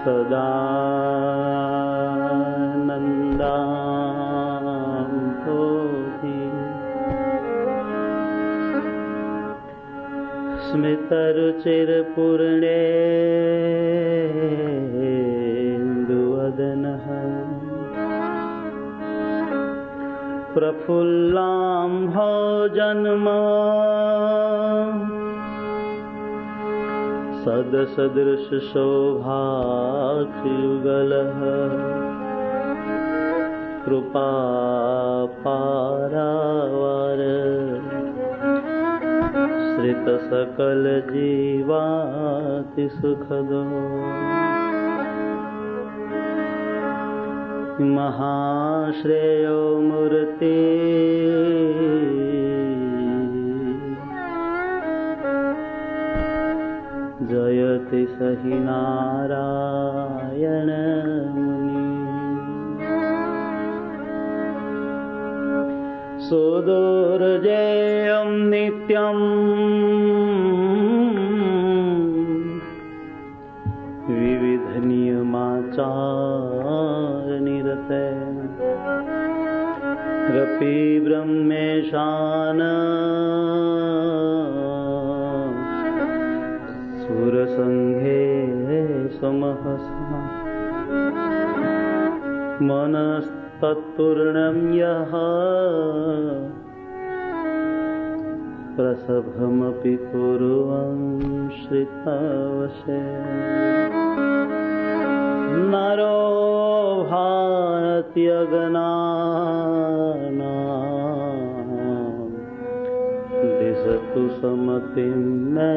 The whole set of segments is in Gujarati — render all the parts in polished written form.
सदानन्दाम्भोधि स्मितरुचिरपूर्णेन्दुवदनः प्रफुल्लाम्भोजन्मा सदसदृशशोभाक्षियुगलः कृपापारावार श्रितसकलजीवातिसुखदो महाश्रेयो मूर्ति जयति सहि नारायण मुनि सुदुर्जेयं नित्यं विविध नियमाचार निरते रपि ब्रह्मेशान सुरसंघे समहसा मनस्तत्पूर्णं यः प्रसभमपि कुर्वन् श्रितवशे नरो भारत्यगनानां दिशतु समतिं मे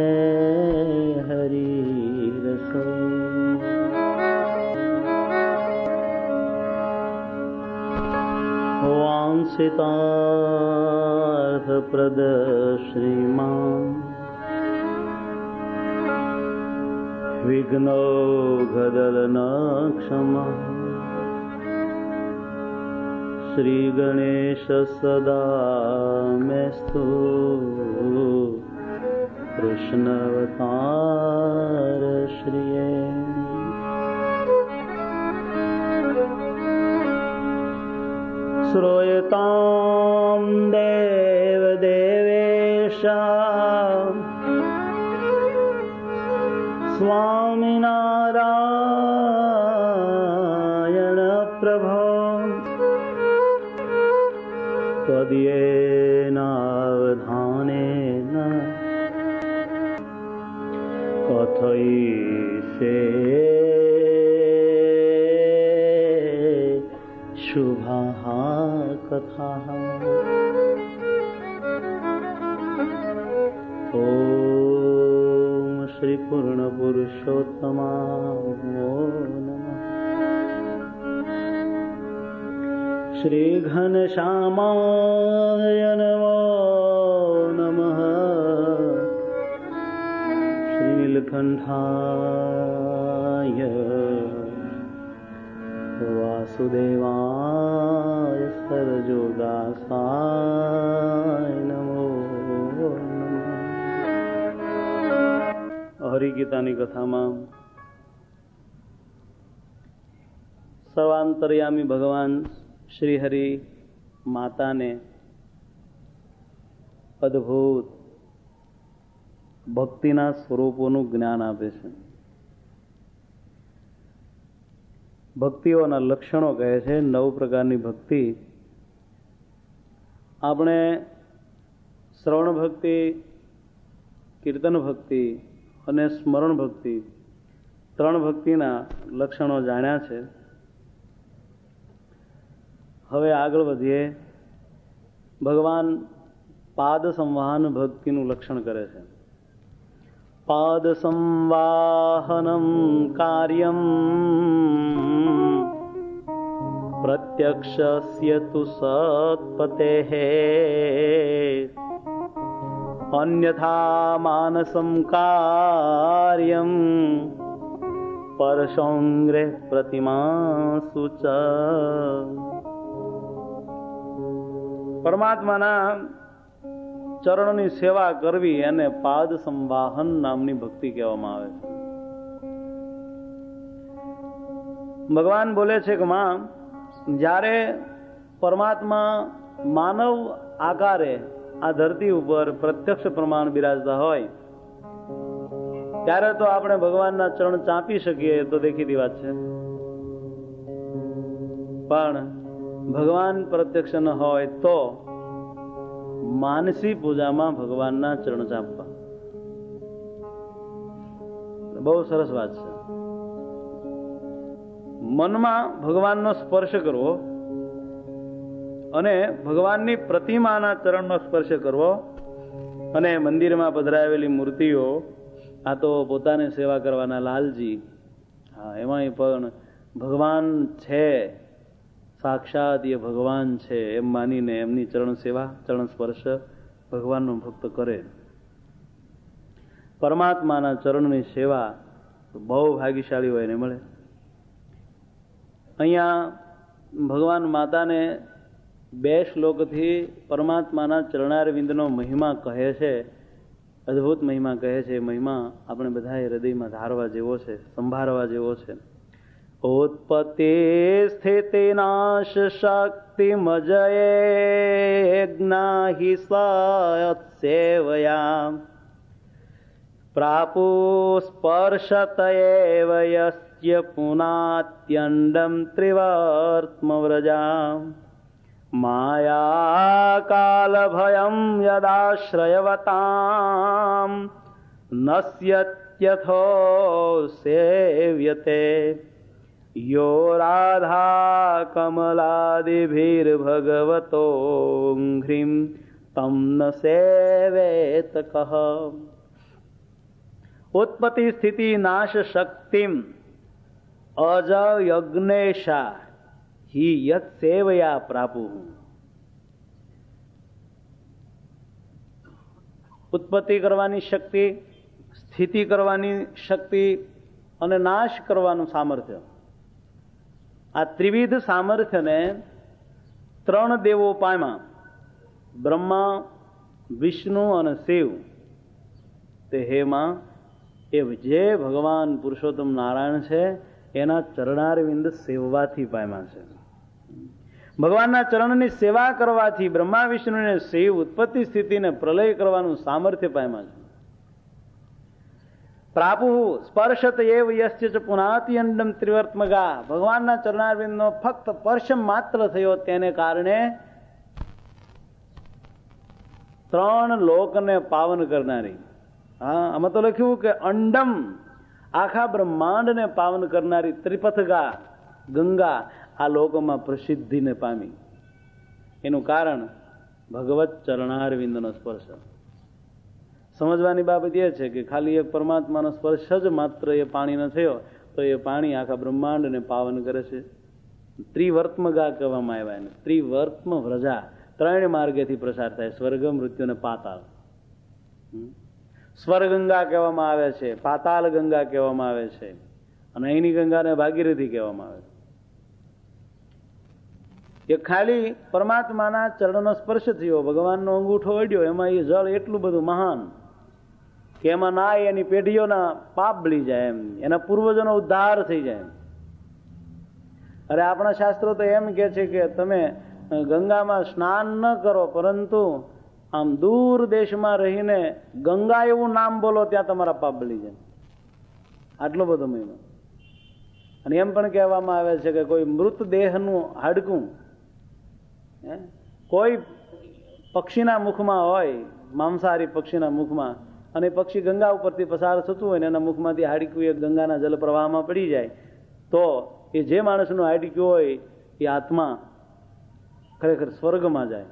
हरिरसो वाञ्छितार्थप्रद श्रीमान् विघ्नौघदलनक्षमः श्रीगणेश सदा मेस्तु कृष्णावतार श्रिये श्रूयतां देवदेवेश स्वामिनारायण प्रभो त्वदीयेनावधानेन कथयिष्ये शुभाः कथाः ॐ श्री पूर्णपुरुषोत्तमाय नमः। श्री घनश्यामाय नमो नमः। श्री नीलकंठाय वासुदेवाय सरजोदासाय नमो नमः। हरिगीतानी कथामां સર્વાંતર્યામી ભગવાન શ્રી હરિ માતાને અદ્ભુત ભક્તિના સ્વરૂપોનું જ્ઞાન આપે છે. ભક્તિઓના લક્ષણો કહે છે. 9 પ્રકારની ભક્તિ. આપણે શ્રવણ ભક્તિ, કીર્તન ભક્તિ અને સ્મરણ ભક્તિ 3 ભક્તિના લક્ષણો જાણ્યા છે. હવે આગળ વધીએ. ભગવાન પાદ સંવાહન ભક્તિનું લક્ષણ કરે છે. પાદ સંવાહનમ કાર્યમ પ્રત્યક્ષસ્ય તુ સત્પતેઃ અન્યથા માનસમ કાર્યમ પરસંગ્રહ પ્રતિમાસુ ચ. પરમાત્માના ચરણોની સેવા કરવી અને પાદ સંવાહન નામની ભક્તિ કહેવામાં આવે છે. ભગવાન બોલે છે કે માં, જ્યારે પરમાત્મા માનવ આકારે આ ધરતી ઉપર પ્રત્યક્ષ પ્રમાણ બિરાજતા હોય ત્યારે તો આપણે ભગવાનના ચરણ ચાંપી શકીએ, તો દેખીતી વાત છે. પણ ભગવાન પ્રત્યક્ષ ન હોય તો માનસી પૂજામાં ભગવાનના ચરણ ચાંપવા બહુ સરસ વાત છે. મનમાં ભગવાનનો સ્પર્શ કરવો અને ભગવાનની પ્રતિમાના ચરણનો સ્પર્શ કરવો, અને મંદિરમાં પધરાવેલી મૂર્તિઓ, આ તો પોતાની સેવા કરવાના લાલજી, હા એમાંય પણ ભગવાન છે, સાક્ષાત એ ભગવાન છે એમ માનીને એમની ચરણ સેવા, ચરણ સ્પર્શ ભગવાનનો ભક્ત કરે. પરમાત્માના ચરણની સેવા બહુ ભાગ્યશાળી હોય ને મળે. અહીંયા ભગવાન માતાને 2 શ્લોકથી પરમાત્માના ચરણારવિંદનો મહિમા કહે છે, અદ્ભુત મહિમા કહે છે. મહિમા આપણે બધાએ હૃદયમાં ધારવા જેવો છે, સંભાળવા જેવો છે. ઉત્પત્તિ સ્થિતિ નાશ શક્તિ મજયે જ્ઞાહિ સેવયા પ્રાપુ સ્પર્શત એવ યસ્ય પુનાત્યંડમ ત્રિવર્ત્મ વ્રજા માયા કાલ ભયમ યદાશ્રયવતામ નશ્યત્યથો સેવ્યતે યો રાધા કમલાદિભિર્ભગવતો ઘ્રીમ તમ ન સેવેત કહ. ઉત્પત્તિ સ્થિતિ નાશ શક્તિમ અજ યજ્ઞેશા હિ યત સેવયા પ્રાપુ. ઉત્પત્તિ કરવાની શક્તિ, સ્થિતિ કરવાની શક્તિ અને નાશ કરવાનું સામર્થ્ય, આ ત્રિવિધ સામર્થ્યને 3 દેવો પામ્યા, બ્રહ્મા, વિષ્ણુ અને શિવ. તે હેમાં એ જે ભગવાન પુરુષોત્તમ નારાયણ છે એના ચરણારવિંદ સેવવાથી પામ્યા છે. ભગવાનના ચરણની સેવા કરવાથી બ્રહ્મા વિષ્ણુ અને શિવ ઉત્પત્તિ સ્થિતિને પ્રલય કરવાનું સામર્થ્ય પામ્યા છે. પ્રાપુ સ્પર્શત એવ યસ્ય ચ પુનાતિ અંડમ ત્રિવર્ત્મગા. ભગવાનના ચરણારવિંદનો ફક્ત સ્પર્શ માત્ર થયો, તેને કારણે 3 લોકને પાવન કરનારી, હા આમાં તો લખ્યું કે અંડમ, આખા બ્રહ્માંડને પાવન કરનારી ત્રિપથગા ગંગા આ લોકોમાં પ્રસિદ્ધિને પામી. એનું કારણ ભગવત ચરણારવિંદનો સ્પર્શ. સમજવાની બાબત એ છે કે ખાલી એક પરમાત્માનો સ્પર્શ જ માત્ર એ પાણીનો થયો તો એ પાણી આખા બ્રહ્માંડને પાવન કરે છે. ત્રિવર્ત્મગા કહેવામાં આવ્યા એને. ત્રિવર્ત્મ વ્રજા, 3 માર્ગેથી પ્રસાર થાય, સ્વર્ગ, મૃત્યુ અને પાતાળ. સ્વર્ગંગા કહેવામાં આવે છે, પાતાળ ગંગા કહેવામાં આવે છે, અને અહીંની ગંગાને ભાગીરથી કહેવામાં આવે છે. એ ખાલી પરમાત્માના ચરણનો સ્પર્શ થયો, ભગવાનનો અંગૂઠો અડ્યો, એમાં એ જળ એટલું બધું મહાન કે એમાં નાય એની પેઢીઓના પાપ બળી જાય, એમ એના પૂર્વજોનો ઉદ્ધાર થઈ જાય. અરે આપણા શાસ્ત્રો તો એમ કે છે કે તમે ગંગામાં સ્નાન ન કરો, પરંતુ આમ દૂર દેશમાં રહીને ગંગા એવું નામ બોલો, ત્યાં તમારા પાપ બળી જાય. આટલો બધો મહિમા. અને એમ પણ કહેવામાં આવે છે કે કોઈ મૃતદેહનું હાડકું કોઈ પક્ષીના મુખમાં હોય, માંસાહારી પક્ષીના મુખમાં, અને પક્ષી ગંગા ઉપરથી પસાર થતું હોય ને એના મુખમાંથી હાડકું એ ગંગાના જલ પ્રવાહમાં પડી જાય, તો એ જે માણસનું હાડકું હોય એ આત્મા ખરેખર સ્વર્ગમાં જાય.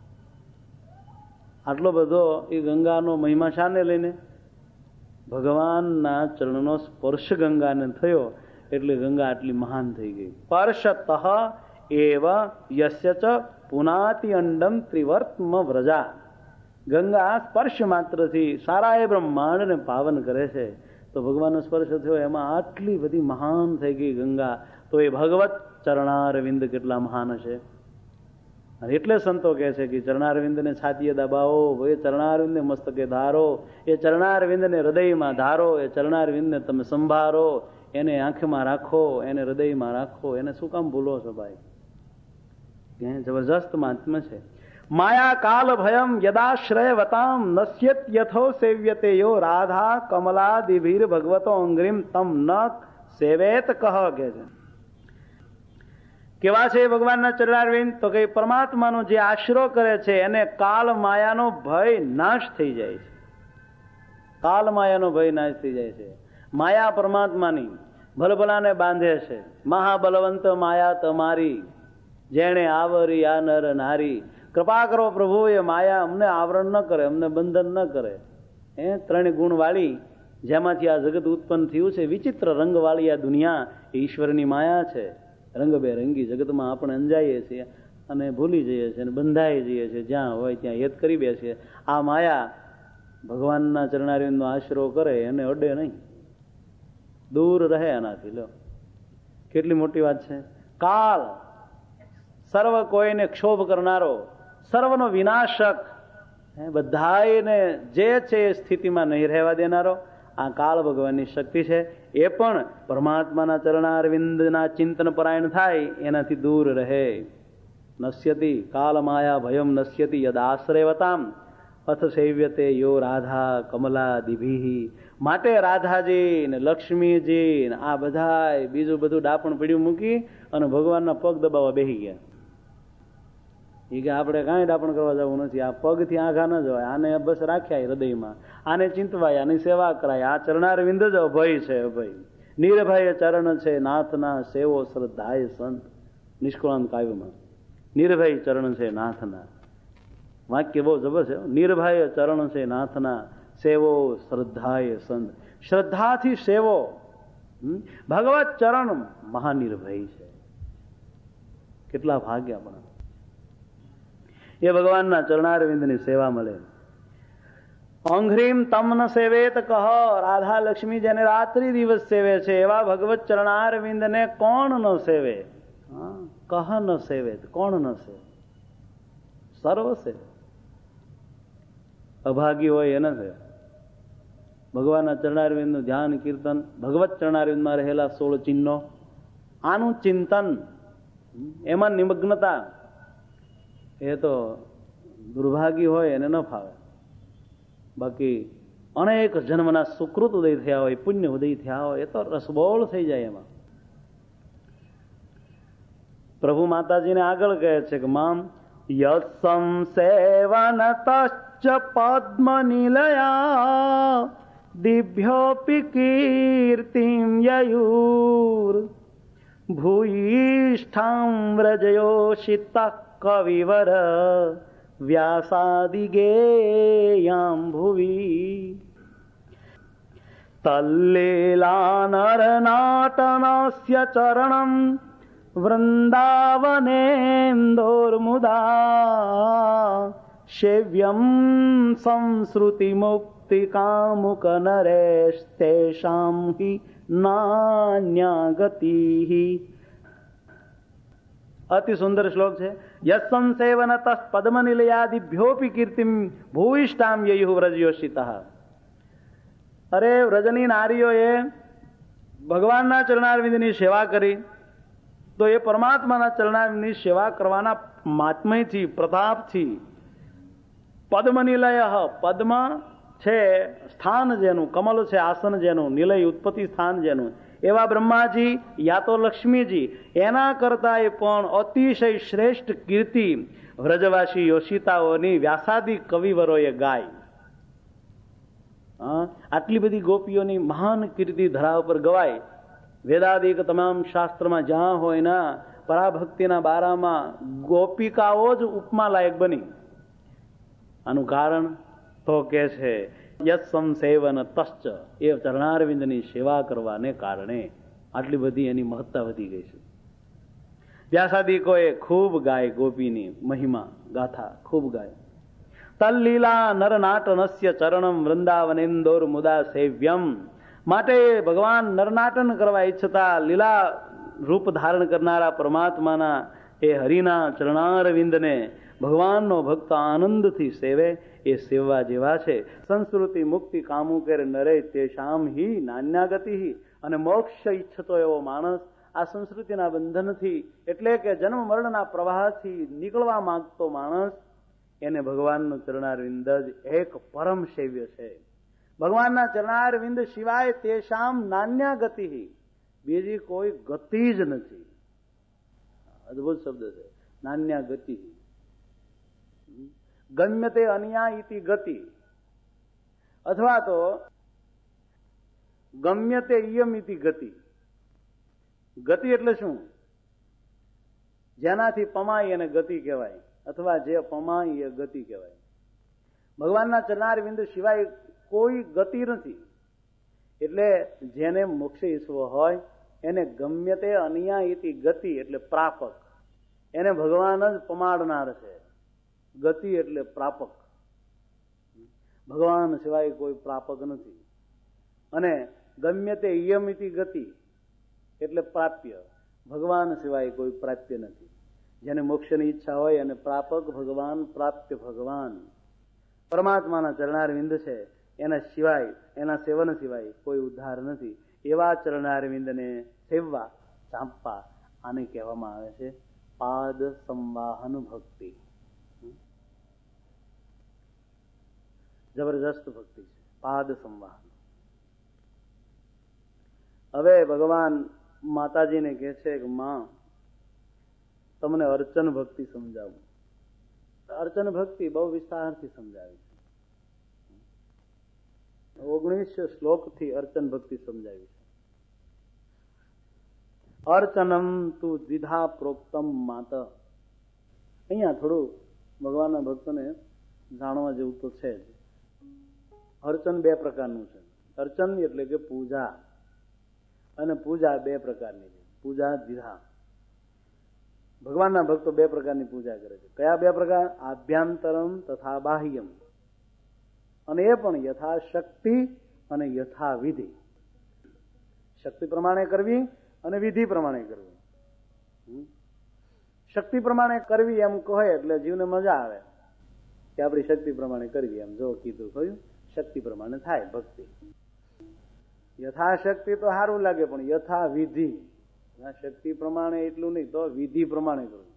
આટલો બધો એ ગંગાનો મહિમા શાને લઈને? ભગવાનના ચરણનો સ્પર્શ ગંગાને થયો એટલે ગંગા આટલી મહાન થઈ ગઈ. સ્પર્શતઃ એવ યસ્ય ચ પુનાતિ અંડમ ત્રિવર્ત્મ વ્રજા. ગંગા સ્પર્શ માત્રથી સારા એ બ્રહ્માંડને પાવન કરે છે. તો ભગવાનનો સ્પર્શ થયો, એમાં આટલી બધી મહાન થઈ ગઈ ગંગા. તો એ ભગવત ચરણારવિંદ કેટલા મહાન હશે. અને એટલે સંતો કહે છે કે ચરણારવિંદને છાતીએ દબાવો, એ ચરણારવિંદને મસ્તકે ધારો, એ ચરણારવિંદને હૃદયમાં ધારો, એ ચરણારવિંદને તમે સંભાળો, એને આંખમાં રાખો, એને હૃદયમાં રાખો, એને શું કામ ભૂલો છો ભાઈ? જબરજસ્ત મહાત્મ્ય છે. માયા કાલ ભયમ યદાશ્રયવતામ નશ્યત યથો સેવ્યતે યો રાધા કમલાદિભીર ભગવતો અંગ્રીમ તમ ન સેવેત કહ કે છે. કેવા છે ભગવાનના ચરણારવિંદ? તો કે પરમાત્માનો જે આશરો કરે છે એને કાલ માયાનો ભય નાશ થઈ જાય છે. કાલ માયાનો ભય નાશ થઈ જાય છે. માયા પરમાત્માની ભલભલાને બાંધે છે. મહાબલવંત માયા તમારી જેણે આવરી આ નર નારી. કૃપા કરો પ્રભુ, એ માયા અમને આવરણ ન કરે, અમને બંધન ન કરે. ત્રણ ગુણ વાળી જેમાંથી આ જગત ઉત્પન્ન થયું છે, વિચિત્ર રંગ વાળી આ દુનિયા એ ઈશ્વરની માયા છે. રંગબેરંગી જગતમાં આપણે અંજાઈએ છીએ અને ભૂલી જઈએ છીએ અને બંધાઈ જઈએ છીએ. જ્યાં હોય ત્યાં હેત કરી બેસીએ. આ માયા ભગવાનના ચરણારવિંદનો આશરો કરે એને અડે નહીં, દૂર રહે એનાથી. લો કેટલી મોટી વાત છે. કાળ સર્વ કોઈને ક્ષોભ કરનારો, સર્વનો વિનાશક, બધાને જે છે એ સ્થિતિમાં નહીં રહેવા દેનારો આ કાળ ભગવાનની શક્તિ છે. એ પણ પરમાત્માના ચરણારવિંદના ચિંતન પરાયણ થાય એનાથી દૂર રહે. નશ્યતિ કાલ માયા ભયમ નશ્યતિ યદ આશ્રયવતામ અથ સેવ્યતે યો રાધા કમલા દિભી. માટે રાધાજી ને લક્ષ્મીજી ને આ બધા બીજું બધું ડાપણ પીડ્યું મૂકી અને ભગવાનના પગ દબાવવા બેસી ગયા. એ કે આપણે કાંઈ ડાપણ કરવા જવું નથી, આ પગથી આઘા ન જવાય, આને બસ રાખ્યા હૃદયમાં, આને ચિંતવાય, આની સેવા કરાય. આ ચરણારવિંદ જ અભય છે. અભય નિર્ભય ચરણ છે નાથના સેવો શ્રદ્ધાય સંત. નિષ્કુળાંત કાવ્યમાં નિર્ભય ચરણ છે નાથના. વાક્ય બહુ જબર છે. નિર્ભય ચરણ છે નાથના સેવો શ્રદ્ધાય સંત. શ્રદ્ધાથી સેવો. ભગવત ચરણ મહાનિર્ભય છે. કેટલા ભાગ્ય આપણા એ ભગવાનના ચરણારવિંદની સેવા મળે. અંઘ્રીમ તમને સેવેત કહ. રાધા લક્ષ્મી જેને રાત્રિ દિવસ સેવે છે એવા ભગવત ચરણારવિંદને કોણ ન સેવે? કહ ન સેવે, કોણ ન સેવે? સર્વ સેવે. અભાગી હોય એને છે. ભગવાનના ચરણારવિંદનું ધ્યાન કીર્તન, ભગવત ચરણારવિંદમાં રહેલા 16 ચિહ્નો, આનું ચિંતન, એમાં નિમગ્નતા, એ તો દુર્ભાગી હોય એને ન ફાવે. બાકી અનેક જન્મના સુકૃત ઉદય થયા હોય, પુણ્ય ઉદય થયા હોય, એ તો રસબોળ થઈ જાય એમાં. પ્રભુ માતાજીને આગળ કહે છે કે મામ યસં સેવનતશ્ચ પદ્મ નિલયા દિભ્યોપી કીર્તિમ યયુર ભૂયિષ્ઠાં વ્રજયોષિતઃ કવિવર વ્યાસાદિગેયામ ભુવિ તલ્લીલા નરનાટનસ્ય ચરણમ વૃંદાવનેન્દોર્મુદા સેવ્યમ સંસ્રુતિ મુક્તિ કામુક નરેસ્તેષાં હિ નાન્યા ગતિ. અતિ સુંદર શ્લોક છે. યસં સેવનતઃ પદ્મનિલયાદિભ્યોપી કીર્તિમ ભૂયિષ્ઠામ યયુઃ વ્રજયોષિતઃ. અરે વ્રજની નારીઓએ ભગવાનના ચરણારવિંદની સેવા કરી તો એ પરમાત્માના ચરણારવિંદની સેવા કરવાના મહાત્મ્યથી, પ્રતાપથી પદ્મનિલય, પદ્મ છે સ્થાન જેનું, કમલ છે આસન જેનું, નિલય ઉત્પત્તિ સ્થાન જેનું, એવા બ્રહ્માજી યા તો લક્ષ્મીજી એના કરતા પણ અતિશય શ્રેષ્ઠ કીર્તિ વ્રજવાસી યોષિતાઓની વ્યાસાદિ કવિવરોએ ગાય. આટલી બધી ગોપીઓની મહાન કીર્તિ ધરા ઉપર ગવાય. વેદાદિક તમામ શાસ્ત્રમાં જ્યાં હોય ના પરાભક્તિના બારામાં ગોપિકાઓ જ ઉપમા લાયક બની. આનું કારણ તો કે છે યસં સેવન તશ્ચ, એ ચરણારવિંદની સેવા કરવાને કારણે આટલી બધી એની મહત્તા વધી ગઈ છે. વ્યાસાદિકોએ ખૂબ ગાય ગોપીની મહિમા ગાથા ખૂબ ગાય. તલ્લીલા નરનાટનસ્ય ચરણમ વૃંદાવનેન્દોર મુદા સેવ્યમ. માટે ભગવાન નરનાટન કરવા ઈચ્છતા લીલા રૂપ ધારણ કરનારા પરમાત્માના એ હરિના ચરણારવિંદને ભગવાનનો ભક્ત આનંદથી સેવે એ સેવા જેવા છે. સંસ્કૃતિ મુક્તિ કામુકેર નરે તેષામ હિ નાન્યા ગતિ. અને મોક્ષ ઈચ્છતો એવો માણસ આ સંસ્કૃતિના બંધનથી એટલે કે જન્મ મરણના પ્રવાહથી નીકળવા માંગતો માણસ એને ભગવાનનું ચરણારવિંદ જ એક પરમ સેવ્ય છે. ભગવાનના ચરણારવિંદ સિવાય તેશામ નાન્યા ગતિ, બીજી કોઈ ગતિ જ નથી. અદભુત શબ્દ છે, નાન્યા ગતિ. ગમ્ય તે અન્યા ઇતિ ગતિ, અથવા તો ગમ્ય તે ઇયમ ઇતિ ગતિ. ગતિ એટલે શું? જેનાથી પમાય એને ગતિ કહેવાય, અથવા જે પમાય એ ગતિ કહેવાય. ભગવાનના ચરણારવિંદ સિવાય કોઈ ગતિ નથી. એટલે જેને મોક્ષ ઈચ્છવો હોય એને ગમ્ય તે અન્યા ઇતિ ગતિ એટલે પ્રાપક, એને ભગવાન જ પમાડનાર છે. ગતિ એટલે પ્રાપક, ભગવાન સિવાય કોઈ પ્રાપક નથી. અને ગમ્ય તે ઇયમિતિ ગતિ એટલે પ્રાપ્ય, ભગવાન સિવાય કોઈ પ્રાપ્ય નથી. જેને મોક્ષની ઈચ્છા હોય અને પ્રાપક ભગવાન, પ્રાપ્ય ભગવાન પરમાત્માના ચરણારવિંદ છે. એના સિવાય, એના સેવન સિવાય કોઈ ઉદ્ધાર નથી. એવા ચરણારવિંદને સેવવા, ચાંપવા, આને કહેવામાં આવે છે પાદ સંવાહન ભક્તિ. જબરજસ્ત ભક્તિ છે પાદ સંવાહન. હવે ભગવાન માતાજીને કહે છે કે માં, તમને અર્ચન ભક્તિ સમજાવું. અર્ચન ભક્તિ બહુ વિસ્તારથી સમજાવી છે. 19 શ્લોકથી અર્ચન ભક્તિ સમજાવી છે. અર્ચનમ તુ દ્વિધા પ્રોક્તમ માત. અહીંયા થોડું ભગવાનના ભક્તોને જાણવા જેવું તો છે જ. અર્ચન બે પ્રકારનું છે. અર્ચન એટલે કે પૂજા, અને પૂજા બે પ્રકારની છે. પૂજા દ્વિધા. ભગવાનના ભક્તો બે પ્રકારની પૂજા કરે છે. કયા બે પ્રકાર? આભ્યંતરમ તથા બાહ્યમ. અને એ પણ યથાશક્તિ અને યથાવિધિ. શક્તિ પ્રમાણે કરવી અને વિધિ પ્રમાણે કરવી. શક્તિ પ્રમાણે કરવી એમ કહે એટલે જીવને મજા આવે કે આપણી શક્તિ પ્રમાણે કરવી. એમ જો કીધું કહ્યું, શક્તિ પ્રમાણે થાય ભક્તિ. યથાશક્તિ તો સારું લાગે, પણ યથાવિધિ, શક્તિ પ્રમાણે એટલું નહીં તો વિધિ પ્રમાણે કરવું.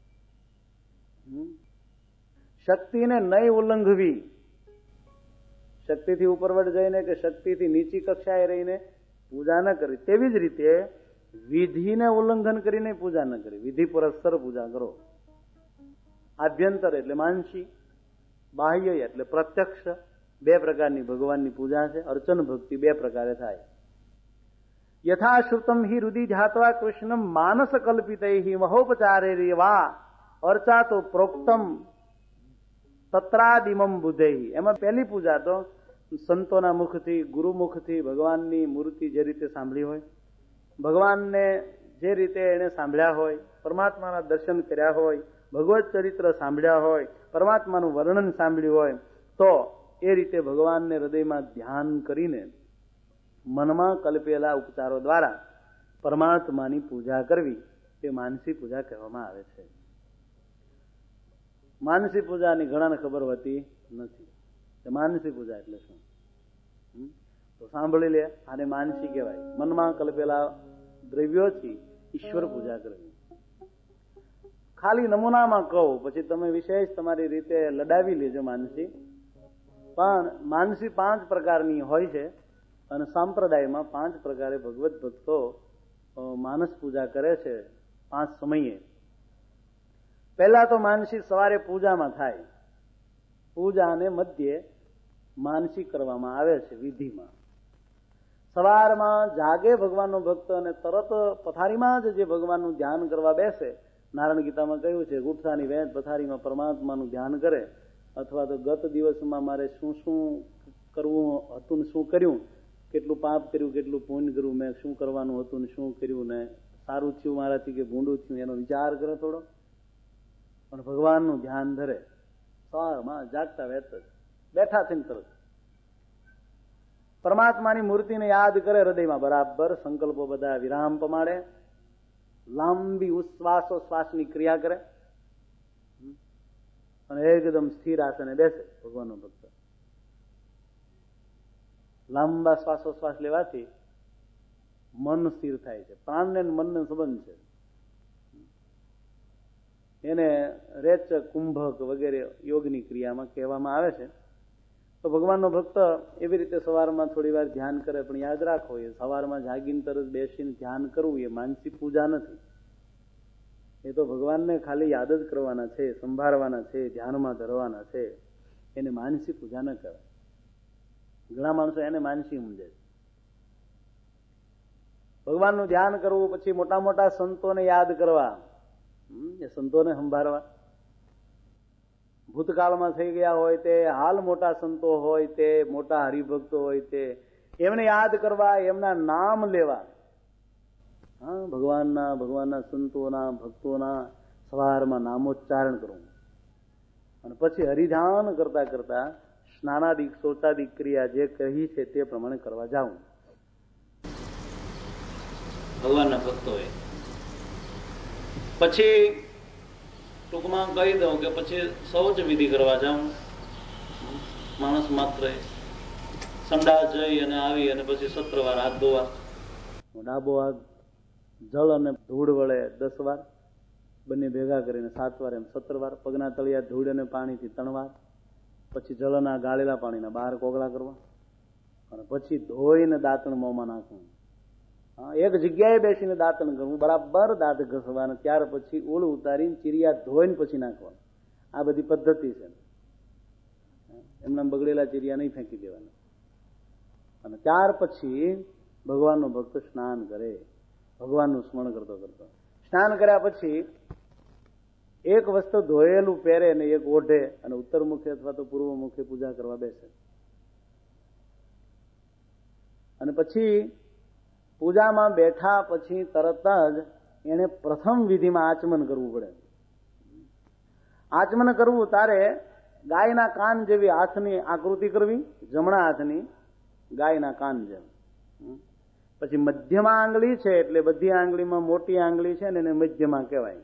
શક્તિને નહીં ઉલ્લંઘવી. શક્તિથી ઉપરવટ જઈને કે શક્તિથી નીચી કક્ષાએ રહીને પૂજા ન કરવી. તેવી જ રીતે વિધિને ઉલ્લંઘન કરીને પૂજા ન કરવી. વિધિ પુરસ્સર પૂજા કરો. આભ્યંતર એટલે માનસી, બાહ્ય એટલે પ્રત્યક્ષ. બે પ્રકારની ભગવાનની પૂજા છે. અર્ચન ભક્તિ બે પ્રકારે થાય. યથાશ્રુતમ હિ રુધિ જાત્વા કૃષ્ણમ માનસ કલ્પિતૈ મહોપચારે વા અર્ચા તો પ્રોક્તમ તત્રાદિમમ બુધૈ. એમાં પહેલી પૂજા તો સંતોના મુખથી, ગુરુ મુખથી ભગવાનની મૂર્તિ જે રીતે સાંભળી હોય, ભગવાનને જે રીતે એને સાંભળ્યા હોય, પરમાત્માના દર્શન કર્યા હોય, ભગવત ચરિત્ર સાંભળ્યા હોય, પરમાત્માનું વર્ણન સાંભળ્યું હોય, તો એ રીતે ભગવાનને હૃદયમાં ધ્યાન કરીને મનમાં કલ્પેલા ઉપચારો દ્વારા પરમાત્માની પૂજા કરવી, તે માનસી પૂજા કહેવામાં આવે છે. માનસી પૂજાની ઘણાને ખબર હોતી નથી. માનસી પૂજા એટલે શું? તો સાંભળી લે, આને માનસી કહેવાય. મનમાં કલ્પેલા દ્રવ્યોથી ઈશ્વર પૂજા કરવી. ખાલી નમૂનામાં કહું, પછી તમે વિશેષ તમારી રીતે લડાવી લેજો માનસી. પણ માનસી 5 પ્રકારની હોય છે, અને સંપ્રદાયમાં 5 પ્રકારે ભગવત ભક્તો માનસ પૂજા કરે છે 5 સમયે. પહેલા તો માનસી સવારે પૂજામાં થાય. પૂજા અને મધ્યે માનસી કરવામાં આવે છે વિધિમાં. સવારમાં જાગે ભગવાનનો ભક્ત અને તરત પથારીમાં જ જે ભગવાનનું ધ્યાન કરવા બેસે, નારાયણ ગીતામાં કહ્યું છે, ગુઠાની વેદ પથારીમાં પરમાત્માનું ધ્યાન કરે. અથવા તો ગત દિવસમાં મારે શું શું કરવું હતું ને શું કર્યું, કેટલું પાપ કર્યું, કેટલું પુણ્ય કર્યું, મેં શું કરવાનું હતું ને શું કર્યું, ને સારું થયું મારાથી કે ભૂંડું થયું, એનો વિચાર કરે થોડો. પણ ભગવાનનું ધ્યાન ધરે. સવારમાં જાગતા વેત જ બેઠા થઈને તરત પરમાત્માની મૂર્તિને યાદ કરે હૃદયમાં. બરાબર સંકલ્પો બધા વિરામ પમાડે. લાંબી ઉશ્વાસો શ્વાસની ક્રિયા કરે અને એકદમ સ્થિર આસને બેસે ભગવાનનો ભક્ત. લાંબા શ્વાસોશ્વાસ લેવાથી મન સ્થિર થાય છે. પ્રાણને મનનો સંબંધ છે. એને રેચક, કુંભક વગેરે યોગની ક્રિયામાં કહેવામાં આવે છે. તો ભગવાનનો ભક્ત એવી રીતે સવારમાં થોડી વાર ધ્યાન કરે, પણ યાદ રાખો, એ સવારમાં જાગીને તરત બેસીને ધ્યાન કરવું એ માનસિક પૂજા નથી. એ તો ભગવાનને ખાલી યાદ જ કરવાના છે, સંભાળવાના છે, ધ્યાનમાં ધરવાના છે. એને માનસિક પૂજા ન કરાય. ઘણા માણસો એને માનસી સમજે છે. ભગવાનનું ધ્યાન કરવું, પછી મોટા મોટા સંતોને યાદ કરવા, એ સંતોને સંભાળવા. ભૂતકાળમાં થઈ ગયા હોય તે, હાલ મોટા સંતો હોય તે, મોટા હરિભક્તો હોય તે, એમને યાદ કરવા, એમના નામ લેવા. હા, ભગવાનના સંતોના, ભક્તોના સવારમાં નામોચ્ચારણ કરવું. અને પછી હરિધ્યાન કરતા કરતા સ્નાનાદિક, શૌચાદિક ક્રિયા જે કહી છે તે પ્રમાણે કરવા જાઉં. ભગવાનના ભક્તોએ પછી ટૂંકમાં કહી દઉં કે પછી શૌચ વિધિ કરવા જાઉં. માણસ માત્ર સંડાસ જઈ અને આવી અને પછી 17 વાર હાથ ધોવા. ડાબો હાથ જળ અને ધૂળ વડે 10 વાર, બંને ભેગા કરીને 7 વાર, એમ 17 વાર. પગના તળિયા ધૂળ અને પાણીથી 3 વાર. પછી જળના ગાળેલા પાણીના 12 કોગળા કરવા. અને પછી ધોઈને દાંતણ મોંમાં નાખવું. એક જગ્યાએ બેસીને દાંતણ કરવું, બરાબર દાંત ઘસવાના. ત્યાર પછી ઓળું ઉતારીને ચીરિયા ધોઈને પછી નાખવાનું. આ બધી પદ્ધતિ છે. એમના બગડેલા ચીરિયા નહીં ફેંકી દેવાના. અને ત્યાર પછી ભગવાનનો ભક્ત સ્નાન કરે, ભગવાનનું સ્મરણ કરતો કરતો. સ્નાન કર્યા પછી એક વસ્ત્ર ધોયેલું પહેરે અને એક ઓઢે અને ઉત્તર મુખે અથવા તો પૂર્વ મુખે પૂજા કરવા બેસે. અને પછી પૂજામાં બેઠા પછી તરત જ એને પ્રથમ વિધિમાં આચમન કરવું પડે. આચમન કરવું તારે ગાયના કાન જેવી હાથની આકૃતિ કરવી, જમણા હાથની ગાયના કાન જેમ. પછી મધ્યમાં આંગળી છે એટલે બધી આંગળીમાં મોટી આંગળી છે ને એને મધ્યમાં કહેવાય.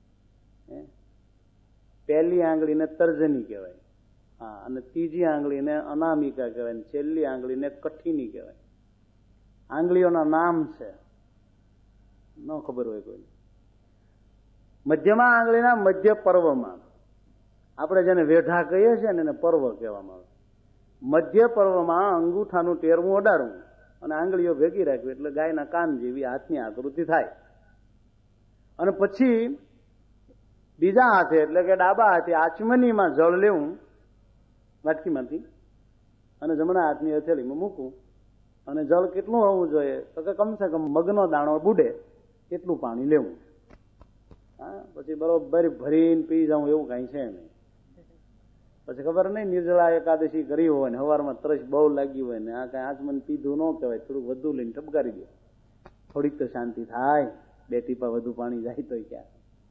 પહેલી આંગળીને તર્જની કહેવાય. હા, અને ત્રીજી આંગળીને અનામિકા કહેવાય, ને છેલ્લી આંગળીને કઠીની કહેવાય. આંગળીઓના નામ છે, ન ખબર હોય કોઈ. મધ્યમાં આંગળીના મધ્ય પર્વમાં, આપણે જેને વેઢા કહીએ છીએ ને એને પર્વ કહેવામાં આવે. મધ્ય પર્વમાં અંગૂઠાનું ટેરવું અડાડવું અને આંગળીઓ ભેગી રાખવી એટલે ગાયના કાન જેવી હાથની આકૃતિ થાય. અને પછી બીજા હાથે એટલે કે ડાબા હાથે આચમનીમાં જળ લેવું વાટકીમાંથી અને જમણા હાથની હથેળીમાં મૂકવું. અને જળ કેટલું હોવું જોઈએ તો કે કમસે કમ મગનો દાણો બુડે એટલું પાણી લેવું. હા, પછી બરોબર ભરીને પી જાઉં એવું કઈ છે નહીં. પછી ખબર નહીં, નિર્જળા એકાદશી કરી હોય ને સવારમાં તરસ બહુ લાગી હોય ને આ કઈ આચમન પીધું ન કહેવાય, થોડુંક વધુ લઈને ટપકારી દે, થોડીક તો શાંતિ થાય. 2 ટીપા વધુ પાણી જાય તો ક્યાં.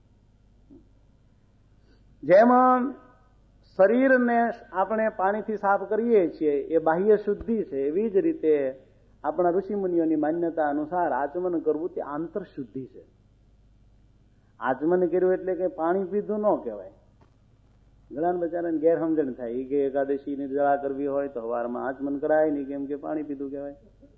જેમ શરીરને આપણે પાણીથી સાફ કરીએ છીએ એ બાહ્ય શુદ્ધિ છે, એવી જ રીતે આપણા ઋષિમુનિઓની માન્યતા અનુસાર આચમન કરવું તે આંતર શુદ્ધિ છે. આચમન કર્યું એટલે કે પાણી પીધું ન કહેવાય. ઘણા બચારાને ગેરસમજણ થાય કે એકાદશી નિર્જળા કરવી હોય તો સવારમાં આચમન કરાય નહીં, કેમ કે પાણી પીધું કહેવાય.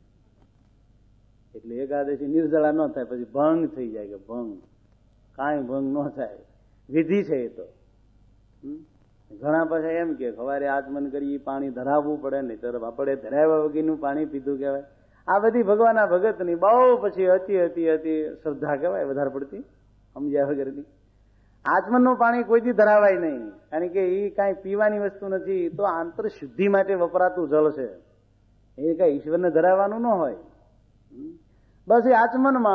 એટલે એકાદશી નિર્જળા ન થાય, પછી ભંગ થઈ જાય. કે ભંગ કાંઈ ભંગ ન થાય, વિધિ છે એ તો. ઘણા પાછા એમ કે સવારે આચમન કરી પાણી ધરાવવું પડે, નહીં તો આપણે ધરાવ્યા વગરનું પાણી પીધું કહેવાય. આ બધી ભગવાનના ભગતની બહુ પછી અતિ શ્રદ્ધા કહેવાય, વધારે પડતી સમજ્યા વગરની. આચમનનું પાણી કોઈથી ધરાવાય નહીં, કારણ કે એ કાંઈ પીવાની વસ્તુ નથી, તો આંતર શુદ્ધિ માટે વપરાતું જળ છે. એ કઈ ઈશ્વરને ધરાવવાનું ન હોય. બસ એ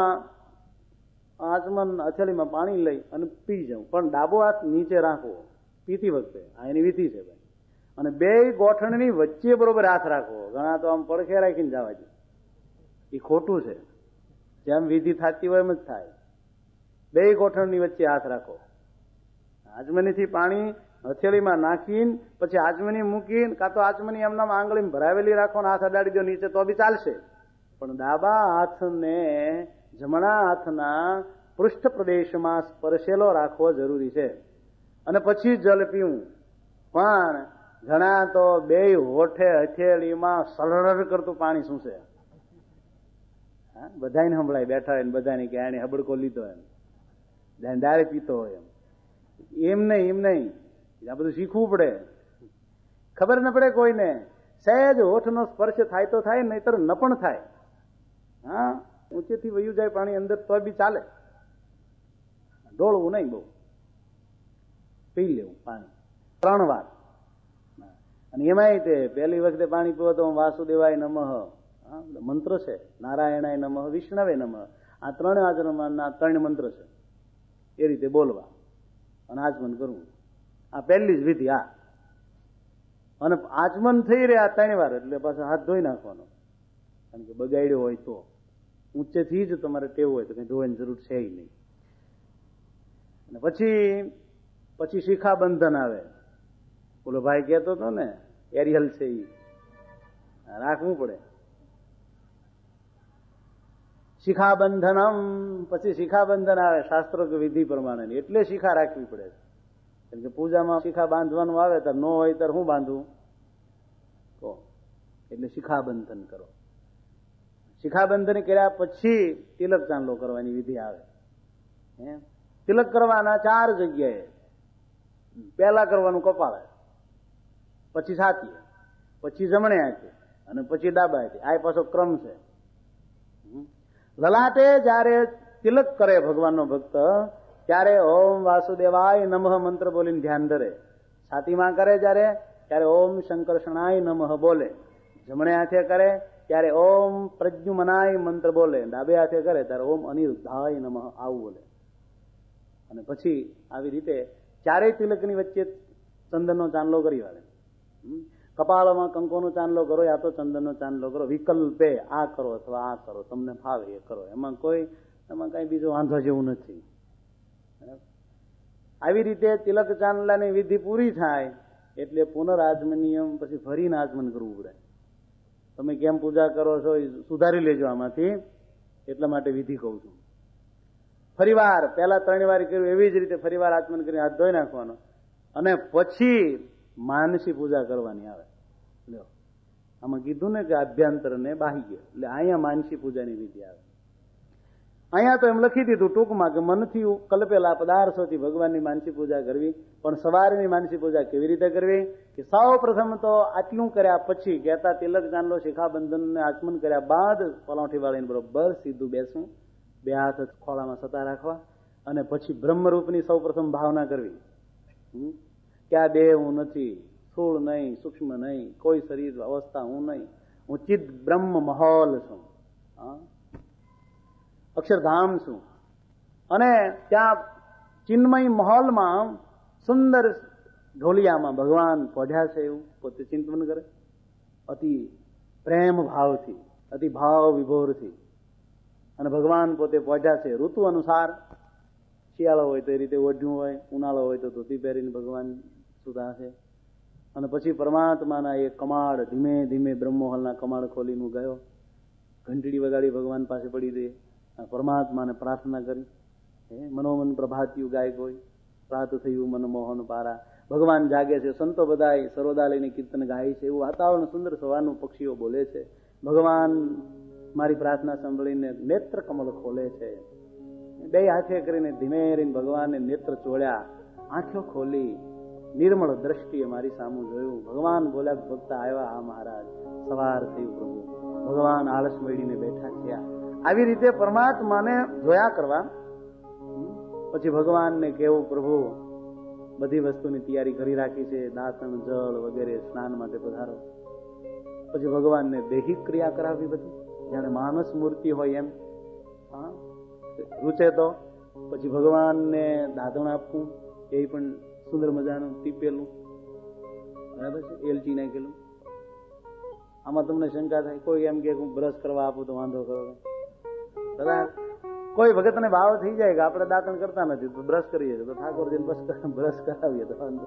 આચમન હથેળીમાં પાણી લઈ અને પી જવું, પણ ડાબો હાથ નીચે રાખવો પીતી વખતે. આ એની વિધિ છે ભાઈ. અને 2 ગોઠણની વચ્ચે બરોબર હાથ રાખવો. ઘણા તો આમ પડખે રાખીને જવા દે, એ ખોટું છે. જેમ વિધિ થતી હોય એમ જ થાય. 2 ગોઠણની વચ્ચે હાથ રાખો. આચમનીથી પાણી હથેળીમાં નાખીને પછી આચમની મૂકીને, કાં તો આચમની એમના આંગળીમાં ભરાવેલી રાખો ને હાથ અડાડી દો નીચે તો બી ચાલશે. પણ ડાબા હાથને જમણા હાથના પૃષ્ઠ પ્રદેશમાં સ્પર્શેલો રાખવો જરૂરી છે. અને પછી જલ પીવું. પણ ઘણા તો 2 હોઠે હથેળીમાં સલર કરતું પાણી શું છે. હા, બધાને સંભળાય, બેઠા હોય ને બધાને કે આને હબડકો લીધો એમ, દારે પીતો હોય એમ નહીં. આ બધું શીખવું પડે. ખબર ન પડે કોઈને, સહેજ હોઠનો સ્પર્શ થાય તો થાય, નહીતર ન પણ થાય. હા, ઊંચેથી વયું જાય પાણી અંદર તો બી ચાલે, ઢોળવું નહીં, બહુ પી લેવું પાણી 3 વાર. અને એમાંય તે પહેલી વખતે પાણી પીવો તો વાસુદેવાય નમઃ મંત્ર છે, નારાયણાય નમઃ, વિષ્ણવે નમઃ, આ 3 આચરણના 3 મંત્ર છે. એ રીતે બોલવા અને આચમન કરવું. આ પહેલી જ વિધિ. આ અને આચમન થઈ રહ્યા 3 વાર એટલે પાછો હાથ ધોઈ નાખવાનો, કારણ કે બગાડ્યો હોય તો. ઊંચેથી જ તમારે ટેવ હોય તો કઈ ધોવાની જરૂર છે નહીં. અને પછી શિખાબંધન આવે. બોલો ભાઈ કહેતો હતો ને, એરિયલ છે એ રાખવું પડે. શિખાબંધનમ, પછી શિખાબંધન આવે શાસ્ત્રો કે વિધિ પ્રમાણે, એટલે શિખા રાખવી પડે. કેમ કે પૂજામાં શિખા બાંધવાનું આવે ત્યારે ન હોય ત્યારે હું બાંધવું તો, એટલે શિખાબંધન કરો. શિખાબંધન કર્યા પછી તિલક ચાંદલો કરવાની વિધિ આવે. તિલક કરવાના 4 જગ્યાએ. પહેલા કરવાનું કપાળે, પછી છાતીએ, પછી જમણે હાથે અને પછી ડાબા હાથે. આ પાછો ક્રમ છે. લલાટે જયારે તિલક કરે ભગવાનનો ભક્ત, ત્યારે ઓમ વાસુદેવાય નમઃ મંત્ર બોલીને ધ્યાન ધરે. છાતીમાં કરે ત્યારે ઓમ શંકર્ષણાય નમઃ બોલે. જમણે હાથે કરે ત્યારે ઓમ પ્રજ્ઞુમનાય મંત્ર બોલે. ડાબે હાથે કરે ત્યારે ઓમ અનિરુદ્ધાય નમઃ આવું બોલે. અને પછી આવી રીતે 4 તિલકની વચ્ચે ચંદનનો ચાંદલો કરી વાળે. કપાળમાં કંકોનો ચાંદલો કરો, યા તો ચંદનનો ચાંદલો કરો. વિકલ્પે આ કરો અથવા આ કરો, તમને ફાવે એ કરો. એમાં કઈ બીજો વાંધો જેવું નથી. આવી રીતે તિલક ચાંદલાની વિધિ પૂરી થાય એટલે પુનરાચમનિયમ, પછી ફરીને આચમન કરવું પડે. તમે કેમ પૂજા કરો છો એ સુધારી લેજો આમાંથી, એટલા માટે વિધિ કહું છું. ફરીવાર પહેલા 3 વાર કર્યું એવી જ રીતે ફરીવાર આચમન કરીને હાથ ધોઈ નાખવાનો, અને પછી માનસી પૂજા કરવાની આવે. આમાં કીધું ને કે આભ્યંતર ને બાહ્ય, એટલે અહીંયા માનસી પૂજાની વિધિ આવે. અહીંયા તો એમ લખી દીધું ટૂંકમાં કે મનથી કલ્પેલા પદાર્થોથી ભગવાનની માનસી પૂજા કરવી. પણ સવારની માનસી પૂજા કેવી રીતે કરવી? કે સૌ પ્રથમ તો આટલું કર્યા પછી, કહેતા તિલક ચાંદલો શિખાબંધનને આચમન કર્યા બાદ પલોઠી વાળીને બરોબર સીધું બેસવું, 2 હાથ ખોળામાં સતા રાખવા, અને પછી બ્રહ્મરૂપની સૌ પ્રથમ ભાવના કરવી કે આ દેહ હું નથી, સ્થૂળ નહીં, સૂક્ષ્મ નહીં, કોઈ શરીર અવસ્થા હું નહીં, હું ચિદ બ્રહ્મ મહોલ છું, અક્ષરધામ છું. અને ત્યાં ચિન્મય મહોલમાં સુંદર ઢોલિયામાં ભગવાન પોઢ્યા છે એવું પોતે ચિંતન કરે, અતિ પ્રેમ ભાવથી, અતિ ભાવ વિભોરથી. અને ભગવાન પોતે પોઢ્યા છે ઋતુ અનુસાર. શિયાળો હોય તો એ રીતે ઓઢ્યું હોય, ઉનાળો હોય તો ધોતી પહેરીને ભગવાન સુધા છે. અને પછી પરમાત્માના એ કમાડ ધીમે ધીમે બ્રહ્મોહલના કમાડ ખોલીને ગયો, ઘંટડી વગાડી ભગવાન પાસે પડી દે, પરમાત્માને પ્રાર્થના કરી. મનોમન પ્રભાત્યું ગાય કોઈ, પ્રાત થયું મનમોહન પારા. ભગવાન જાગે છે, સંતો બધા સરોદા લઈને કીર્તન ગાય છે, એવું વાતાવરણ સુંદર, સવારનું પક્ષીઓ બોલે છે. ભગવાન મારી પ્રાર્થના સાંભળીને નેત્ર કમલ ખોલે છે. 2 હાથે કરીને ધીમે રહીને ભગવાનને નેત્ર ચોળ્યા, આંખો ખોલી, નિર્મળ દ્રષ્ટિએ મારી સામું જોયું. ભગવાન બોલ્યા, ભક્ત આવ્યા, હા મહારાજ સવાર થયું પ્રભુ. ભગવાન આળસ મેળીને બેઠા થયા. આવી રીતે પરમાત્માને જોયા કરવા. પછી ભગવાનને કેવું, પ્રભુ બધી વસ્તુની તૈયારી કરી રાખી છે, દાંતણ જળ વગેરે સ્નાન માટે પધારો. પછી ભગવાનને દૈહિક ક્રિયા કરાવી બધી, જાણે માનસ મૂર્તિ હોય એમ. રૂચે તો પછી ભગવાનને દાંતણ આપવું, એ પણ સુંદર મજાનું ટીપેલું, બરાબર છે, એલચી નાખેલું. આમાં તમને શંકા થાય, કોઈ એમ કે હું બ્રશ કરવા આપું તો વાંધો કરો. કદાચ કોઈ ભગતને ભાવ થઈ જાય કે આપણે દાંતણ કરતા નથી તો બ્રશ કરીએ તો ઠાકોરજીને બ્રશ કરાવીએ તો વાંધો.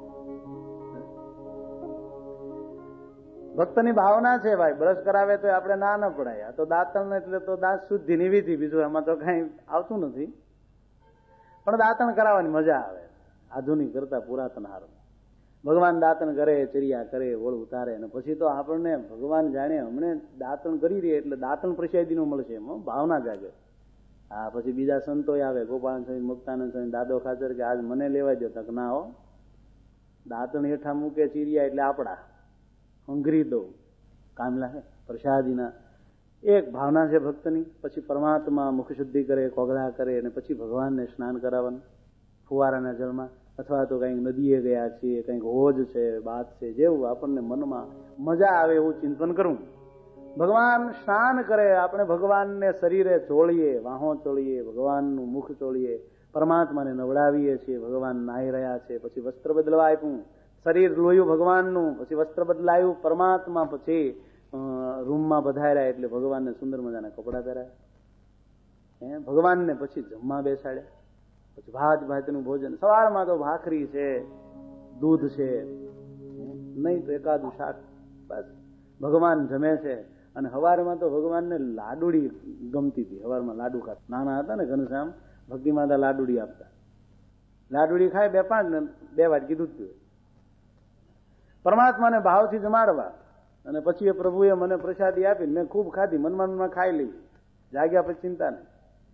ભક્તની ભાવના છે ભાઈ, બ્રશ કરાવે તો આપણે ના ન પડાય. તો દાંતણ એટલે તો દાંત શુદ્ધિની વિધિ, બીજું એમાં તો કઈ આવતું નથી. પણ દાંતણ કરાવવાની મજા આવે, આધુનિક કરતા પુરાતન હારું. ભગવાન દાંતણ કરે, ચર્યા કરે, વળ ઉતારે, અને પછી તો આપણને ભગવાન જાણે હમણે દાંતણ કરી રહી એટલે દાંતણ પ્રસાદીનું મળશે, એમાં ભાવના જાગે. હા, પછી બીજા સંતો આવે, ગોપાલ સ્વામી, મુક્તાનંદ સ્વામી, દાદો ખાચર, કે આજ મને લેવા દો. તક ના હો, દાંતણ હેઠા મૂકે ચીરિયા એટલે આપડા હંગરી દઉં કામ લાગે. પ્રસાદીના એક ભાવના છે ભક્તની. પછી પરમાત્મા મુખ શુદ્ધિ કરે, કોગળા કરે, અને પછી ભગવાનને સ્નાન કરાવવાનું ફુવારાના જળમાં, અથવા તો કંઈક નદીએ ગયા છીએ, કંઈક હોજ છે, બાત છે, જેવું આપણને મનમાં મજા આવે એવું ચિંતન કરવું. ભગવાન સ્નાન કરે, આપણે ભગવાનને શરીરે ચોળીએ, વાહો ચોળીએ, ભગવાનનું મુખ ચોળીએ, પરમાત્માને નવડાવીએ છીએ. ભગવાન નાહી રહ્યા છે, પછી વસ્ત્ર બદલવા આપ્યું, શરીર લોયું ભગવાનનું, પછી વસ્ત્ર બદલાયું, પરમાત્મા પછી રૂમમાં પધાર્યા એટલે ભગવાનને સુંદર મજાના કપડા પહેરાયા, ભગવાનને પછી જમવા બેસાડ્યા, પછી ભાતનું ભોજન. સવારમાં તો ભાખરી છે, દૂધ છે, નહીં તો એકાદું શાક, બસ ભગવાન જમે છે. અને હવારમાં તો ભગવાનને લાડુડી ગમતી હતી. હવારમાં લાડુ ખાતા, નાના હતા ને ઘનશ્યામ, ભક્તિ માતા લાડુડી આપતા. લાડુડી ખાય 2-5 ને 2 વાટકી દૂધ પીવે. પરમાત્માને ભાવથી જમાડવા. અને પછી એ પ્રભુએ મને પ્રસાદી આપી, મેં ખૂબ ખાધી, મનમાં ખાઈ લઈ, જાગ્યા પછી ચિંતા નહીં.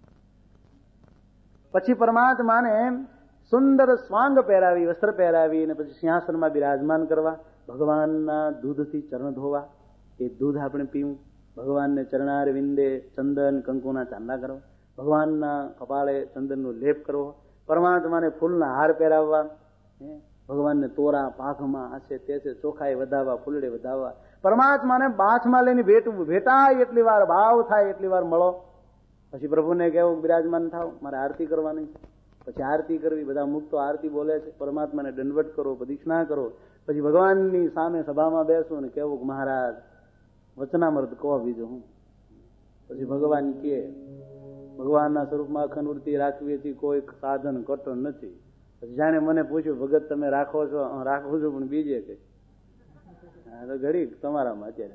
પછી પરમાત્માને સુંદર સ્વાંગ પહેરાવી, વસ્ત્ર પહેરાવી, અને પછી સિંહાસનમાં બિરાજમાન કરવા, ભગવાનના દૂધથી ચરણ ધોવા, એ દૂધ આપણે પીવું, ભગવાનને ચરણાર વિંદે ચંદન કંકુના ચાંદા કરવા, ભગવાનના કપાળે ચંદનનો લેપ કરવો, પરમાત્માને ફૂલના હાર પહેરાવવા, ભગવાનને તોરા પાખમાં આ છે તે છે ચોખાઈ વધાવવા, ફૂલડે વધાવવા, પરમાત્માને બાથમાં લઈને ભેટવું, ભેટાય એટલી વાર, ભાવ થાય એટલી વાર મળો. પછી પ્રભુને કહેવું બિરાજમાન થાવ, મારે આરતી કરવાની છે. પછી આરતી કરવી, બધા મુક્તો આરતી બોલે છે, પરમાત્માને દંડવત કરો, પ્રદક્ષિણા કરો. પછી ભગવાનની સામે સભામાં બેસું અને કહેવું કે મહારાજ વચનામૃત કહો બીજું હું. પછી ભગવાન કે ભગવાનના સ્વરૂપમાં અખંડ વૃત્તિ રાખવી હતી, કોઈ સાધન કટો નથી. પછી જાણે મને પૂછ્યું, ભગત તમે રાખો છો? રાખું છું, પણ બીજે કઈ તો ઘડી તમારામાં. અત્યારે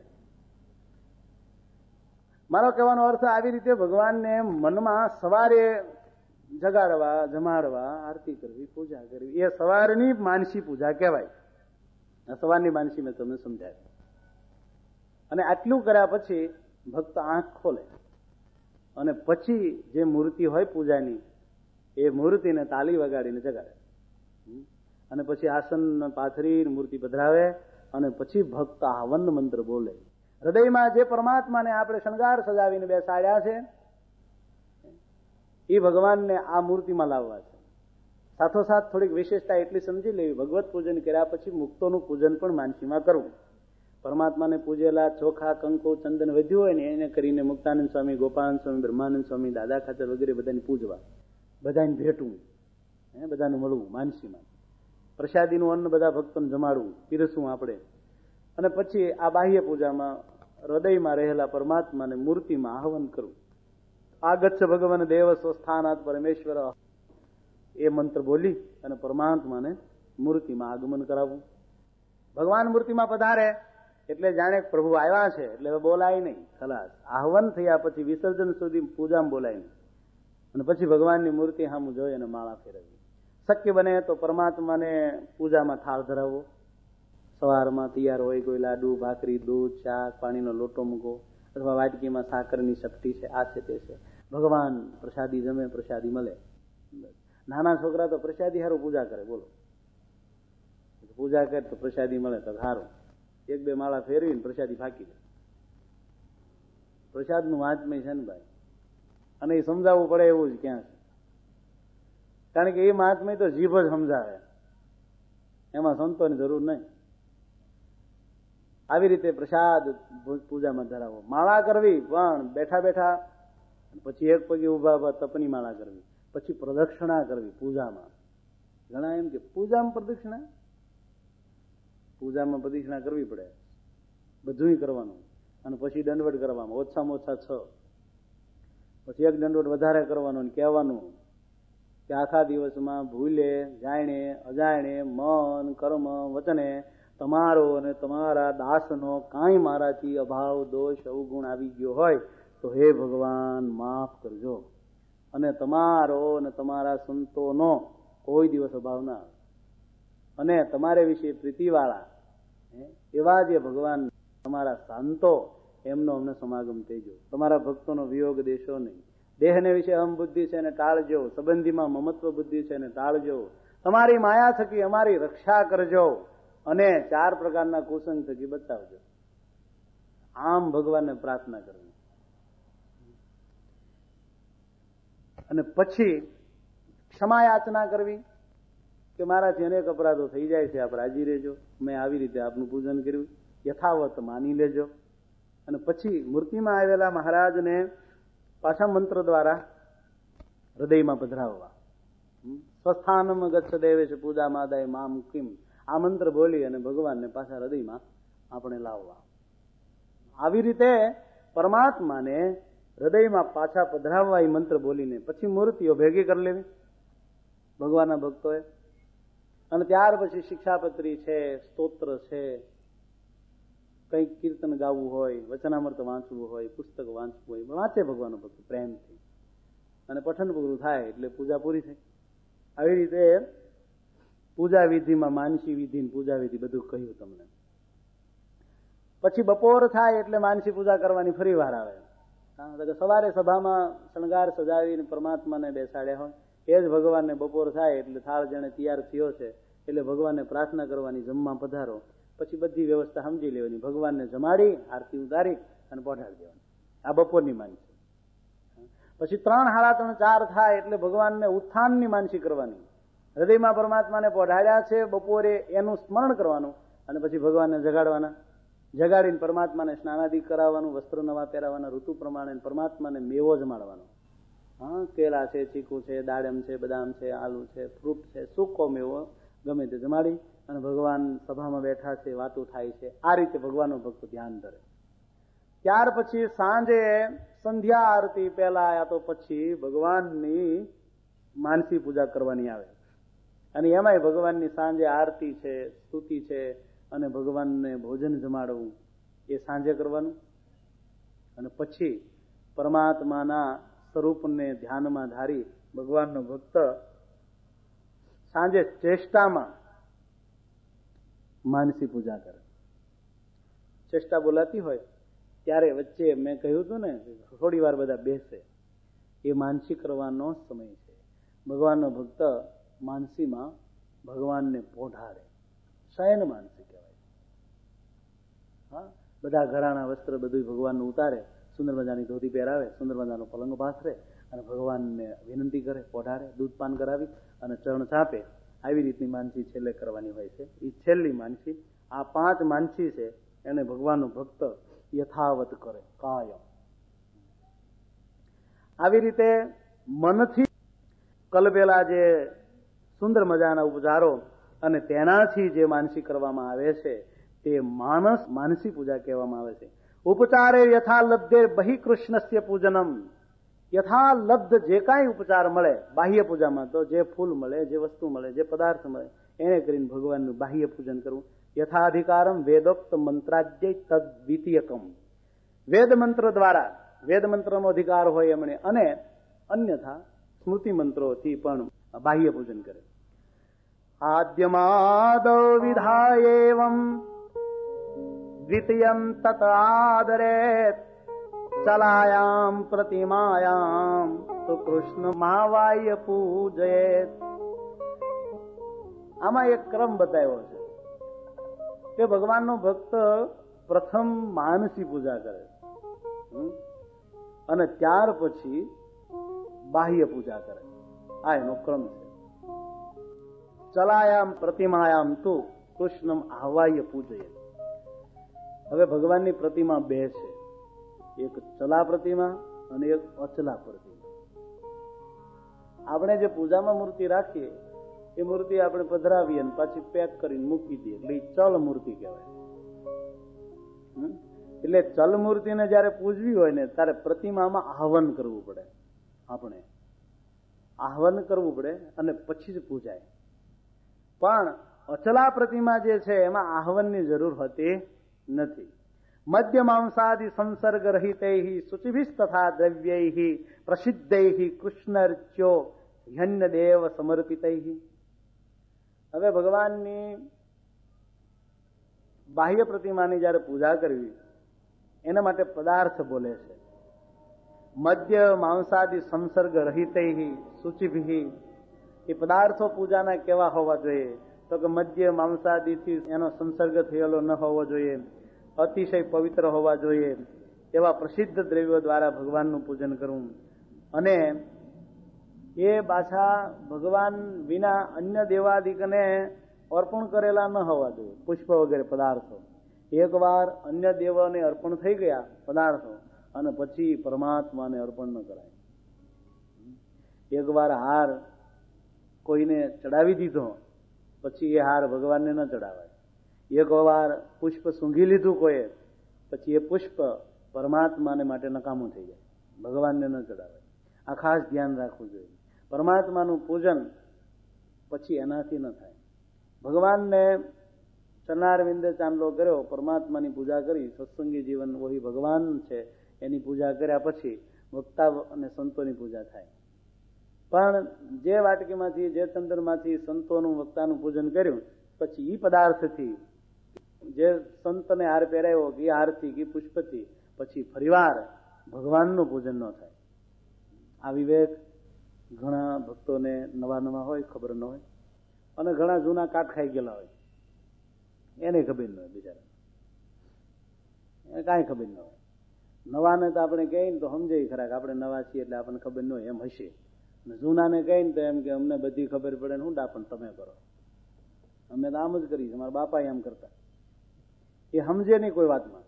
મારો કહેવાનો અર્થ આવી રીતે ભગવાનને મનમાં સવારે જગાડવા, જમાડવા, આરતી કરવી, પૂજા કરવી, એ સવારની માનસી પૂજા કહેવાય. સવારની માનસી મેં તમને સમજાય. અને આટલું કર્યા પછી ભક્ત આંખ ખોલે અને પછી જે મૂર્તિ હોય પૂજાની, એ મૂર્તિને તાલી વગાડીને જગાડે. અને પછી આસન પાથરી મૂર્તિ પધરાવે, અને પછી ભક્ત હવન મંત્ર બોલે. હૃદયમાં જે પરમાત્માને આપણે શણગાર સજાવીને બેસાડ્યા છે, એ ભગવાનને આ મૂર્તિમાં લાવવા છે. સાથોસાથ થોડીક વિશેષતા એટલી સમજી લેવી, ભગવત પૂજન કર્યા પછી મુક્તોનું પૂજન પણ માનસીમાં કરવું. પરમાત્માને પૂજેલા ચોખા, કંકુ, ચંદન વધ્યું હોય ને એને કરીને મુક્તાનંદ સ્વામી, ગોપાલ સ્વામી, બ્રહ્માનંદ સ્વામી, દાદા ખાચર વગેરે બધાને પૂજવા, બધાને ભેટવું, બધાને મળવું માનસીમાં. પ્રસાદીનું અન્ન બધા ભક્તોને જમાડવું, પીરસવું આપણે. અને પછી આ બાહ્ય પૂજામાં હૃદયમાં રહેલા પરમાત્માને મૂર્તિમાં આહ્વાન કરવું. આગચ્છ ભગવાન દેવ સ્વસ્થાનાત પરમેશ્વર, એ મંત્ર બોલી અને પરમાત્માને મૂર્તિમાં આગમન કરાવવું. ભગવાન મૂર્તિમાં પધારે એટલે જાણે પ્રભુ આવ્યા છે એટલે બોલાય નહીં, ખલાસ. આહ્વાન થયા પછી વિસર્જન સુધી પૂજામાં બોલાય નહીં. અને પછી ભગવાનની મૂર્તિ સામું જોઈ અને માળા ફેરવવી. શક્ય બને તો પરમાત્માને પૂજામાં થાળ ધરાવવો. સવારમાં તૈયાર હોય કોઈ લાડુ, ભાખરી, દૂધ, શાક, પાણીનો લોટો મૂકો, અથવા વાટકીમાં સાકરની શક્તિ છે, આ છે તે છે. ભગવાન પ્રસાદી જમે, પ્રસાદી મળે. નાના છોકરા તો પ્રસાદી હારું પૂજા કરે, બોલો. પૂજા કરે તો પ્રસાદી મળે તો સારું. 1-2 માળા ફેરવીને પ્રસાદી ફાંકી દે. પ્રસાદનું વાંચમય છે ને ભાઈ, અને એ સમજાવવું પડે એવું જ ક્યાં છે. કારણ કે એ મહાત્મય તો જીભ જ સમજાવે, એમાં સંતોની જરૂર નહીં. આવી રીતે પ્રસાદ પૂજામાં ધરાવો. માળા કરવી પણ બેઠા બેઠા, પછી એક પગે ઉભા તપની માળા કરવી, પછી પ્રદક્ષિણા કરવી પૂજામાં. ઘણા એમ કે પૂજામાં પ્રદક્ષિણા, પૂજામાં પ્રદક્ષિણા કરવી પડે, બધું કરવાનું. અને પછી દંડવટ કરવામાં ઓછામાં ઓછા 6, પછી એક દંડવટ વધારે કરવાનો અને કહેવાનું કે આખા દિવસમાં ભૂલે, જાણે, અજાણે, મન, કર્મ, વચને તમારો અને તમારા દાસનો કાંઈ મારાથી અભાવ, દોષ, અવગુણ આવી ગયો હોય તો હે ભગવાન માફ કરજો. અને તમારો અને તમારા સંતોનો કોઈ દિવસ અભાવ ના આવે. અને તમારે વિશે પ્રીતિવાળા એવા જે ભગવાન તમારા સંતો એમનો અમને સમાગમ થઈ ગયો. તમારા ભક્તોનો વિયોગ દેશો નહીં. દેહને વિશે અહમ બુદ્ધિ છે એને ટાળજો. સંબંધીમાં મમત્વ બુદ્ધિ છે એને ટાળજો. તમારી માયા થકી અમારી રક્ષા કરજો અને 4 પ્રકારના કુસંગ થકી બચાવજો. આમ ભગવાનને પ્રાર્થના કરવી. અને પછી ક્ષમા યાચના કરવી કે મારાથી અનેક અપરાધો થઈ જાય છે, આપ રાજી રહેજો. મેં આવી રીતે આપનું પૂજન કર્યું, યથાવત માની લેજો. અને પછી મૂર્તિમાં આવેલા મહારાજને પાછા મંત્ર દ્વારા હૃદયમાં પધરાવવા. સ્વસ્થાનમ ગચ્છ દેવેશ પૂજા માદાય મામ કિમ, આ મંત્ર બોલી અને ભગવાનને પાછા હૃદયમાં આપણે લાવવા. આવી રીતે પરમાત્માને હૃદયમાં પાછા પધરાવવા એ મંત્ર બોલીને પછી મૂર્તિઓ ભેગી કરી લેવી ભગવાનના ભક્તોએ. અને ત્યાર પછી શિક્ષાપત્રી છે, સ્તોત્ર છે, કંઈક કીર્તન ગાવું હોય, વચનામૃત વાંચવું હોય, પુસ્તક વાંચવું હોય, વાંચે ભગવાનનો ભક્ત પ્રેમથી. અને પઠન પૂરું થાય એટલે પૂજા પૂરી થઈ. આવી રીતે પૂજા વિધિમાં માનસી વિધિ પૂજા વિધિ બધું કહ્યું તમને. પછી બપોર થાય એટલે માનસી પૂજા કરવાની ફરી વાર આવે. સવારે સભામાં શણગાર સજાવીને પરમાત્માને બેસાડ્યા હોય એ જ ભગવાનને બપોર થાય એટલે થાળ જેને તૈયાર થયો છે એટલે ભગવાનને પ્રાર્થના કરવાની, જમવા પધારો. પછી બધી વ્યવસ્થા સમજી લેવાની, ભગવાનને જમાડી આરતી ઉતારી અને પહોંચાડી દેવાની. આ બપોરની માનસી. પછી 3, 3:30, 4 થાય એટલે ભગવાનને ઉત્થાનની માનસી કરવાની. હૃદયમાં પરમાત્માને પહોંચાડ્યા છે બપોરે એનું સ્મરણ કરવાનું અને પછી ભગવાનને જગાડવાના. જગાડીને પરમાત્માને સ્નાનાદિ કરાવવાનું, વસ્ત્ર નવા પહેરાવાના, ઋતુ પ્રમાણે પરમાત્માને મેવો જમાડવાનો. હા, કેળા છે, ચીકુ છે, દાડમ છે, બદામ છે, આલુ છે, ફ્રૂટ છે, સૂકો મેવો ગમે તે જમાડી અને ભગવાન સભામાં બેઠા છે, વાતો થાય છે. આ રીતે ભગવાનનો ભક્ત ધ્યાન ધરે. ત્યાર પછી સાંજે સંધ્યા આરતી પહેલા યા તો પછી ભગવાનની માનસી પૂજા કરવાની આવે. અને એમાંય ભગવાનની સાંજે આરતી છે, સ્તુતિ છે અને ભગવાનને ભોજન જમાડવું એ સાંજે કરવાનું. અને પછી પરમાત્માના સ્વરૂપને ધ્યાનમાં ધારી ભગવાનનો ભક્ત સાંજે ચેષ્ટામાં માનસી પૂજા કરે. ચેષ્ટા બોલાતી હોય ત્યારે વચ્ચે મેં કહ્યું હતું ને, થોડી વાર બધા બેસે, એ માનસી કરવાનો સમય છે. ભગવાનનો ભક્ત માનસીમાં ભગવાનને પોઢાડે. શયન માનસી કહેવાય. હા, બધા ઘરાણા વસ્ત્ર બધું ભગવાનનું ઉતારે, સુંદર મજાની ધોતી પહેરાવે, સુંદર મજાનો પલંગ પાથરે અને ભગવાનને વિનંતી કરે, પોઢાડે, દૂધપાન કરાવી અને ચરણ ચાપે. આવી રીતની માનસી છેલ્લે કરવાની હોય છે. એ છેલ્લી માનસી. આ 5 માનસી છે એને ભગવાનનો ભક્ત યથાવત કરે કાયમ. આવી રીતે મનથી કલબેલા જે સુંદર મજાના ઉપચારો અને તેનાથી જે માનસી કરવામાં આવે છે તે માનસી પૂજા કહેવામાં આવે છે. ઉપચારે યથાલબ્ધે બહિ કૃષ્ણસ્ય પૂજનમ. યથાલબ્ધ જે કાંઈ ઉપચાર મળે બાહ્ય પૂજામાં, તો જે ફૂલ મળે, જે વસ્તુ મળે, જે પદાર્થ મળે એને કરીને ભગવાનનું બાહ્ય પૂજન કરવું. યથાધિકારમ વેદોક્ત મંત્રાજ્ય તદ્વિતીયકમ. વેદ મંત્ર દ્વારા, વેદ મંત્રનો અધિકાર હોય એમણે, અને અન્યથા સ્મૃતિ મંત્રોથી પણ બાહ્ય પૂજન કરે. આદ્યમાદૌ વિધાયેવમ દ્વિતીયમ તત આદરેત ચલાયામ પ્રતિમાયામ તો કૃષ્ણ મહાવાય પૂજયેત. આમાં એક ક્રમ બતાવ્યો છે કે ભગવાનનો ભક્ત પ્રથમ માનસી પૂજા કરે અને ત્યાર પછી બાહ્ય પૂજા કરે. આ એનો ક્રમ છે. ચલાયામ પ્રતિમાયામ તો કૃષ્ણમ આહવાય પૂજયેત. હવે ભગવાનની પ્રતિમા 2 છે, એક ચલા પ્રતિમા અને એક અચલા પ્રતિમા. આપણે જે પૂજામાં મૂર્તિ રાખીએ એ મૂર્તિ આપણે પધરાવીએ અને પાછી પેક કરીને મૂકી દઈએ એટલે ચલ મૂર્તિ કહેવાય. એટલે ચલ મૂર્તિને જયારે પૂજવી હોય ને ત્યારે પ્રતિમામાં આહ્વાન કરવું પડે. આપણે આહ્વાન કરવું પડે અને પછી જ પૂજાય. પણ અચલા પ્રતિમા જે છે એમાં આહ્વાનની જરૂર હોતી નથી. મધ્ય માંસાદિ સંસર્ગ રહિતૈ શુચિભિ તથા દ્રવ્યૈ પ્રસિદ્ધૈ કૃષ્ણર્ચ્યો હ્યન્યદેવ સમર્પિતૈ. હવે ભગવાનની બાહ્ય પ્રતિમાની જયારે પૂજા કરવી એના માટે પદાર્થ બોલે છે. મધ્ય માંસાદિ સંસર્ગ રહિતૈ શુચિભિ. એ પદાર્થો પૂજાના કેવા હોવા જોઈએ? તો કે મધ્ય માંસાદિથી એનો સંસર્ગ થયેલો ન હોવો જોઈએ, અતિશય પવિત્ર હોવા જોઈએ, એવા પ્રસિદ્ધ દ્રવ્યો દ્વારા ભગવાનનું પૂજન કરવું. અને એ પાછા ભગવાન વિના અન્ય દેવાદિકને અર્પણ કરેલા ન હોવા જોઈએ, પુષ્પ વગેરે પદાર્થો. એકવાર અન્ય દેવોને અર્પણ થઈ ગયા પદાર્થો અને પછી પરમાત્માને અર્પણ ન કરાય. એકવાર હાર કોઈને ચડાવી દીધો પછી એ હાર ભગવાનને ન ચડાવાય. એકવાર પુષ્પ સૂંઘી લીધું કોઈએ પછી એ પુષ્પ પરમાત્માને માટે નકામું થઈ જાય, ભગવાનને ન ચડાવાય. આ ખાસ ધ્યાન રાખવું જોઈએ. પરમાત્માનું પૂજન પછી એનાથી ન થાય. ભગવાનને ચરણારવિંદે ચાંદલો કર્યો, પરમાત્માની પૂજા કરી, સત્સંગી જીવન વહી ભગવાન છે એની પૂજા કર્યા પછી વક્તા અને સંતોની પૂજા થાય. પણ જે વાટકીમાંથી જે ચંદનમાંથી સંતોનું વક્તાનું પૂજન કર્યું પછી એ પદાર્થથી જે સંતને હાર પહેરાયો કે હારથી કે પુષ્પથી પછી ફરીવાર ભગવાનનું પૂજન ન થાય. આ વિવેક ઘણા ભક્તોને નવા નવા હોય, ખબર ન હોય, અને ઘણા જૂના કાટ ખાઈ ગયેલા હોય એને ખબર ન હોય, બિચારા એને કાંઈ ખબર ન હોય. નવાને તો આપણે કહીએ ને તો સમજાય ખરા કે આપણે નવા છીએ એટલે આપણને ખબર ન હોય એમ હશે. જૂનાને કહીને તો એમ કે અમને બધી ખબર પડે ને હું ડાપણ તમે કરો, અમે તો આમ જ કરીએ, અમારા બાપા એમ કરતા. એ સમજે નહીં કોઈ વાતમાં.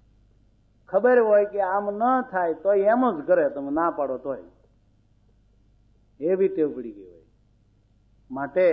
ખબર હોય કે આમ ન થાય તો એમ જ કરે, તમે ના પાડો તોય. એવી ટેવ પડી ગઈ હોય. માટે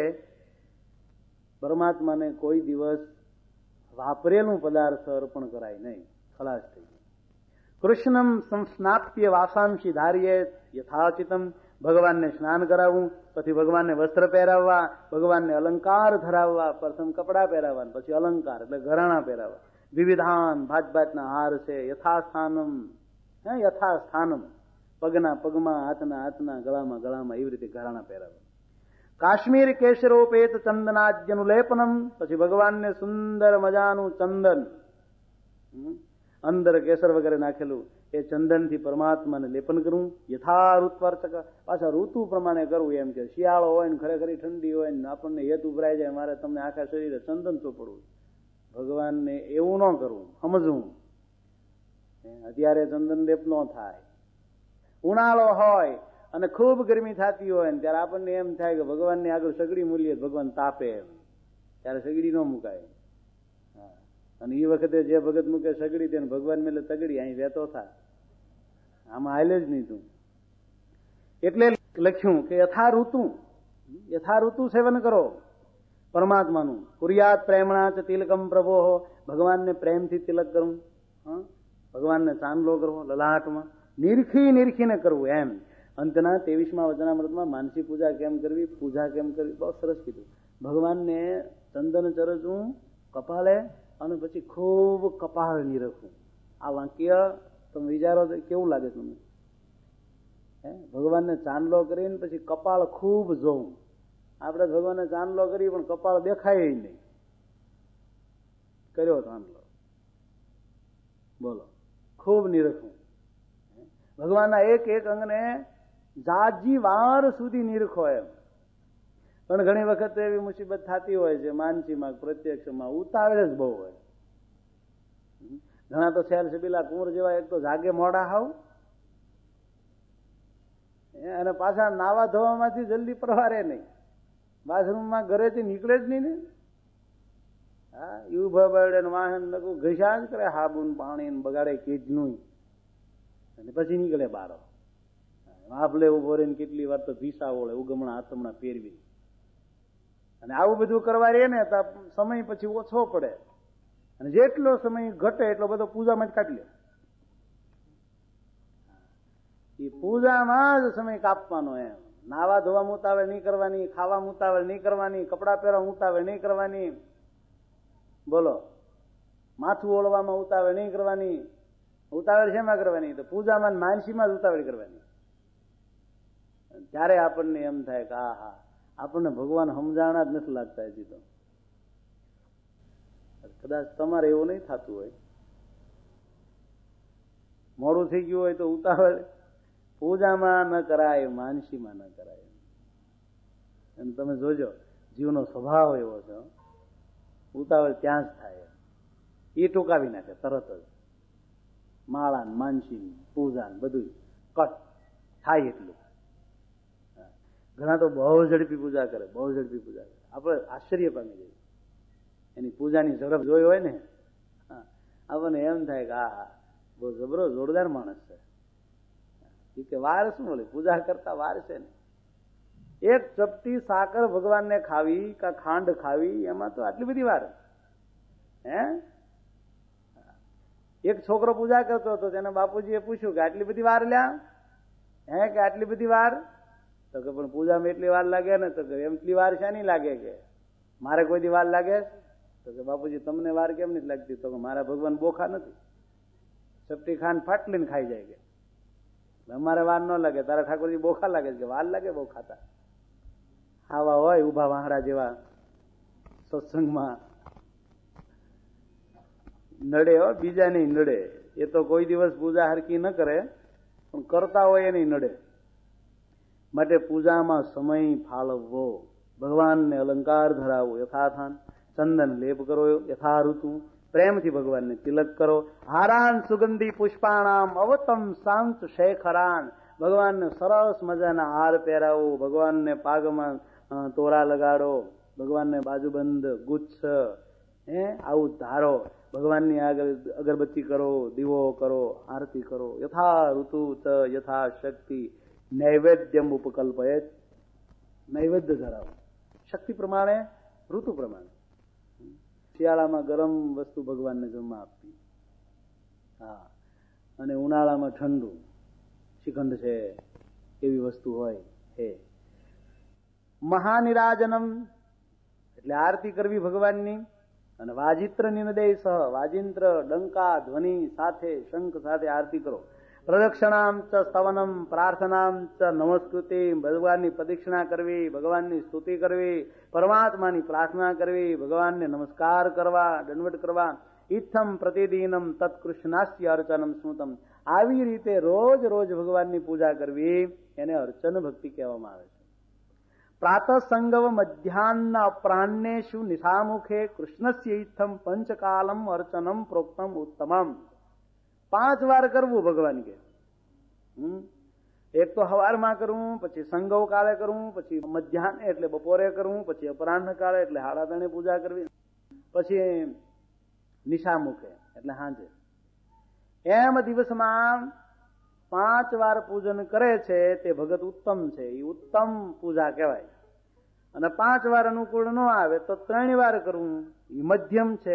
પરમાત્માને કોઈ દિવસ વાપરેલું પદાર્થ અર્પણ કરાય નહીં, ખલાસ થઈ ગયું. કૃષ્ણમ સંસ્નાપ્ય વાસાંશી ધાર્યે યથાચિતમ. ભગવાનને સ્નાન કરાવવું, પછી ભગવાનને વસ્ત્ર પહેરાવવા, ભગવાનને અલંકાર ધરાવવા, પ્રથમ કપડા પહેરાવવા, પછી અલંકાર એટલે ઘરાણા પહેરાવવા, વિવિધાન ભાત ભાતના હાર છે, યથાસ્થાનમ યથાસ્થાનમ, પગના પગમાં, હાથના હાથના, ગળામાં ગળામાં, એવી રીતે ઘરાણા પહેરાવવા. કાશ્મીર કેશરોપેત ચંદનાદ્યનું લેપનમ, પછી ભગવાનને સુંદર મજાનું ચંદન, અંદર કેસર વગેરે નાખેલું એ ચંદનથી પરમાત્માને લેપન કરવું. યથા ઋત્વર્ચક, પાછા ઋતુ પ્રમાણે કરવું. એમ કે શિયાળો હોય ને ખરેખર ઠંડી હોય ને આપણને હેત ઉભરાઈ જાય, મારે તમને આખા શરીરે ચંદન ચોપડવું, ભગવાનને એવું ન કરવું, સમજવું. અત્યારે ચંદન લેપ ન થાય. ઉનાળો હોય અને ખૂબ ગરમી થતી હોય ને ત્યારે આપણને એમ થાય કે ભગવાનની આગળ સગડી મૂલીએ, ભગવાન તાપે એમ, ત્યારે સગડી ન મુકાય. અને એ વખતે જે ભગત મૂકે સગડી તેને ભગવાન મેલે તગડી, અહીં વેતો થાય, આમાં હાલે જ નહીં તું. એટલે લખ્યું કે યથા ઋતુ સેવન કરો પરમાત્માનું. કુર્યાત પ્રેમણા ચ તિલકમ પ્રભો, ભગવાનને પ્રેમથી તિલક કરવું, ભગવાનને ચાંદલો કરવો લલાટમાં, નિરખીને કરવું. એમ અંતના 23મા વચનામૃતમાં માનસી પૂજા કેમ કરવી, પૂજા કેમ કરવી, બહુ સરસ કીધું. ભગવાનને ચંદન ચરચવું કપાળે અને પછી ખૂબ કપાળ નિરખવું. આ વાક્ય તમે વિચારો કેવું લાગે તમને? ભગવાનને ચાંદલો કરીને પછી કપાળ ખૂબ જોવું. આપણે ભગવાનને ચાંદલો કરી પણ કપાળ દેખાય નહીં. કર્યો ચાંદલો, બોલો, ખૂબ નિરખવું. ભગવાનના એક એક અંગને જાજી વાર સુધી નિરખો એમ. પણ ઘણી વખત એવી મુસીબત થતી હોય છે માનસીમાં પ્રત્યક્ષમાં, ઉતાવળ જ બહુ હોય. ઘણા તો સેલ સબીલા કુંવર જેવા એક તો જાગે મોડા હાવ, અને પાછા નાવા ધોવામાંથી જલ્દી પરવારે નહીં, બાથરૂમમાં ઘરેથી નીકળે જ નહીં ને. હા, ઉભા બળે વાહન ઘસ્યા જ કરે, હાબુ પાણી બગાડે કીધનું, અને પછી નીકળે બારો. આપલે ઉભો રહીને કેટલી વાર તો ભીસા ઓળે, ઉગમણા આતમણા પહેરવી. અને આવું બધું કરવા રહે ને તો સમય પછી ઓછો પડે, અને જેટલો સમય ઘટે એટલો બધો પૂજામાં જ કાઢી લે. એ પૂજામાં જ સમય કાપવાનો. એમ નાવા ધોવા ઉતાવળ નહીં કરવાની, ખાવા ઉતાવળ નહીં કરવાની, કપડા પહેરવા ઉતાવળ નહીં કરવાની, બોલો, માથું ઓળવામાં ઉતાવળ નહીં કરવાની. ઉતાવળ શેમાં કરવાની? તો પૂજામાં માનસીમાં જ ઉતાવળ કરવાની. ત્યારે આપણને એમ થાય કે હા, આપણને ભગવાન સમજાણા જ નથી લાગતા હજી તો. કદાચ તમારે એવું નહીં થતું હોય, મોડું થઈ ગયું હોય તો ઉતાવળ પૂજામાં ન કરાય, માનસીમાં ન કરાય. એમ તમે જોજો, જીવનો સ્વભાવ એવો છે, ઉતાવળ ત્યાં જ થાય. એ ટૂંકાવી નાખે તરત જ. માળા માનસી પૂજા બધું કટ થાય એટલું. ઘણા તો બહુ ઝડપી પૂજા કરે, બહુ ઝડપી પૂજા કરે, આપણે આશ્ચર્ય પામી જઈએ. એની પૂજાની ઝડપ જોઈ હોય ને, આપણને એમ થાય કે આ બહુ જબરો જોરદાર માણસ છે. એ કે વાર શું બોલે, પૂજા કરતા વાર છે ને. એક ચપટી સાકર ભગવાનને ખાવી કે ખાંડ ખાવી, એમાં તો આટલી બધી વાર. હે, એક છોકરો પૂજા કરતો હતો, તેના બાપુજીએ પૂછ્યું કે આટલી બધી વાર લ્યા, હે કે આટલી બધી વાર? તો કે પણ પૂજામાં એટલી વાર લાગે ને. તો કે એટલી વાર શાની લાગે? કે મારે કોઈ દી વાર લાગે? તો કે બાપુજી તમને વાર કેમ નથી લાગતી? તો કે મારા ભગવાન બોખા નથી, ચપટી ખાંડ ફાટલીને ખાઈ જાય. કે અમારે વાર ન લાગે, તારા ઠાકોરજી બોખા લાગે છે. કે વાર લાગે બહુ ખાતા. આવા હોય ઉભા વાહડા જેવા સત્સંગમાં નડે હો, બીજા નહીં નડે. એ તો કોઈ દિવસ પૂજા હરકી ન કરે, પણ કરતા હોય એ નહીં નડે. માટે પૂજામાં સમય ફાળવવો, ભગવાનને અલંકાર ધરાવો યથાથાન, ચંદન લેપ કરો યથા ઋતુ, પ્રેમથી ભગવાનને તિલક કરો. હારાન સુગંધી પુષ્પાણામ અવતમ શાંત શેખરાન, ભગવાનને સરસ મજાના હાર પહેરાવો, ભગવાનને પાગમાં તોરા લગાડો, ભગવાનને બાજુબંધ ગુચ્છ આવું ધારો, ભગવાનની આગળ અગરબત્તી કરો, દીવો કરો, આરતી કરો. યથા ઋતુ ચ યથા શક્તિ નૈવેદ્યમ ઉપકલ્પયત, નૈવેદ્ય ધરાવો શક્તિ પ્રમાણે, ઋતુ પ્રમાણે. શિયાળામાં ગરમ વસ્તુ ભગવાનને જમવા આપવી, હા, અને ઉનાળામાં ઠંડુ શ્રીખંડ છે એવી વસ્તુ હોય. હે મહાનિરાજનમ એટલે આરતી કરવી ભગવાનની. અને વાજિત્ર નિનદે સહ, વાજિંત્ર ડંકા ધ્વનિ સાથે, શંખ સાથે આરતી કરો. પ્રદક્ષિણામ ચ સ્તવનમ પ્રાર્થનામ ચ નમસ્કૃતિ, ભગવાનની પ્રદક્ષિણા કરવી, ભગવાનની સ્તુતિ કરવી, પરમાત્માની પ્રાર્થના કરવી, ભગવાનને નમસ્કાર કરવા, દંડવત કરવા. ઇથમ પ્રતિદિનમ તત્કૃષ્ણાસ્ય અર્ચનમ સ્મૃતમ, આવી રીતે રોજ રોજ ભગવાનની પૂજા કરવી, એને અર્ચન ભક્તિ કહેવામાં આવે છે. પ્રાતઃ સંગવ મધ્યાહ્ન અપરાહ્નેષુ નિશામુખે કૃષ્ણસ્ય ઇથમ પંચકાલમ અર્ચનમ પ્રોક્તમ ઉત્તમમ. 5 વાર કરવું ભગવાન કે. એક તો હવારમાં કરવું, પછી સંગવ કાળે કરવું, પછી મધ્યાહન એટલે બપોરે કરવું, પછી અપરાહ્ન કાળે એટલે 3:30 પૂજા કરવી, પછી નિશામુખે એટલે સાંજે. એમ દિવસમાં 5 વાર પૂજન કરે છે તે ભગત ઉત્તમ છે, એ ઉત્તમ પૂજા કહેવાય. અને 5 વાર અનુકૂળ ન આવે તો 3 વાર કરવું, એ મધ્યમ છે.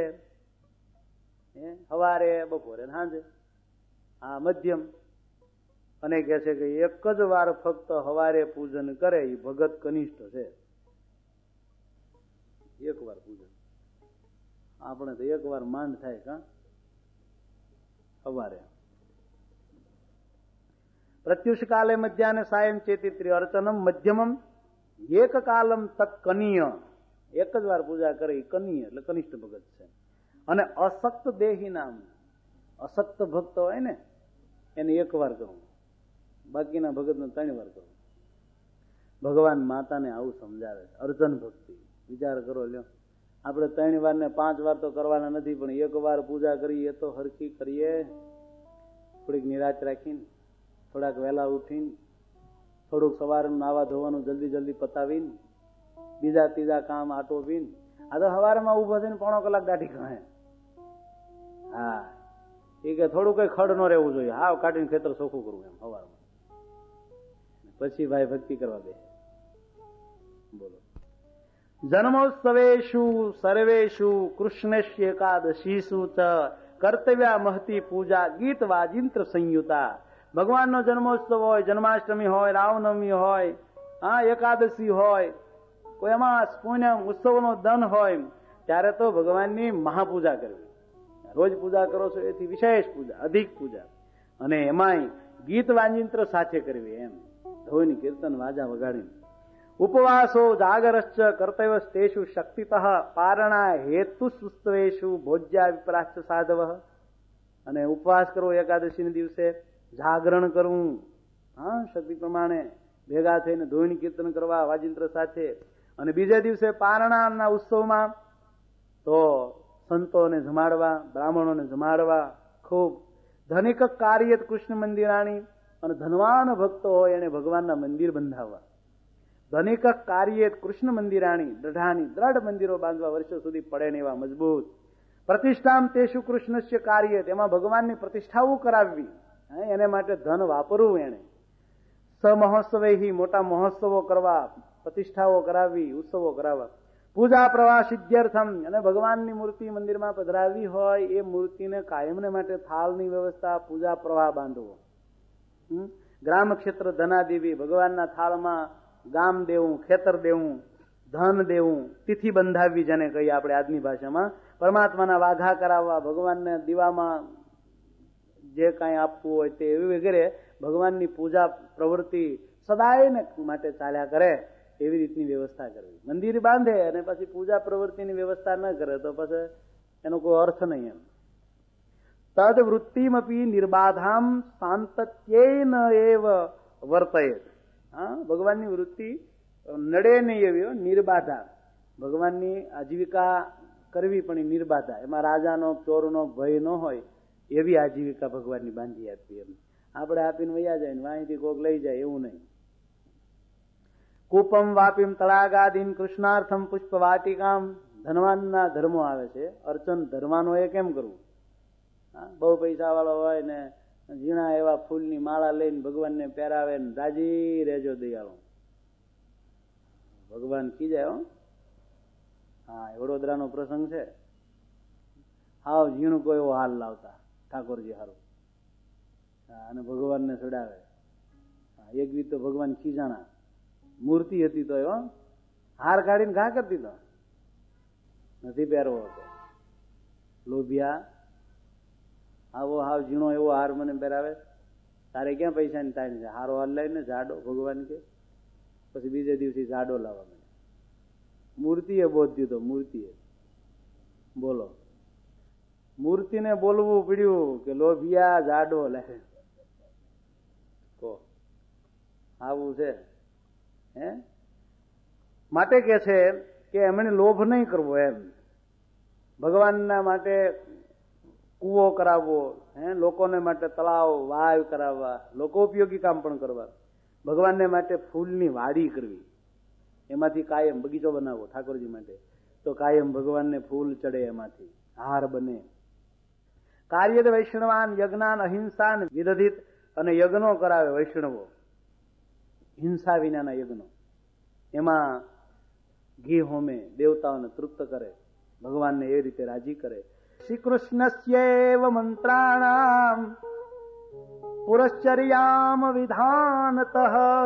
સવારે, બપોરે, સાંજે, આ મધ્યમ. અને કહે છે કે એક જ વાર ફક્ત સવારે પૂજન કરે એ ભગત કનિષ્ઠ છે. એક વાર પૂજન, આપણે તો એક વાર માંડ થાય કા સવારે. પ્રત્યુષ કાલે મધ્યાહને સાયં ચેતિત્રી અર્ચનમ મધ્યમમ એક કાલમ તત્ કનીય, એક જ વાર પૂજા કરે એ કનીય એટલે કનિષ્ઠ ભગત છે. અને અસક્ત દેહી નામ, અસક્ત ભક્ત હોય ને એને 1 વાર કરવું, બાકીના ભગતને 3 વાર કરવું. ભગવાન માતાને આવું સમજાવે છે અર્ચન ભક્તિ. વિચાર કરો લ્યો, આપણે 3 વાર ને 5 વાર તો કરવાના નથી, પણ 1 વાર પૂજા કરીએ તો હરખી કરીએ, થોડીક નિરાશ રાખીને, થોડાક વહેલા ઉઠીને, થોડુંક સવારનું નાવા ધોવાનું જલ્દી પતાવીને, બીજા ત્રીજા કામ આટોપીને. આ તો સવારમાં ઉભો થઈને 1.5 કલાક દાઢી ખાય. હા, એ કે થોડું કઈ ખડ ન રહેવું જોઈએ, હાવ કાઢીને ખેતર ચોખ્ખું કરવું એમ સવારમાં. પછી ભાઈ ભક્તિ કરવા દે. બોલો. જન્મોત્સવેષુ સર્વેષુ કૃષ્ણસ્ય એકાદશીષુ ચ કર્તવ્યા મહતી પૂજા ગીત વાજિંત્ર સંયુતા. ભગવાનનો જન્મોત્સવ હોય, જન્માષ્ટમી હોય, રામનવમી હોય, એકાદશી હોય, કોઈ અમાસ પૂનમ ઉત્સવનો દન હોય, ત્યારે તો ભગવાનની મહાપૂજા કરવી. રોજ પૂજા કરો છો એથી વિશેષ પૂજા, અધિક પૂજા. અને એમાંય ગીત વાજિંત્ર સાથે કરવી, એમ ધોઈને કીર્તન વાજા વગાડીને. ઉપવાસો જાગરશ્ચ કર્તવ્યસ્તેષુ શક્તિતઃ પારણા હેતુ સુસ્તવેશુ ભોજ્યા વિપ્રાશ્ચ સાધવ. અને ઉપવાસ કરવો એકાદશીના દિવસે, જાગરણ કરવું, હા, શક્તિ પ્રમાણે ભેગા થઈને ધોઈણ કીર્તન કરવા વાજિંત્ર સાથે. અને બીજા દિવસે પારણાના ઉત્સવમાં તો સંતોને જમાડવા, બ્રાહ્મણોને જમાડવા. ખૂબ ધનિક કાર્ય કૃષ્ણ મંદિરાણી, અને ધનવાન ભક્તો હોય એને ભગવાનના મંદિર બંધાવવા. ધનિક કાર્ય કૃષ્ણ મંદિરાણી, દઢાની દ્રઢ મંદિરો બાંધવા, વર્ષો સુધી પડે ને એવા મજબૂત. પ્રતિષ્ઠામ તેષુ કૃષ્ણસ્ય કાર્ય, તેમાં ભગવાનની પ્રતિષ્ઠાઓ કરાવવી, એને માટે ધન વાપરવું. એને સમહોત્સવે, મોટા મહોત્સવો કરવા, પ્રતિષ્ઠાઓ કરાવવી, ઉત્સવો કરાવવા. પૂજા પ્રવાહ સિદ્ધ્યર્થમ, અને ભગવાનની મૂર્તિ મંદિરમાં પધરાવી હોય એ મૂર્તિને કાયમને માટે થાળની વ્યવસ્થા, પૂજા પ્રવાહ બાંધવો. ગ્રામ ક્ષેત્ર ધનાદેવી, ભગવાનના થાળમાં ગામ દેવું, ખેતર દેવું, ધન દેવું, તિથિ બંધાવવી, જેને કહીએ આપણે આજની ભાષામાં. પરમાત્માના વાઘા કરાવવા, ભગવાનને દીવામાં જે કાંઈ આપવું હોય તે વગેરે ભગવાનની પૂજા પ્રવૃત્તિ સદાયને માટે ચાલ્યા કરે એવી રીતની વ્યવસ્થા કરવી. મંદિર બાંધે અને પછી પૂજા પ્રવૃત્તિની વ્યવસ્થા ન કરે તો પછી એનો કોઈ અર્થ નહીં. એમ તદ વૃત્તિમપી નિર્બાધામ સાંતત્યેન એવ વર્તયેત. હા, ભગવાનની વૃત્તિ નડે નહીં એવી, નિર્બાધા. ભગવાનની આજીવિકા કરવી પણ નિર્બાધા, એમાં રાજાનો ચોરનો ભય ન હોય એવી આજીવિકા ભગવાનની બાંધી આપવી. એમ આપણે આપીને વયા જાય ને વાંહીથી કોક લઈ જાય એવું નહીં. કૂપમ વાપીમ તળાગાદીન કૃષ્ણાર્થમ પુષ્પ વાટિકામ. ધનવાનના ધર્મો આવે છે, અર્ચન ધર્માનો એ કેમ કરવું? બહુ પૈસા વાળો હોય ને ઝીણા એવા ફૂલની માળા લઈને ભગવાનને પહેરાવે ને રાજી રેજો દયાળો, ભગવાન કી જાય. હા, વડોદરાનો પ્રસંગ છે. હાવ ઝીણું કોઈ એવો હાલ લાવતા ઠાકોરજી હારું, અને ભગવાનને ચડાવે. એક વીત તો ભગવાન ખીજાણા, મૂર્તિ હતી તો એવો હાર કાઢીને ઘા કરતી તો નથી પહેરવો હતો. લોભિયા, આવો હાવ ઝીણો એવો હાર મને પહેરાવે, તારે ક્યાં પૈસાની તાણી છે? હારો હાર લઈને જાડો ભગવાન કે, પછી બીજે દિવસે જાડો લાવવા મને. મૂર્તિએ બોધ્યું તો મૂર્તિએ બોલો, મૂર્તિને બોલવું પડ્યું કે લોભિયા જાડો લે. કો આવું છે હે? માટે કે છે કે એમણે લોભ નહીં કરવો. એમ ભગવાનના માટે કૂવો કરાવવો, લોકોને માટે તળાવ વાવ કરાવવા, લોકો ઉપયોગી કામ પણ કરવા. ભગવાનને માટે ફૂલની વાડી કરવી, એમાંથી કાયમ બગીચો બનાવવો ઠાકોરજી માટે, તો કાયમ ભગવાનને ફૂલ ચડે, એમાંથી હાર બને. કાર્ય વૈષ્ણવાન યજ્ઞાન અહિંસાન વિદધિત, અને યજ્ઞો કરાવે વૈષ્ણવો, હિંસા વિનાના યજ્ઞો. એમાં ઘી હોમે, દેવતાઓને તૃપ્ત કરે, ભગવાનને એ રીતે રાજી કરે. શ્રી કૃષ્ણસ્યૈવ મંત્રાણામ પુરશ્ચર્યામ વિધાનતઃ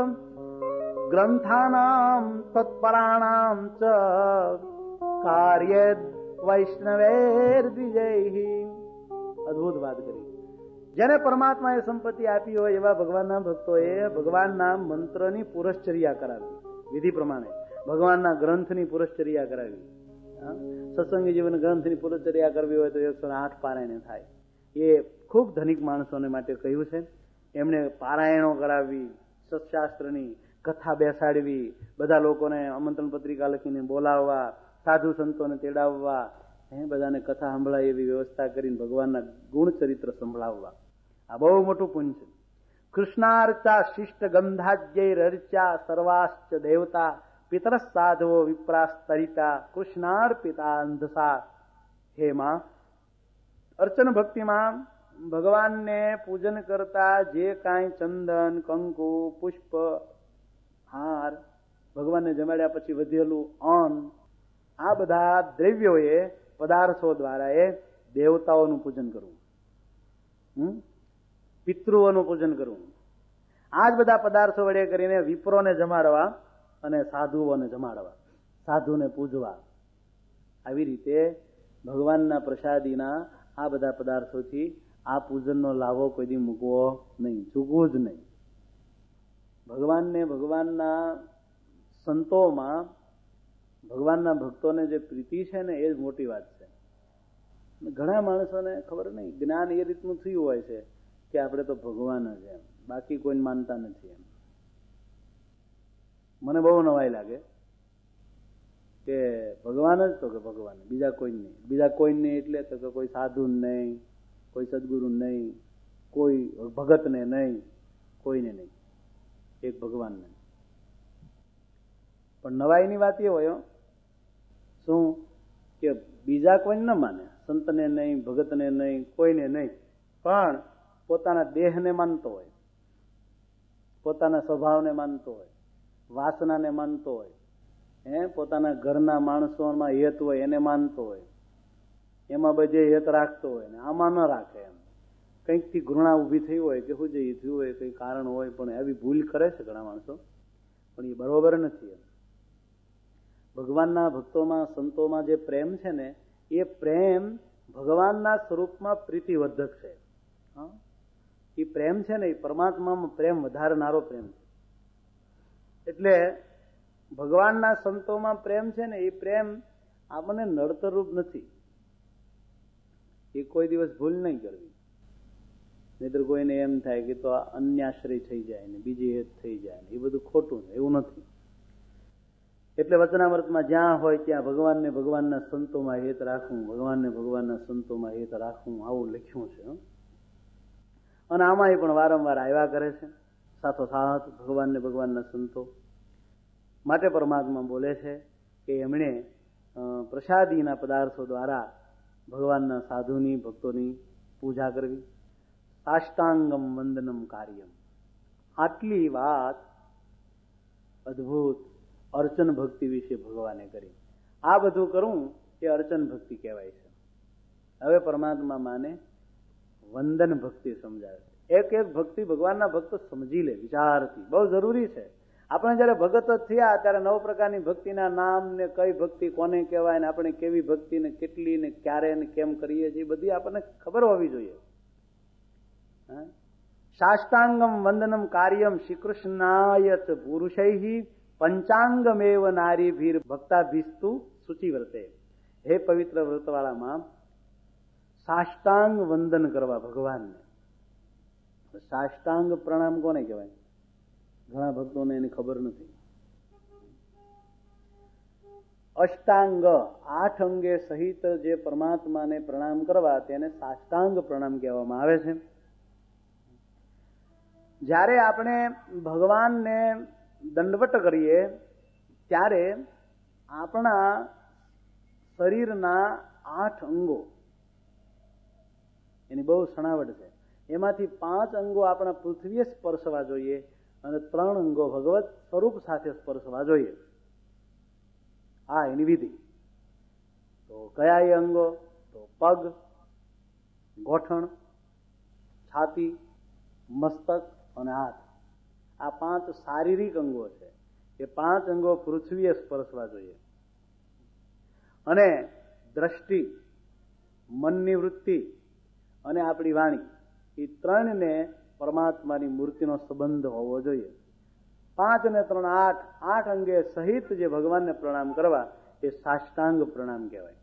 ગ્રંથાનામ તત્પરાણામ ચ કાર્ય વૈષ્ણવેર દ્વિજૈ. અદભુત વાત કરી. જેને પરમાત્માએ સંપત્તિ આપી હોય એવા ભગવાનના ભક્તોએ ભગવાનના મંત્રની પુરશ્ચર્યા કરાવી, વિધિ પ્રમાણે ભગવાનના ગ્રંથની પુરશ્ચર્યા કરાવી. સત્સંગી જીવન ગ્રંથની પુરશ્ચર્યા કરવી હોય તો 108 પારાયણ થાય. એ ખૂબ ધનિક માણસોને માટે કહ્યું છે. એમને પારાયણો કરાવવી, સત્શાસ્ત્રની કથા બેસાડવી, બધા લોકોને આમંત્રણ પત્રિકા લખીને બોલાવવા, સાધુ સંતોને તેડાવવા, બધાને કથા સંભળાય એવી વ્યવસ્થા કરીને ભગવાનના ગુણ ચરિત્ર સંભળાવવા. આ બહુ મોટું પુણ્ય છે. કૃષ્ણાર્ચા શિષ્ટ ગંધાજ્યૈરર્ચા સર્વાશ્ચ દેવતા પિતર સાધવો વિપ્રાસ્તરિતા કૃષ્ણાર્પિતા અંધસા. હે માં, અર્ચન ભક્તિમાં ભગવાનને પૂજન કરતા જે કાંઈ ચંદન, કંકુ, પુષ્પ, હાર, ભગવાનને જમાડ્યા પછી વધેલું અન્ન, આ બધા દ્રવ્યોએ, પદાર્થો દ્વારા એ દેવતાઓનું પૂજન કરવું, પિતૃઓનું પૂજન કરવું. આ જ બધા પદાર્થો વડે કરીને વિપ્રોને જમાડવા અને સાધુઓને જમાડવા, સાધુને પૂજવા. આવી રીતે ભગવાનના પ્રસાદીના આ બધા પદાર્થોથી આ પૂજનનો લાભો કોઈ દી મૂકવો નહીં, ચૂકવું જ નહીં. ભગવાનને ભગવાનના સંતોમાં ભગવાનના ભક્તોને જે પ્રીતિ છે ને એ જ મોટી વાત છે. ઘણા માણસોને ખબર નહીં, જ્ઞાન એ રીતનું થયું હોય છે કે આપણે તો ભગવાન જ એમ, બાકી કોઈને માનતા નથી એમ. મને બહુ નવાઈ લાગે કે ભગવાન જ તો કે ભગવાન, બીજા કોઈ નહીં. બીજા કોઈ નહીં એટલે તો કે કોઈ સાધુ નહીં, કોઈ સદગુરુ નહીં, કોઈ ભગતને નહીં, કોઈને નહીં, એક ભગવાનને. પણ નવાઈની વાત એ હોય શું કે બીજા કોઈને ન માને, સંતને નહીં, ભગતને નહીં, કોઈને નહીં, પણ પોતાના દેહને માનતો હોય, પોતાના સ્વભાવને માનતો હોય, વાસનાને માનતો હોય, પોતાના ઘરના માણસોમાં હેત હોય એને માનતો હોય, એમાં બધે હેત રાખતો હોય ને આમાં ન રાખે એમ. કંઈકથી ઘૃણા ઊભી થઈ હોય કે શું જે થયું હોય, કંઈ કારણ હોય, પણ એવી ભૂલ કરે છે ઘણા માણસો, પણ એ બરોબર નથી એમ. ભગવાનના ભક્તોમાં, સંતોમાં જે પ્રેમ છે ને એ પ્રેમ ભગવાનના સ્વરૂપમાં પ્રીતિવર્ધક છે. એ પ્રેમ છે ને એ પરમાત્મામાં પ્રેમ વધારનારો પ્રેમ છે. એટલે ભગવાનના સંતોમાં પ્રેમ છે ને એ પ્રેમ આપણને નડતરરૂપ નથી. એ કોઈ દિવસ ભૂલ નહીં કરવી, નહીતર કોઈને એમ થાય કે તો અન્યાશ્રય થઈ જાય ને બીજી હેત થઈ જાય ને, એ બધું ખોટું છે, એવું નથી. એટલે વચનામૃતમાં જ્યાં હોય ત્યાં ભગવાનને ભગવાનના સંતોમાં હેત રાખવું, ભગવાનને ભગવાનના સંતોમાં હેત રાખવું, આવું લખ્યું છે. અને આમાંય પણ વારંવાર આવ્યા કરે છે સાથોસાથ ભગવાનને ભગવાનના સંતો. માટે પરમાત્મા બોલે છે કે એમણે પ્રસાદીના પદાર્થો દ્વારા ભગવાનના સાધુની, ભક્તોની પૂજા કરવી. સાષ્ટાંગમ વંદનમ કાર્યમ. આટલી વાત અદભુત અર્ચન ભક્તિ વિશે ભગવાને કરી. આ બધું કરવું એ અર્ચન ભક્તિ કહેવાય છે. હવે પરમાત્મા માને વંદન ભક્તિ સમજાવે છે. એક એક ભક્તિ ભગવાનના ભક્તો સમજી લે વિચારથી, બહુ જરૂરી છે. આપણે જયારે ભગત થયા ત્યારે 9 પ્રકારની ભક્તિના નામ ને કઈ ભક્તિ કોને કહેવાય ને આપણે કેવી ભક્તિ ને કેટલી ને ક્યારે ને કેમ કરીએ છીએ બધી આપણને ખબર હોવી જોઈએ. સાષ્ટાંગમ વંદનમ કાર્યમ શ્રી કૃષ્ણાય પુરુષૈ પંચાંગમેવ નારીભીર ભક્તાભીસ્તુ સૂચિ વર્તે. હે પવિત્ર વ્રતવાળામાં સાષ્ટાંગ વંદન કરવા ભગવાનને. સાષ્ટાંગ પ્રણામ કોને કહેવાય? ઘણા ભક્તોને એની ખબર નથી. અષ્ટાંગ 8 અંગે સહિત જે પરમાત્માને પ્રણામ કરવા તેને સાષ્ટાંગ પ્રણામ કહેવામાં આવે છે. જ્યારે આપણે ભગવાનને દંડવટ કરીએ ત્યારે આપણા શરીરના 8 અંગો એની બહુ સણાવટ છે. એમાંથી 5 અંગો આપણા પૃથ્વીએ સ્પર્શવા જોઈએ અને 3 અંગો ભગવત સ્વરૂપ સાથે સ્પર્શવા જોઈએ. આ એની વિધિ. તો કયા એ અંગો? તો પગ, ગોઠણ, છાતી, મસ્તક અને હાથ. આ 5 શારીરિક અંગો છે. એ 5 અંગો પૃથ્વીએ સ્પર્શવા જોઈએ. અને દ્રષ્ટિ, મનની વૃત્તિ અને આપણી વાણી, એ 3 ને પરમાત્માની મૂર્તિનો સંબંધ હોવો જોઈએ. 5 ને 3 8 અંગે સહિત જે ભગવાનને પ્રણામ કરવા એ સાષ્ટાંગ પ્રણામ કહેવાય.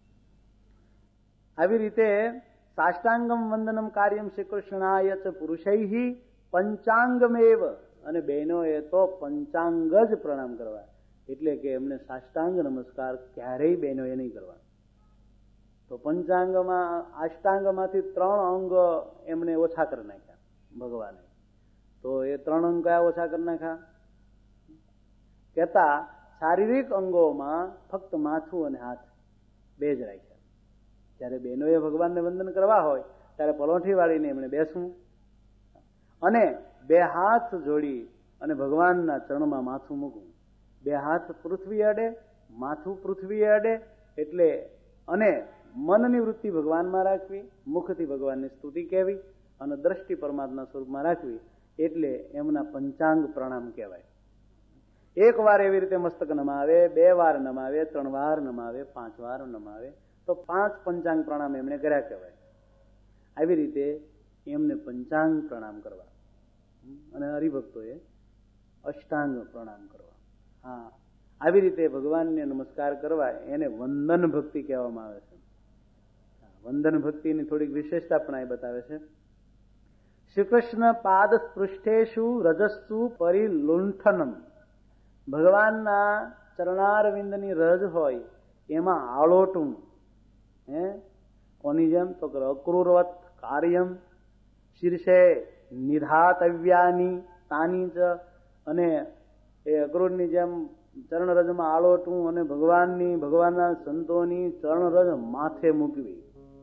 આવી રીતે સાષ્ટાંગમ વંદનમ કાર્યમ શ્રી કૃષ્ણાય ચ પુરુષૈ પંચાંગમેવ, અને બહેનોએ તો પંચાંગ જ પ્રણામ કરવા. એટલે કે એમને સાષ્ટાંગ નમસ્કાર ક્યારેય બહેનોએ નહીં કરવા. તો પંચાંગમાં અષ્ટાંગમાંથી 3 અંગ એમને ઓછા કરી નાખ્યા ભગવાને. તો એ 3 અંગ કયા ઓછા કરી નાખ્યા? કહેતા શારીરિક અંગોમાં ફક્ત માથું અને હાથ 2 જ રાખ્યા. જ્યારે બહેનોએ ભગવાનને વંદન કરવા હોય ત્યારે પલોઠી વાળીને એમણે બેસવું અને 2 હાથ જોડી અને ભગવાનના ચરણમાં માથું મૂકવું. 2 હાથ પૃથ્વી અડે, માથું પૃથ્વી અડે. એટલે અને મનની વૃત્તિ ભગવાનમાં રાખવી, મુખથી ભગવાનની સ્તુતિ કહેવી અને દ્રષ્ટિ પરમાત્મા સ્વરૂપમાં રાખવી. એટલે એમના પંચાંગ પ્રણામ કહેવાય. 1 વાર એવી રીતે મસ્તક નમાવે, 2 વાર નમાવે, 3 વાર નમાવે, 5 વાર નમાવે, તો 5 પંચાંગ પ્રણામ એમણે કર્યા કહેવાય. આવી રીતે એમને પંચાંગ પ્રણામ કરવા અને હરિભક્તોએ અષ્ટાંગ પ્રણામ કરવા. હા, આવી રીતે ભગવાનને નમસ્કાર કરવા એને વંદન ભક્તિ કહેવામાં આવે છે. વંદન ભક્તિની થોડીક વિશેષતા પણ આ બતાવે છે. શ્રી કૃષ્ણ પાદ સ્પૃષ્ટેશુ રજસ્સુ પરિલુંઠનમ. ભગવાનના ચરણારવિંદની રજ હોય એમાં આળોટું. કોની જેમ? તો અક્રૂરવત કાર્યમ શીર્ષે નિધાતવ્યાની તાની ચ. અને એ અક્રૂરની જેમ ચરણરજમાં આળોટું અને ભગવાનના સંતોની ચરણરજ માથે મૂકવી.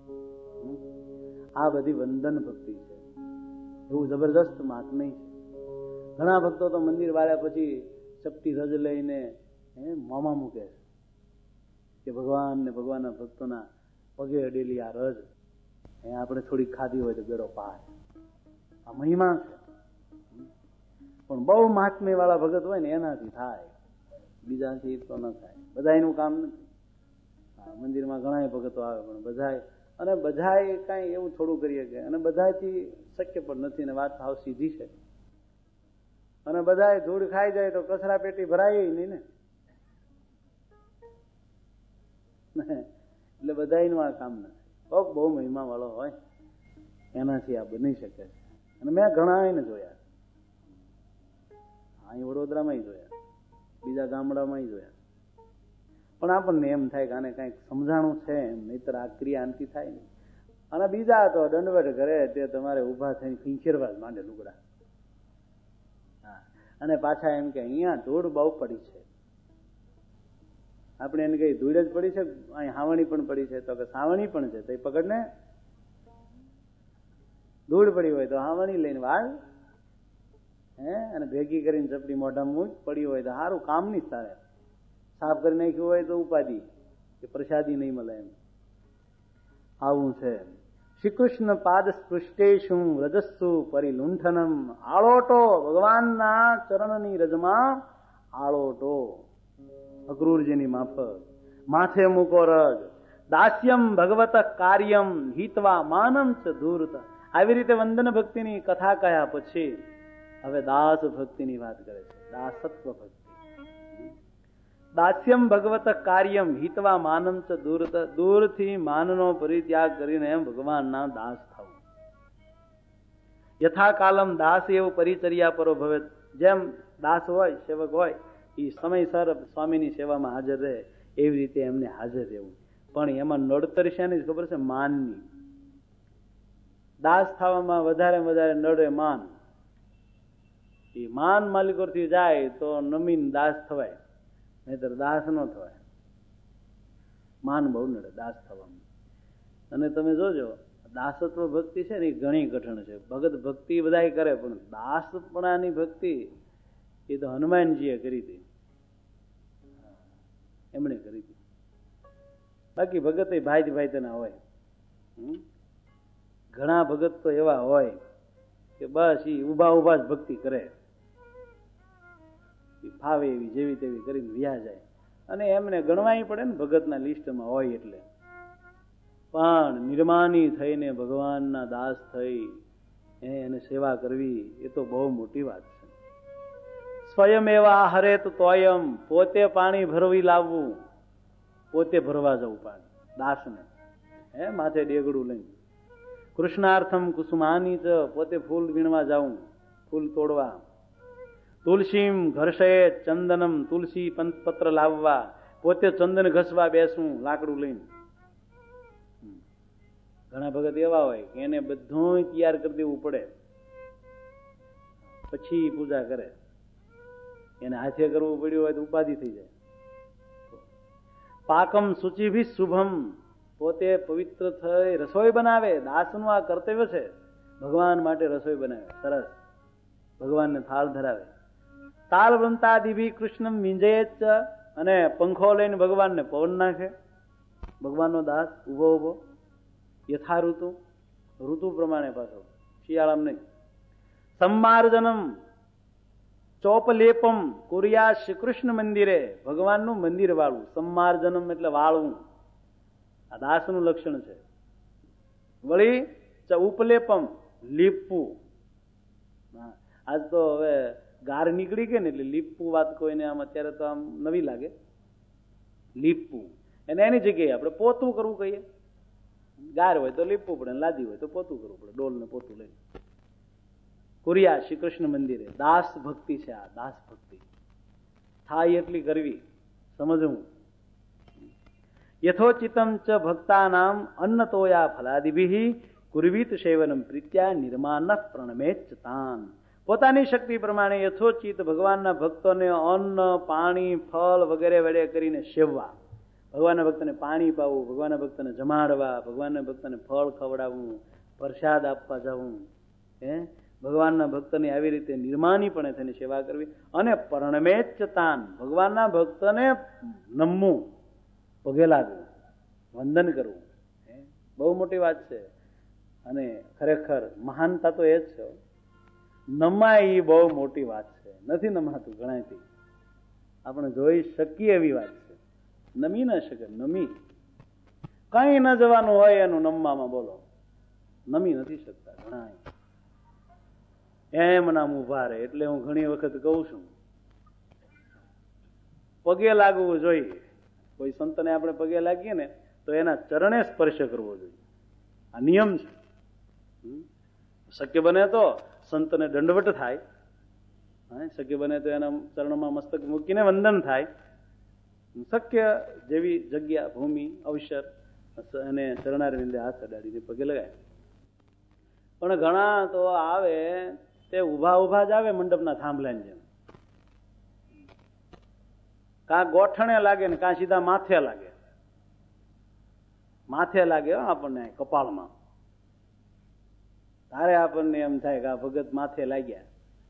આ બધી વંદન ભક્તિ છે. એવું જબરદસ્ત મહાત્મ્ય છે. ઘણા ભક્તો તો મંદિર વાળ્યા પછી ચપટી રજ લઈને મોંમાં મૂકે છે કે ભગવાન ને ભગવાનના ભક્તોના પગે અડેલી આ રજ આપણે થોડી ખાધી હોય તો બેડો પાર. આ મહિમા છે. પણ બહુ મહાત્મ્ય વાળા ભગત હોય ને એનાથી થાય, બીજાથી તો ન થાય. બધા એનું કામ નથી. મંદિરમાં ઘણા ભગતો આવે પણ બધાય કઈ એવું થોડું કરીએ કે, અને બધાથી શક્ય પણ નથી ને વાત ભાવ સીધી છે. અને બધાય ધૂળ ખાઈ જાય તો કચરા પેટી ભરાય નહીં ને. એટલે બધાનું આ કામ નથી. બહુ મહિમા વાળો હોય એનાથી આ બની શકે છે. અને મેં ઘણા એને જોયા, અહીં વડોદરામાં જોયા, બીજા ગામડામાં જોયા. પણ આપણને એમ થાય કે આને કઈક સમજાણું છે એમ, નહીતર આ ક્રિયા આનથી થાય નહીં. અને બીજા તો દંડવટ કરે તે તમારે ઉભા થઈને ખીંચેરવા જ માંડે લુગડા. અને પાછા એમ કે અહીંયા ધૂળ બહુ પડી છે. આપણે એને કઈ ધૂળ જ પડી છે, અહીં હાવણી પણ પડી છે. તો કે સાવણી પણ છે તો એ પકડને. ધૂળ પડી હોય તો હાવણી લઈને વાળ, અને ભેગી કરીને ચપટી મોઢા મૂક. પડી હોય તો સારું કામ નહીં તારે. સાફ કરી નાખ્યું હોય તો ઉપાધિ કે પ્રસાદી નહીં મળે એમ. આવું છે. શ્રી કૃષ્ણ પાદ સ્પૃષ્ટેશુ રજસ્સુ પરિલુંઠનમ. આળોટો, ભગવાનના ચરણની રજમાં આળોટો. અક્રૂરજીની માફક માથે મૂકો રજ. દાસ્યમ ભગવત કાર્યમ હિતવા માનમ ચ ધૂર્ત. આવી રીતે વંદન ભક્તિની કથા કયા પછી હવે દાસ ભક્તિની વાત કરે છે. દાસત્વ ભક્તિ. દાસ્યમ ભગવત કાર્યમ હિતવા માનમ ચ દૂરત. દૂરથી માનનો પરિત્યાગ કરીને ભગવાનના દાસ થવું. યથા કાલમ દાસ એવું પરિચર્યા પરો ભવે. જેમ દાસ હોય, સેવક હોય, એ સમયસર સ્વામીની સેવામાં હાજર રહે એવી રીતે એમને હાજર રહેવું. પણ એમાં નડતર શાની ખબર છે? માનની. દાસ થવામાં વધારે નડે માન. એ માન માલિકોથી જાય તો નમીન દાસ થવાય, નહીતર દાસ ન થવાય. માન બહુ નડે દાસ થવામાં. અને તમે જોજો દાસત્વ ભક્તિ છે ને એ ઘણી કઠણ છે. ભગત ભક્તિ બધા કરે પણ દાસપણાની ભક્તિ એ તો હનુમાનજીએ કરી હતી, એમણે કરી હતી. બાકી ભગત એ ભાઈ તેના હોય. ઘણા ભગત તો એવા હોય કે બસ એ ઉભા જ ભક્તિ કરે, ફાવે એવી જેવી તેવી કરીને વ્યા જાય. અને એમને ગણવાય પડે ને ભગતના લિસ્ટમાં હોય એટલે. પણ નિર્માની થઈને ભગવાનના દાસ થઈ એને સેવા કરવી એ તો બહુ મોટી વાત છે. સ્વયં એવા હરે તો તોયમ. પોતે પાણી ભરવી લાવવું, પોતે ભરવા જવું પાણી દાસને, માથે ડેગડું લઈને. કૃષ્ણાર્થમ કુસુમાની ચ. પોતે ફૂલ વીણવા જાઉં, ફૂલ તોડવા. તુલસીમ ઘર્ષે ચંદનમ. તુલસી પત્ર લાવવા, પોતે ચંદન ઘસવા બેસવું લાકડું લઈને. ઘણા ભગત એવા હોય કે એને બધું તૈયાર કરી દેવું પડે પછી પૂજા કરે. એને હાથે કરવું પડ્યું હોય તો ઉપાધિ થઈ જાય. પાકમ શુચિભી શુભમ. પોતે પવિત્ર થઈ રસોઈ બનાવે. દાસનું આ કર્તવ્ય છે. ભગવાન માટે રસોઈ બનાવે સરસ, ભગવાનને થાળ ધરાવે. તાલ વૃંતાદિભી કૃષ્ણ વિંજે જ. અને પંખો લઈને ભગવાનને પવન નાખે. ભગવાનનો દાસ ઉભો યથા ઋતુ પ્રમાણે પાછો, શિયાળામાં નહીં. સંમાર્જનમ ચોપલેપમ કુર્યા શ્રી કૃષ્ણ મંદિરે. ભગવાનનું મંદિર વાળવું. સંમાર્જનમ એટલે વાળવું. આ દાસનું લક્ષણ છે. વળી ઉપલેપમ લીપવું. આજ તો હવે ગાર નીકળી ગઈ ને એટલે લીપવું વાત કોઈને આમ અત્યારે તો આમ નવી લાગે. લીપવું અને એની જગ્યાએ આપણે પોતું કરવું કહીએ. ગાર હોય તો લીપવું પડે, લાદી હોય તો પોતું કરવું પડે, ડોલ ને પોતું લઈને. કુરિયા શ્રી કૃષ્ણ મંદિરે દાસ ભક્તિ છે. આ દાસ ભક્તિ થાય એટલી કરવી, સમજવું. યથોચિતમ ચ ભક્તાનામ અન્નતોયા ફલાદિભિ કુર્વીત સેવનમ પ્રીત્યા નિર્માન પ્રણમેચ તાન. પોતાની શક્તિ પ્રમાણે યથોચિત ભગવાનના ભક્તોને અન્ન, પાણી, ફળ વગેરે વડે કરીને સેવવા. ભગવાનના ભક્તને પાણી પાવું, ભગવાનના ભક્તને જમાડવા, ભગવાનના ભક્તને ફળ ખવડાવવું, પ્રસાદ આપવા જવું, ભગવાનના ભક્તની આવી રીતે નિર્માનીપણે તેની સેવા કરવી. અને પ્રણમેચ તાન, ભગવાનના ભક્તને નમવું, પગે લાગવું, વંદન કરવું. બહુ મોટી વાત છે. અને ખરેખર મહાનતા તો એ જ છે. નમાય એ બહુ મોટી વાત છે. નથી નમાતું ઘણાથી, આપણે જોઈ શકીએ એવી વાત છે. નમી ન શકે, નમી કઈ ન જવાનું હોય એનું નમવામાં, બોલો નમી નથી શકતા ઘણા. એમ નામ ઉભા રહે. એટલે હું ઘણી વખત કહું છું, પગે લાગવું જોઈએ. કોઈ સંતને આપણે પગે લાગીએ ને તો એના ચરણે સ્પર્શ કરવો જોઈએ. આ નિયમ છે. શક્ય બને તો સંતને દંડવટ થાય, શક્ય બને તો એના ચરણમાં મસ્તક મૂકીને વંદન થાય. શક્ય જેવી જગ્યા, ભૂમિ, અવસર અને ચરણારવિંદે હાથ અડાડીને પગે લગાય. પણ ઘણા તો આવે તે ઉભા ઉભા જ આવે મંડપના થાંભલાની જેમ. કાં ગોઠણે લાગે ને કાં સીધા માથે લાગે. માથે લાગે આપણને કપાળમાં. તારે આપણને એમ થાય કે આ ભગત માથે લાગ્યા.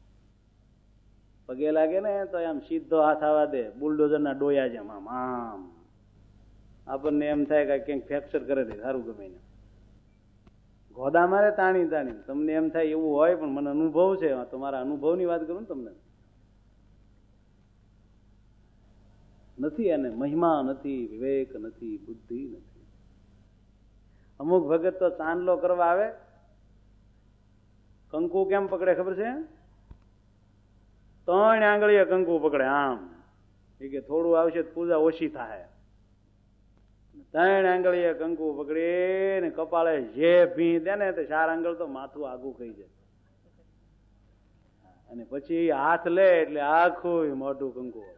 પગે લાગે ને તો આમ સીધો હાથ આવવા દે, બુલડોઝરના ડોયા જેમ આમ આમ. આપણને એમ થાય કે ક્યાંક ફ્રેક્ચર કરે દે, સારું ગમે ને. ગોદા મારે તાણી તાણી. તમને એમ થાય એવું હોય, પણ મને અનુભવ છે, તો મારા અનુભવની વાત કરું ને તમને. નથી એને મહિમા નથી, વિવેક નથી, બુદ્ધિ નથી. અમુક ભગત તો ચાંદલો કરવા આવે, કંકુ કેમ પકડે ખબર છે? 3 આંગળીએ કંકુ પકડે આમ. એ કે થોડું આવશે પૂજા ઓછી થાય. 3 આંગળીએ કંકુ પકડી ને કપાળે જે ભી દે ને તે 4 આંગળ તો માથું આગું કહી જાય. અને પછી હાથ લે એટલે આખું મોઢું કંકુ હોય.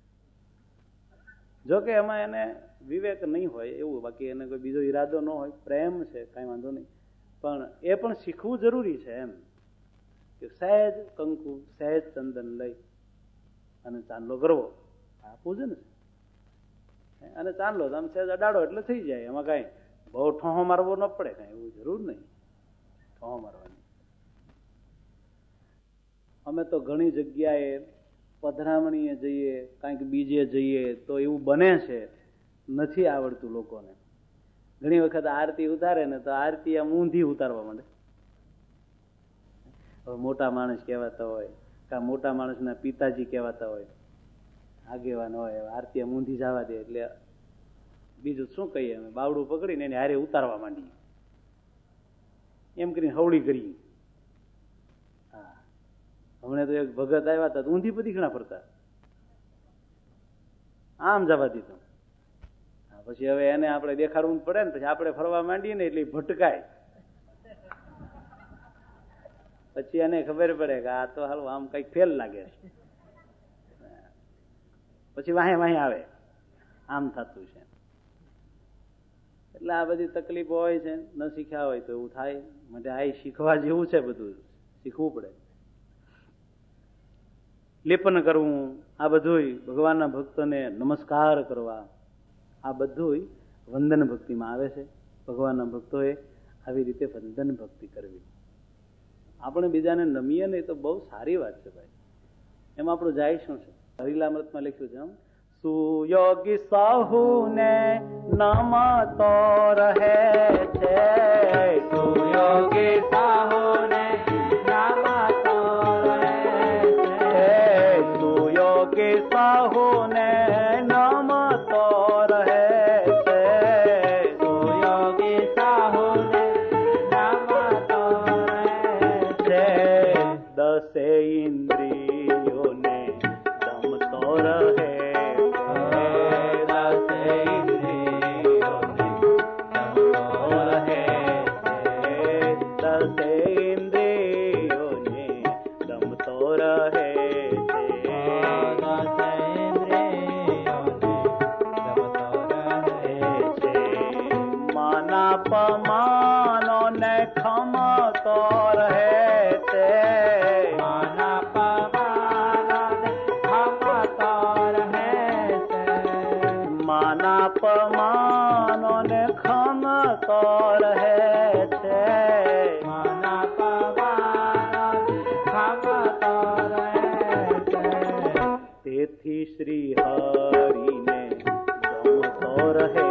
જોકે એમાં એને વિવેક નહીં હોય એવું, બાકી એને કોઈ બીજો ઈરાદો ન હોય, પ્રેમ છે, કઈ વાંધો નહીં. પણ એ પણ શીખવું જરૂરી છે એમ કે સહેજ કંકુ, સહેજ ચંદન લઈ અને ચાંદલો કરવો. આ પૂજન છે. અને ચાંદલો આમ સહેજ અડાડો એટલે થઈ જાય. એમાં કઈ બહુ ઠોહો મારવો ન પડે, કઈ એવું જરૂર નહીં ઠોહો મારવાની. અમે તો ઘણી જગ્યાએ પધરામણીએ જઈએ, કાંઈક બીજે જઈએ તો એવું બને છે, નથી આવડતું લોકોને. ઘણી વખત આરતી ઉતારે ને તો આરતી આમ ઊંધી ઉતારવા માંડે. હવે મોટા માણસ કહેવાતા હોય, કા મોટા માણસના પિતાજી કહેવાતા હોય, આગેવાન હોય, આરતી આમ ઊંધી જવા દે એટલે બીજું શું કહીએ, અમે બાવડું પકડીને એને હારે ઉતારવા માંડીએ. એમ કરીને હવળી કરી. હા, હમણાં તો એક ભગત આવ્યા હતા, ઊંધી બધી ઘણા ફરતા, આમ જવા દીધું. પછી હવે એને આપણે દેખાડવું પડે ને, પછી આપણે ફરવા માંડીએ ને એટલે ભટકાય. પછી એને ખબર પડે કે આ તો હાલ આમ કઈક ફેલ લાગે છે. પછી વાહે વાહે આવે, આમ થતું છે. એટલે આ બધી તકલીફો હોય છે, ન શીખ્યા હોય તો એવું થાય. માટે આ શીખવા જેવું છે, બધું શીખવું પડે. લેપન કરવું, આ બધું ભગવાનના ભક્તોને નમસ્કાર કરવા, આ બધું વંદન ભક્તિમાં આવે છે. ભગવાનના ભક્તોએ આવી રીતે વંદન ભક્તિ કરવી. આપણે બીજાને નમીએ ને એ તો બહુ સારી વાત છે ભાઈ. એમાં આપણું જાય શું છે? હરિલામૃતમાં લખ્યું છે, સુયોગી સાહુ ને નમતો રહે છે. સુયોગી સાહુ ને નમતો રહે છે. સુયોગી સાહુ ને નમતો રહે છે. સુયોગી સાહુ ને નમતો રહે છે. દસે ઇન્દ્રિયો માનાપમાનો ને ખમતો રહે તે, માનાપમાનો ને ખમતો રહે તે, માનાપમાનો ને ખમતો રહે છે, માનાપમાનો ને ખમતો રહે છે. તેથી શ્રી હરિને ગમતો રહે,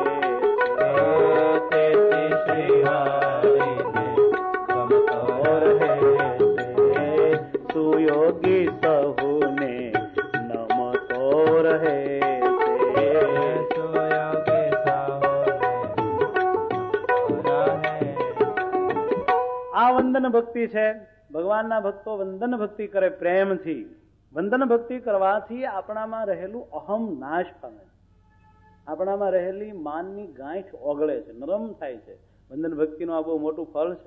તેથી શ્રી હરિને ગમતો રહે, સુયોગી સહુને નમતો રહે, સુયોગી સહુને રહે. આ વંદન ભક્તિ છે. ભગવાનના ભક્તો વંદન ભક્તિ કરે પ્રેમથી. વંદન ભક્તિ કરવાથી આપણામાં રહેલું અહમ નાશ પામે, આપણામાં રહેલી માનની ગાંઠ ઓગળે છે, નરમ થાય છે. વંદન ભક્તિનું આ બહુ મોટું ફળ છે.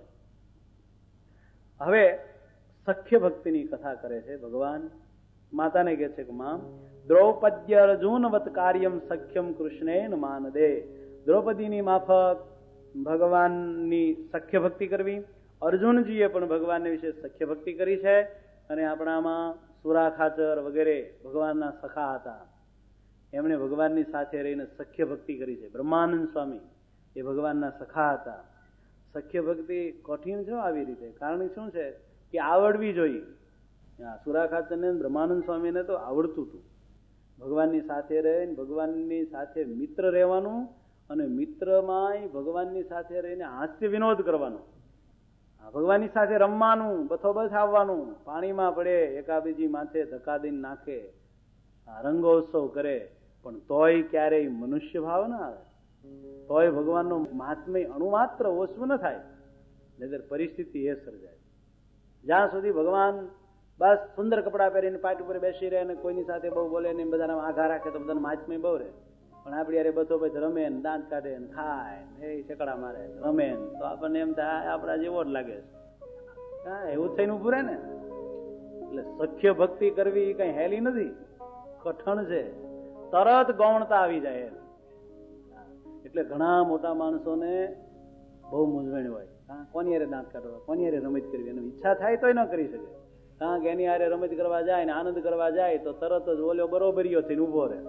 હવે સખ્ય ભક્તિની કથા કરે છે ભગવાન. માતાને કહે છે કે માં, દ્રૌપદ્ય અર્જુનવત કાર્યમ સખ્યમ કૃષ્ણેન માનદે. દ્રૌપદીની માફક ભગવાનની સખ્ય ભક્તિ કરવી. અર્જુનજીએ પણ ભગવાનને વિશે સખ્ય ભક્તિ કરી છે. અને આપણામાં સુરા ખાચર વગેરે ભગવાનના સખા હતા, એમણે ભગવાનની સાથે રહીને સખ્ય ભક્તિ કરી છે. બ્રહ્માનંદ સ્વામી એ ભગવાનના સખા હતા. સખ્ય ભક્તિ કઠિન છે આવી રીતે, કારણ શું છે કે આવડવી જોઈએ. સુરા ખાચરને બ્રહ્માનંદ સ્વામીને તો આવડતું હતું. ભગવાનની સાથે રહીને ભગવાનની સાથે મિત્ર રહેવાનું, અને મિત્રમાંય ભગવાનની સાથે રહીને હાસ્ય વિનોદ કરવાનો, ભગવાનની સાથે રમવાનું, બથોબથ આવવાનું, પાણીમાં પડે, એકાબીજી માથે ધક્કા દઈને નાખે, રંગોત્સવ કરે, પણ તોય ક્યારેય મનુષ્ય ભાવ ના આવે, તોય ભગવાનનો મહાત્મ્ય અણુમાત્ર ઓછું ન થાય, નહીતર પરિસ્થિતિ એ સર્જાય. જ્યાં સુધી ભગવાન બસ સુંદર કપડા પહેરીને પાટ ઉપર બેસી રહે અને કોઈની સાથે બહુ બોલે ને બધાના આઘા રાખે તો બધાને મહાત્મ્ય બહુ રહે. પણ આપડી યારે બધો પછી રમે ને દાંત કાઢે ને ખાય ને ચકડા મારે રમે તો આપણને એમ થાય આપડા જેવો જ લાગે છે. એવું થઈને ઉભું રહે ને. એટલે સખ્ય ભક્તિ કરવી કઈ હેલી નથી, કઠણ છે. તરત ગૌણતા આવી જાય. એટલે ઘણા મોટા માણસોને બહુ મૂંઝવણ હોય. કોની હારે દાંત કાઢવા, કોની હારે રમત કરવી, એની ઈચ્છા થાય તોય ન કરી શકે. કારણ કે એની હારે રમત કરવા જાય ને આનંદ કરવા જાય તો તરત જ ઓલ્યો બરોબરીઓ થઈને ઉભો રહે.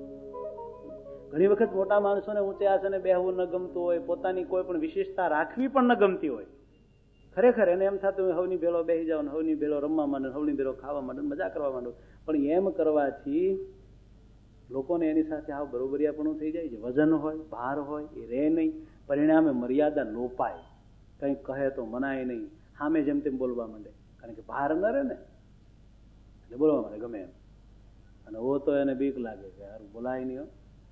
ઘણી વખત મોટા માણસોને ઊંચે આસને બેહવું ન ગમતું હોય, પોતાની કોઈ પણ વિશેષતા રાખવી પણ ન ગમતી હોય. ખરેખર એને એમ થતું હવની ભેળો બેસી જાવ, હવની ભેળો રમવા માંડે, હવની ભેળો ખાવા માંડે, મજા કરવા માંડો. પણ એમ કરવાથી લોકોને એની સાથે આવ બરોબરિયાપણું થઈ જાય છે. વજન હોય, ભાર હોય એ રહે નહીં. પરિણામે મર્યાદા લોપાય. કંઈક કહે તો મનાય નહીં, સામે જેમ તેમ બોલવા માંડે, કારણ કે ભાર ન રહે ને એટલે બોલવા માંડે ગમે એમ. અને ઓ તો એને બીક લાગે કે યાર બોલાય નહીં.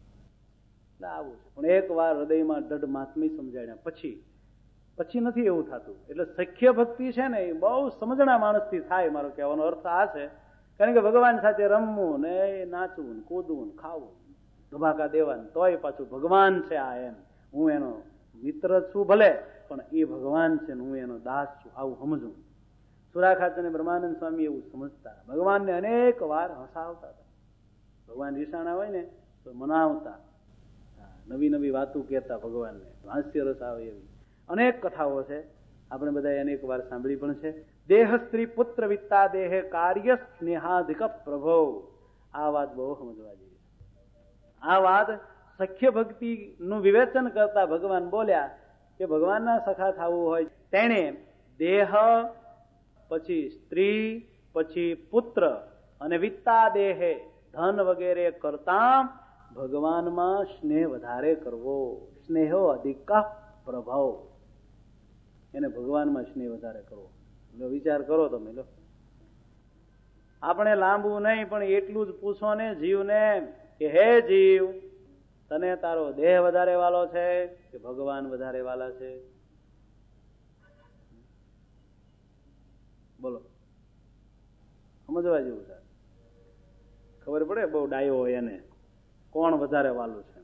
આવું છે. પણ એક વાર હૃદયમાં દઢ મહાત્મ્ય સમજાડ્યા પછી નથી એવું થતું. એટલે સખ્ય ભક્તિ છે ને એ બહુ સમજણા માણસથી થાય. મારો કહેવાનો અર્થ આ છે, કારણ કે ભગવાન સાથે રમવું ને નાચવું ને કૂદવું ને ખાવું, ધમાકા દેવાનું, તોય પાછું ભગવાન છે આ, એમ હું એનો મિત્ર છું ભલે, પણ એ ભગવાન છે ને હું એનો દાસ છું, આવું સમજવું. સુરા ખાચર અને બ્રહ્માનંદ સ્વામી એવું સમજતા. ભગવાનને અનેક વાર હસાવતા હતા. ભગવાન રીસાણા હોય ને તો મનાવતા, નવી નવી વાતો કહેતા, ભગવાનને હાસ્ય રસ આવે એવી અનેક કથાઓ છે. આપણે બધા અનેક વાર સાંભળી પણ છે. દેહ સ્ત્રી પુત્ર વિત્તા દેહ કાર્ય સ્નેહાધિક પ્રભો. આ વાત બહુ સમજવા જેવી. આ વાત સખ્ય ભક્તિ નું વિવેચન કરતા ભગવાન બોલ્યા કે ભગવાનના સખા થવું હોય તેણે દેહ, પછી સ્ત્રી, પછી પુત્ર અને વિત્તા દેહે ધન વગેરે કરતા ભગવાનમાં સ્નેહ વધારે કરવો. સ્નેહો અધિક પ્રભાવ. એને ભગવાનમાં સ્નેહ વધારે કરવો. વિચાર કરો તમે. લો આપણે લાંબુ નહીં પણ એટલું જ પૂછો ને જીવને કે હે જીવ, તને તારો દેહ વધારે વાલો છે કે ભગવાન વધારે વાલા છે? બોલો, સમજવા જેવું છે. ખબર પડે બહુ ડાયો હોય એને કોણ વધારે વાલું છે.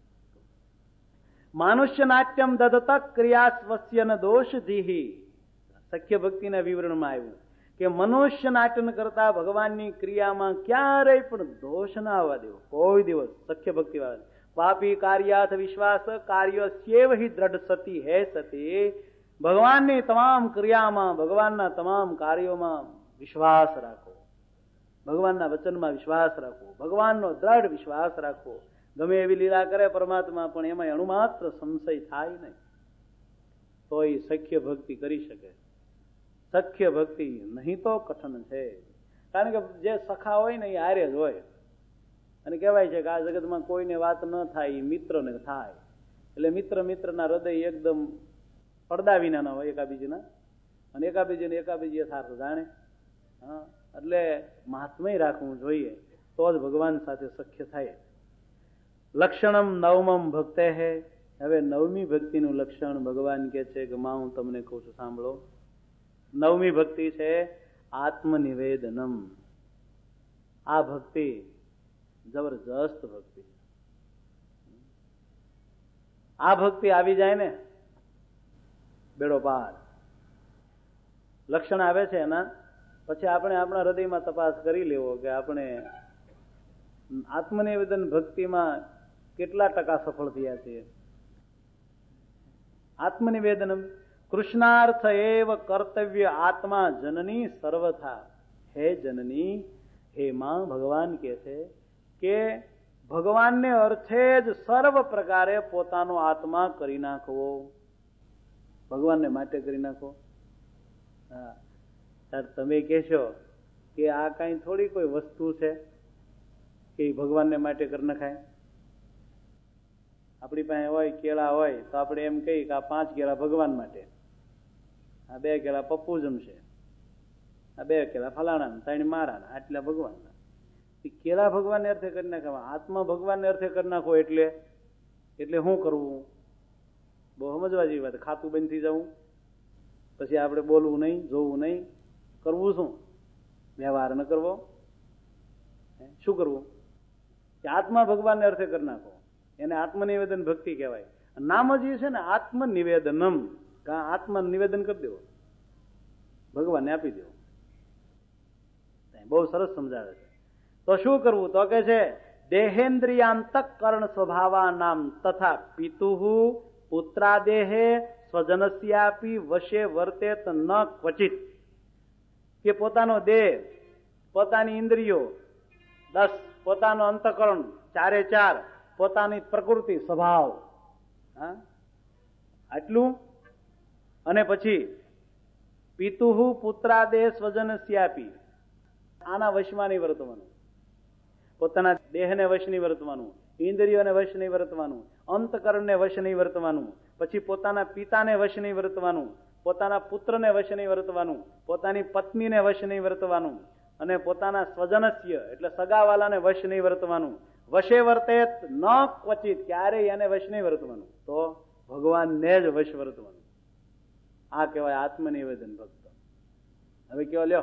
માનુષ્ય નાટ્યમ દદત ક્રિયા સ્વસ્ય ન દોષ જીહી. સખ્ય ભક્તિના વિવરણમાં આવ્યું કે મનુષ્ય નાટ્ય કરતા ભગવાનની ક્રિયામાં ક્યારેય પણ દોષ ના આવવા દેવો કોઈ દિવસ. સખ્ય ભક્તિ વાળા વાપી કાર્યાર્થ વિશ્વાસ કાર્ય સેવ હિ દ્રઢ સતી હે સતી. ભગવાનની તમામ ક્રિયામાં, ભગવાનના તમામ કાર્યોમાં વિશ્વાસ રાખો, ભગવાનના વચનમાં વિશ્વાસ રાખો, ભગવાનનો દ્રઢ વિશ્વાસ રાખો. ગમે એવી લીલા કરે પરમાત્મા, પણ એમાં અણુમાત્ર સંશય થાય નહીં, તો એ સખ્ય ભક્તિ કરી શકે. સખ્ય ભક્તિ નહીં તો કઠણ છે. કારણ કે જે સખા હોય ને એ હારે જ હોય. અને કહેવાય છે કે આ જગતમાં કોઈને વાત ન થાય, એ મિત્રને થાય. એટલે મિત્રના હૃદય એકદમ પડદા વિનાના હોય એકાબીજીના, અને એકાબીજીને એકાબીજી યથાર્થ જાણે. હા, એટલે મહાત્મય રાખવું જોઈએ, તો જ ભગવાન સાથે સખ્ય થાય. લક્ષણમ નવમમ ભક્તે હે. હવે નવમી ભક્તિનું લક્ષણ ભગવાન કે છે કે માં હું તમને કહું છું, સાંભળો. નવમી ભક્તિ છે આત્મનિવેદનમ. આ ભક્તિ જબરજસ્ત ભક્તિ. આ ભક્તિ આવી જાય ને બેડો પાર. લક્ષણ આવે છે એના પછી આપણે આપણા હૃદયમાં તપાસ કરી લેવો કે આપણે આત્મનિવેદન ભક્તિમાં કેટલા ટકા સફળ થયા છીએ. આત્મનિવેદનમ કૃષ્ણાર્થ એવ કર્તવ્ય આત્મા જનની સર્વથા. હે જનની, હે માં, ભગવાન કે છે કે ભગવાનને અર્થે જ સર્વ પ્રકારે પોતાનો આત્મા કરી નાખવો. ભગવાનને માટે કરી નાખો. હા, તમે કહેશો કે આ કઈ થોડી કોઈ વસ્તુ છે કે ભગવાનને માટે કરી નખાય. આપણી પાસે હોય કેળા હોય તો આપણે એમ કહીએ કે આ 5 કેળા ભગવાન માટે, આ 2 કેળા પપ્પુ જમશે, આ 2 કેળા ફલાણા, 3 મારા, આટલા ભગવાનના. કેળા ભગવાનને અર્થે કરી નાખવા, આત્મા ભગવાનને અર્થે કરી નાખો. એટલે શું કરવું? બહુ સમજવા જેવી વાત. ખાતું બંધ થઈ જવું, પછી આપણે બોલવું નહીં, જોવું નહીં, કરવું શું? વ્યવહાર ન કરવો. શું કરવું? કે આત્મા ભગવાનને અર્થે કરી નાખો. એને આત્મનિવેદન ભક્તિ કહેવાય. નામ જ એ છે ને આત્મનિવેદનમ. આત્મા નિવેદન કરી દેવો, ભગવાનને આપી દેવો. બહુ સરસ સમજાવે છે. તો શું કરવું? તો કે છે દેહેન્દ્રિયાંતકરણ સ્વભાવા નામ તથા પિતુઃ પુત્રાદેહે સ્વજનસ્યાપી વશે વર્તેત ન ક્વચિત. કે પોતાનો દેહ, પોતાની ઇન્દ્રિયો 10, પોતાનો અંતકરણ 4, પોતાની પ્રકૃતિ સ્વભાવ, હા આટલું. અને પછી પિતુઃ પુત્રાદેહ સ્વજનસ્યાપી, આના વશમાં નહીં વર્તવાનું. પોતાના દેહને વશ નહીં વર્તવાનું, ઇન્દ્રિયોને વશ નહીં વર્તવાનું, અંતકરણને વશ નહીં વર્તવાનું, પછી પોતાના પિતાને વશ નહીં વર્તવાનું, પોતાના પુત્રને વશ નહીં વર્તવાનું, પોતાની પત્નીને વશ નહીં વર્તવાનું, અને પોતાના સ્વજનસ્ય એટલે સગાવાલાને વશ નહીં વર્તવાનું. વશે વર્તેત ન ક્વચિત, ક્યારેય એને વશ નહીં વર્તવાનું, તો ભગવાનને જ વશ વર્તવાનું. આ કહેવાય આત્મનિવેદન ભક્ત. હવે કયો લ્યો,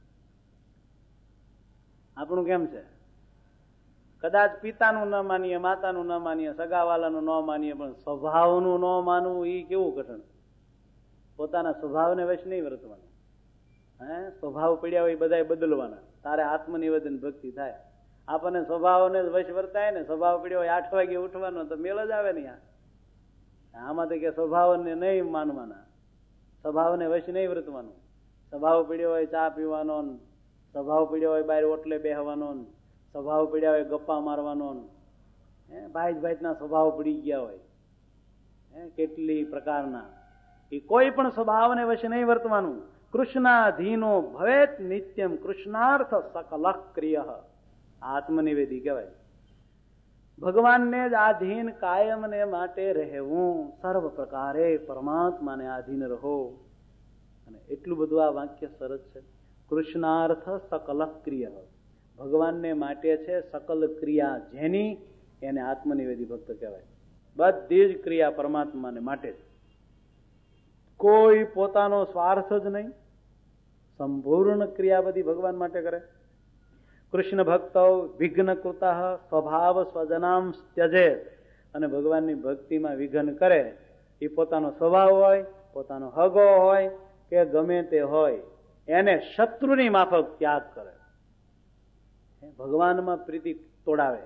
આપણું કેમ છે? કદાચ પિતાનું ન માનીએ, માતાનું ન માનીએ, સગાવાલાનું ન માનીએ, પણ સ્વભાવનું ન માનવું એ કેવું કઠણ. પોતાના સ્વભાવને વશ નહીં વર્તવાનું. સ્વભાવ પડ્યા હોય બધા બદલવાના, તારે આત્મનિવેદન ભક્તિ થાય. આપણને સ્વભાવને વશ વર્તાય ને, સ્વભાવ પડ્યો હોય 8 વાગે ઉઠવાનો તો મેળ જ આવે ને. આમાં તો કે સ્વભાવને નહીં માનવાના, સ્વભાવને વશ નહીં વર્તવાનું. સ્વભાવ પડ્યો હોય ચા પીવાનો, સ્વભાવ પડ્યો હોય બહાર ઓટલે બેહવાનો, સ્વભાવ પડ્યા હોય ગપ્પા મારવાનો, ભાઈના સ્વભાવ પડી ગયા હોય કેટલી પ્રકારના. એ કોઈ પણ સ્વભાવને વશ નહીં વર્તવાનું. કૃષ્ણાધીનો ભવેત નિત્યમ કૃષ્ણાર્થ સકલ ક્રિય. આત્મનિવેદી કહેવાય. ભગવાનને જ આધીન કાયમને માટે રહેવું, સર્વ પ્રકારે પરમાત્માને આધીન રહો. અને એટલું બધું આ વાક્ય સરસ છે. કૃષ્ણાર્થ સકલ ક્રિય. ભગવાનને માટે છે સકલ ક્રિયા જેની, એને આત્મનિવેદી ભક્ત કહેવાય. બધી જ ક્રિયા પરમાત્માને માટે જ. કોઈ પોતાનો સ્વાર્થ જ નહીં, સંપૂર્ણ ક્રિયા બધી ભગવાન માટે કરે. કૃષ્ણ ભક્તો વિઘ્ન કૃત સ્વભાવ સ્વજનામ ત્યજેત. અને ભગવાનની ભક્તિમાં વિઘ્ન કરે, એ પોતાનો સ્વભાવ હોય, પોતાનો હગો હોય કે ગમે તે હોય, એને શત્રુની માફક ત્યાગ કરે. ભગવાનમાં પ્રીતિ તોડાવે,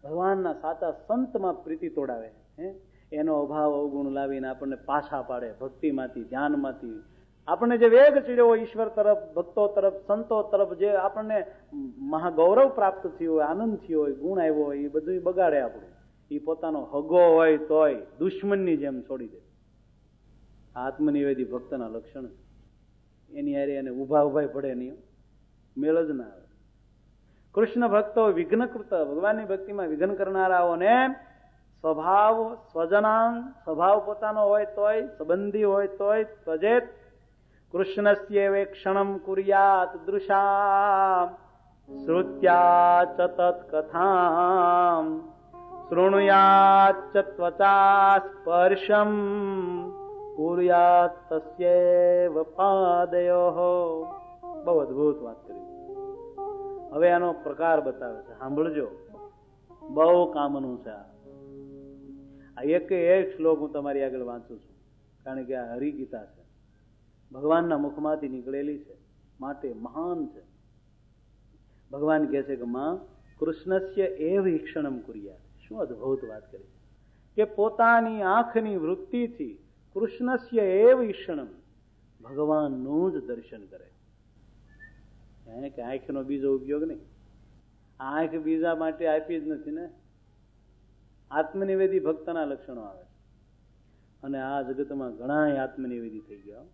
ભગવાનના સાચા સંતમાં પ્રીતિ તોડાવે, એનો અભાવ અવગુણ લાવીને આપણને પાછા પાડે ભક્તિમાંથી, ધ્યાનમાંથી. આપણને જે વેગ ચડ્યો હોય ઈશ્વર તરફ, ભક્તો તરફ, સંતો તરફ, જે આપણને મહાગૌરવ પ્રાપ્ત થયું હોય, આનંદ થયો હોય, ગુણ આવ્યો હોય, એ બધું બગાડે આપણું. એ પોતાનો હગો હોય તોય દુશ્મનની જેમ છોડી દે. આત્મનિવેદી ભક્તના લક્ષણ છે. એની હારે એને ઉભા ઉભા પડે નહીં, મેળ જ ના આવે. કૃષ્ણ ભક્તો વિઘ્નકૃત, ભગવાનની ભક્તિમાં વિઘ્ન કરનારાઓને સ્વભાવ સ્વજનાંગ, સ્વભાવ પોતાનો હોય તોય, સંબંધી હોય તોય ત્વજેત. કૃષ્ણસ્ય ક્ષણમ કુર્યાત દૃશા શ્રુત્યા ચ તત્કથામ શૃણુયાત ચ ત્વચા સ્પર્શમ કુર્યાત તસ્યૈવ પાદયોઃ. બહુ અદભુત વાત કરી. હવે આનો પ્રકાર બતાવે છે, સાંભળજો, બહુ કામનું છે આ. એક શ્લોક હું તમારી આગળ વાંચું છું, કારણ કે આ હરિગીતા છે, ભગવાનના મુખમાંથી નીકળેલી છે, માટે મહાન છે. ભગવાન કહે છે કે માં કૃષ્ણસ્ય એવ ઈક્ષણમ કુર્યાત. શું અદભુત વાત કરી કે પોતાની આંખની વૃત્તિથી કૃષ્ણસ્ય એવ ઈક્ષણમ, ભગવાનનું જ દર્શન કરે. કે આંખનો બીજો ઉપયોગ નહીં. આંખ બીજા માટે આપી જ નથી ને. આત્મનિવેદી ભક્તના લક્ષણો આવે છે, અને આ જગતમાં ઘણા આત્મનિવેદી થઈ ગયા.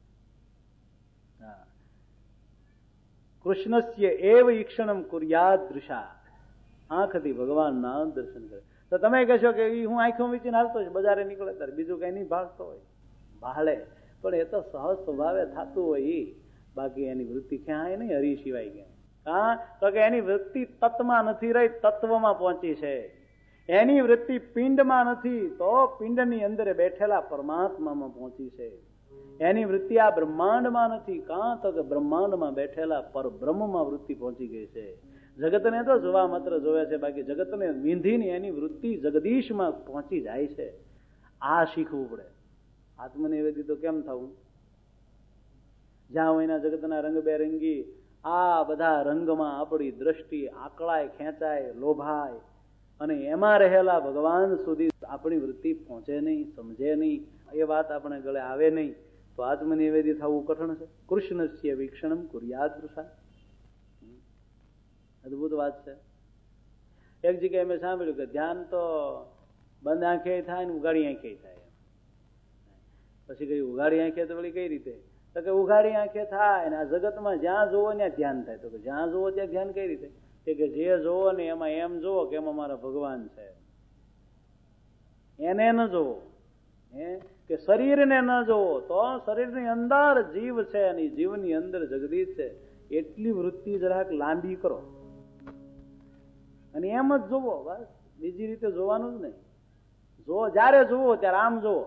કૃષ્ણસ્ય એવ ઈક્ષણમ કુર્યાત દૃશા, આંખથી ભગવાનના દર્શન કરે. તો તમે કહેશો કે હું આંખો વીચીને હાલતો જ બજારે નીકળે ત્યારે બીજું કઈ નહીં ભાળતો હોય, ભાળે, પણ એ તો સહજ સ્વભાવે થતું હોય. બાકી એની વૃત્તિ ક્યાંય નહીં હરી સિવાય ક્યાંય. તો કે એની વૃત્તિ તત્વમાં નથી રહી, તત્વમાં પહોંચી છે. એની વૃત્તિ પિંડમાં નથી, તો પિંડની અંદર બેઠેલા પરમાત્મામાં પહોંચી છે. એની વૃત્તિ આ બ્રહ્માંડમાં નથી, કાં તો કે બ્રહ્માંડમાં બેઠેલા પરબ્રહ્મમાં વૃત્તિ પહોંચી ગઈ છે. જગતને તો જોવા માત્ર જોવે છે, બાકી જગતને વીંધીને એની વૃત્તિ જગદીશમાં પહોંચી જાય છે. આ શીખવું પડે. આત્મનિવેદી તો કેમ થવું? જ્યાં હોયના જગતના રંગબેરંગી આ બધા રંગમાં આપણી દ્રષ્ટિ આકળાય, ખેંચાય, લોભાય, અને એમાં રહેલા ભગવાન સુધી આપણી વૃત્તિ પહોંચે નહીં, સમજે નહીં, એ વાત આપણે ગળે આવે નહીં, તો આત્મનિવેદી થવું કઠણ છે. કૃષ્ણસ્ય વીક્ષણમ કુર્યાત દૃશા. અદભુત વાત છે. એક જગ્યાએ મેં સાંભળ્યું કે ધ્યાન તો બંધ આંખે થાય ને ઉઘાડી આંખે થાય. પછી કઈ ઉઘાડી આંખે તો વળી કઈ રીતે? તો કે ઉઘાડી આંખે થાય ને આ જગતમાં જ્યાં જોવો ત્યાં ધ્યાન થાય. તો કે જ્યાં જોવો ત્યાં ધ્યાન કઈ રીતે? કે જે જોવો ને એમાં એમ જોવો કે એમાં મારા ભગવાન છે. એને ન જોવો, કે શરીરને ન જોવો, તો શરીરની અંદર જીવ છે અને જીવની અંદર જગદીશ છે. એટલી વૃત્તિ જરાક લાંબી કરો અને એમ જ જોવો, બસ. બીજી રીતે જોવાનું જ નહીં. જો જયારે જોવો ત્યારે આમ જોવો,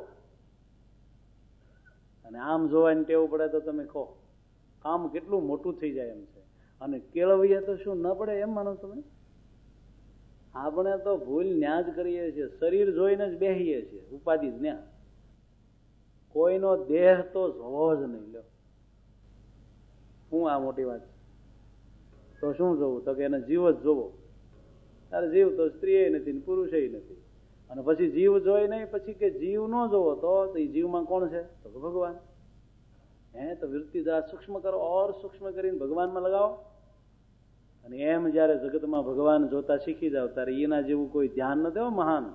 અને આમ જોવાની ટેવ પડે તો તમે કહો કામ કેટલું મોટું થઈ જાય એમ છે. અને કેળવીએ તો શું ન પડે એમ માનો તમે? આપણે તો ભૂલ ન્યા જ કરીએ છીએ, શરીર જોઈને જ બેહીએ છીએ, ઉપાધિ જ ન્યા. કોઈનો દેહ તો જોવો જ નહીં. લો, શું આ મોટી વાત? તો શું જોવું? તો કે એને જીવ જ જોવો. તારે જીવ તો સ્ત્રી નથી, પુરુષ નથી. અને પછી જીવ જોઈ નહીં, પછી કે જીવ ન જોવો તો એ જીવમાં કોણ છે? તો ભગવાન. તો વૃત્તિ જરા સૂક્ષ્મ કરો, ઓર સૂક્ષ્મ કરીને ભગવાનમાં લગાવો. અને એમ જયારે જગતમાં ભગવાન જોતા શીખી જાવ ત્યારે એના જેવું કોઈ ધ્યાન ન દેવો. મહાન,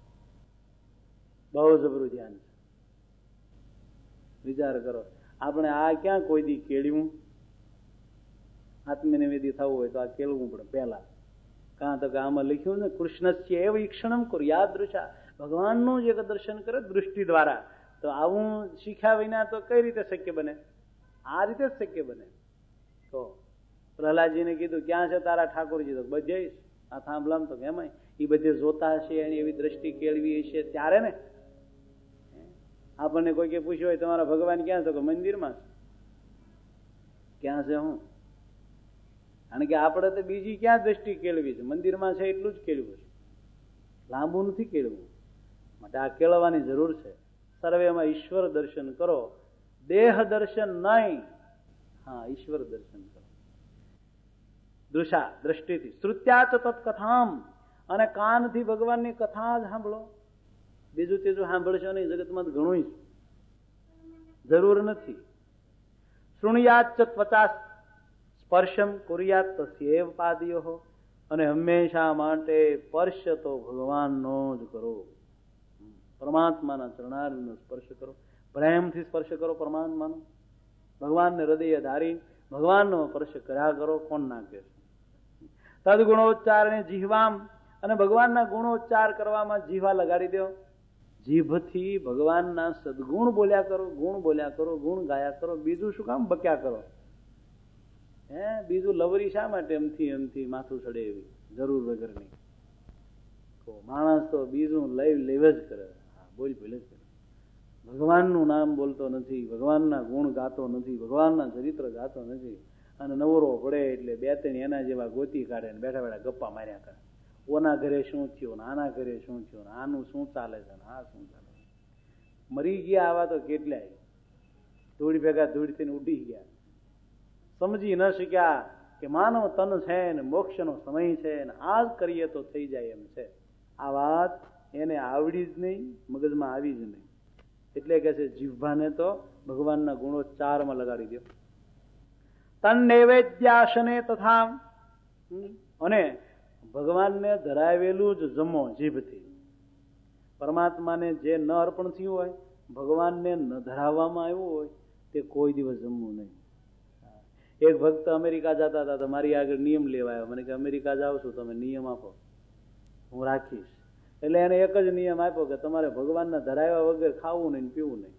બહુ જબરું ધ્યાન છે. વિચાર કરો, આપણે આ ક્યાં કોઈ દી કેળ્યું? આત્મનિવેદી થવું હોય તો આ કેળવું પડે પહેલા. કાં તો કે આમાં લખ્યું ને કૃષ્ણસ્ય એવ ઈક્ષણમ કુર્યાત દૃશા, ભગવાનનું જ એક દર્શન કરે દૃષ્ટિ દ્વારા. તો આવું શીખ્યા વિના તો કઈ રીતે શક્ય બને? આ રીતે જ શક્ય બને. તો પ્રહલાદજીને કીધું ક્યાં છે તારા ઠાકોરજી? તો બધે આ થાંભલામ. તો એમાં એ બધે જોતા હશે, એની એવી દ્રષ્ટિ કેળવી હશે ત્યારે ને. આપણને કોઈ કે પૂછ્યું હોય તમારા ભગવાન ક્યાં છે? તો મંદિરમાં છે. ક્યાં છે? હું? કારણ કે આપણે તો બીજી ક્યાં દ્રષ્ટિ કેળવી છે? મંદિરમાં છે એટલું જ કેળવું છે, લાંબુ નથી કેળવું. માટે આ કેળવવાની જરૂર છે. સર્વેમાં ઈશ્વર દર્શન કરો, દેહ દર્શન નહીં. હા, ઈશ્વર દર્શન કરો દૃશા, દ્રષ્ટિથી. શ્રુત્યા ચ તત્કથામ, અને કાનથી ભગવાનની કથા જ સાંભળો, બીજું ત્રીજું સાંભળશો નહીં. જગતમાં તો ઘણું જરૂર નથી. શૃણુયાત ત્વચા સ્પર્શમ કુર્યાત તસ્યૈવ પાદયોઃ, અને હંમેશા માટે સ્પર્શ તો ભગવાનનો જ કરો. પરમાત્માના ચરણારવિંદનો સ્પર્શ કરો, પ્રેમથી સ્પર્શ કરો પરમાત્માનો. ભગવાનને હૃદય ધારી ભગવાનનો સ્પર્શ કર્યા કરો. કોણ ના કહે? તદગુણોચ્ચારણે જીહવામ, અને ભગવાનના ગુણોચ્ચાર કરવામાં જીહવા લગાડી દો. જીભથી ભગવાનના સદગુણ બોલ્યા કરો, ગુણ બોલ્યા કરો, ગુણ ગાયા કરો. બીજું શું કામ બક્યા કરો? બીજું લવરી શા માટે એમથી માથું ચડે એવી જરૂર વગરની? માણસ તો બીજું લેવ જ કરે, બોલ જ કરે. ભગવાનનું નામ બોલતો નથી, ભગવાનના ગુણ ગાતો નથી, ભગવાનના ચરિત્ર ગાતો નથી, અને નવરો પડે એટલે બે ત્રણ એના જેવા ગોતી કાઢે ને બેઠા બેઠા ગપ્પા માર્યા કરે. ઓના ઘરે શું થયું ને આના ઘરે શું થયું ને આનું શું ચાલે છે ને આ શું ચાલે. મરી ગયા આવા તો કેટલાય, ધૂળ ભેગા ધૂળ થઈને ઉડી ગયા. સમજી ન શક્યા કે માનવ તન છે ને મોક્ષનો સમય છે ને આ જ કરીએ તો થઈ જાય એમ છે. આ વાત એને આવડી જ નહીં, મગજમાં આવી જ નહીં. એટલે કે છે જીહ્વાને તો ભગવાનના ગુણોચ્ચારમાં લગાડી દો. તન નૈવેદ્યાસને તથા, અને ભગવાનને ધરાવેલું જ જમો જીભથી. પરમાત્માને જે ન અર્પણ થયું હોય, ભગવાનને ન ધરાવવામાં આવ્યું હોય, તે કોઈ દિવસ જમવું નહીં. એક ભક્ત અમેરિકા જતા હતા તો મારી આગળ નિયમ લેવા આવ્યો. મને કે અમેરિકા જાઉં છું, તમે નિયમ આપો, હું રાખીશ. એટલે એને એક જ નિયમ આપ્યો કે તમારે ભગવાનના ધરાવ્યા વગર ખાવું નહીં, પીવું નહીં.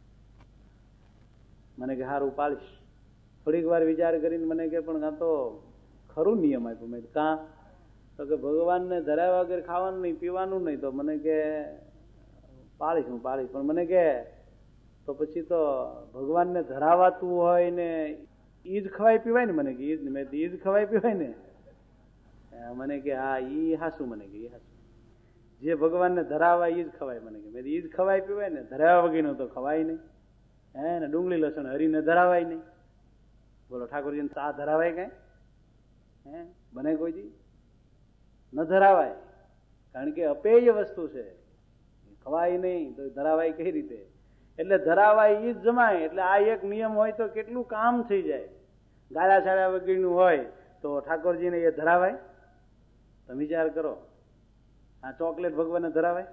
મને કે સારું પાડીશ. થોડીક વાર વિચાર કરીને મને કે પણ આ તો ખરું નિયમ આપ્યું. મેં કાં? તો કે ભગવાનને ધરાવ્યા વગર ખાવાનું નહીં, પીવાનું નહીં. તો મને કે પાડીશ, હું પાડીશ. પણ મને કે તો પછી તો ભગવાનને ધરાવાતું હોય ને ઈ જ ખવાય પીવાય ને? મને કે ઈ જ ખવાય પીવાય ને? મને કે હા ઈ હાસું. મને કે ઈ હાસું. જે ભગવાનને ધરાવાય ઈ જ ખવાય. મને કે ઈ જ ખવાય પીવાય ને, ધરાવ્યા વગરનું તો ખવાય નહીં. ને ડુંગળી લસણ હરીને ધરાવાય નહીં. બોલો ઠાકોરજીને ચા ધરાવાય કઈ? બને કોઈ દી? ન ધરાવાય. કારણ કે અપેય વસ્તુ છે, ખવાય નહીં તો ધરાવાય કઈ રીતે? એટલે ધરાવાય ઈ જ જમાય. એટલે આ એક નિયમ હોય તો કેટલું કામ થઈ જાય. ગાળા છાળા વગરનું હોય તો ઠાકોરજીને એ ધરાવાય? તમે વિચાર કરો. આ ચોકલેટ ભગવાનને ધરાવાય?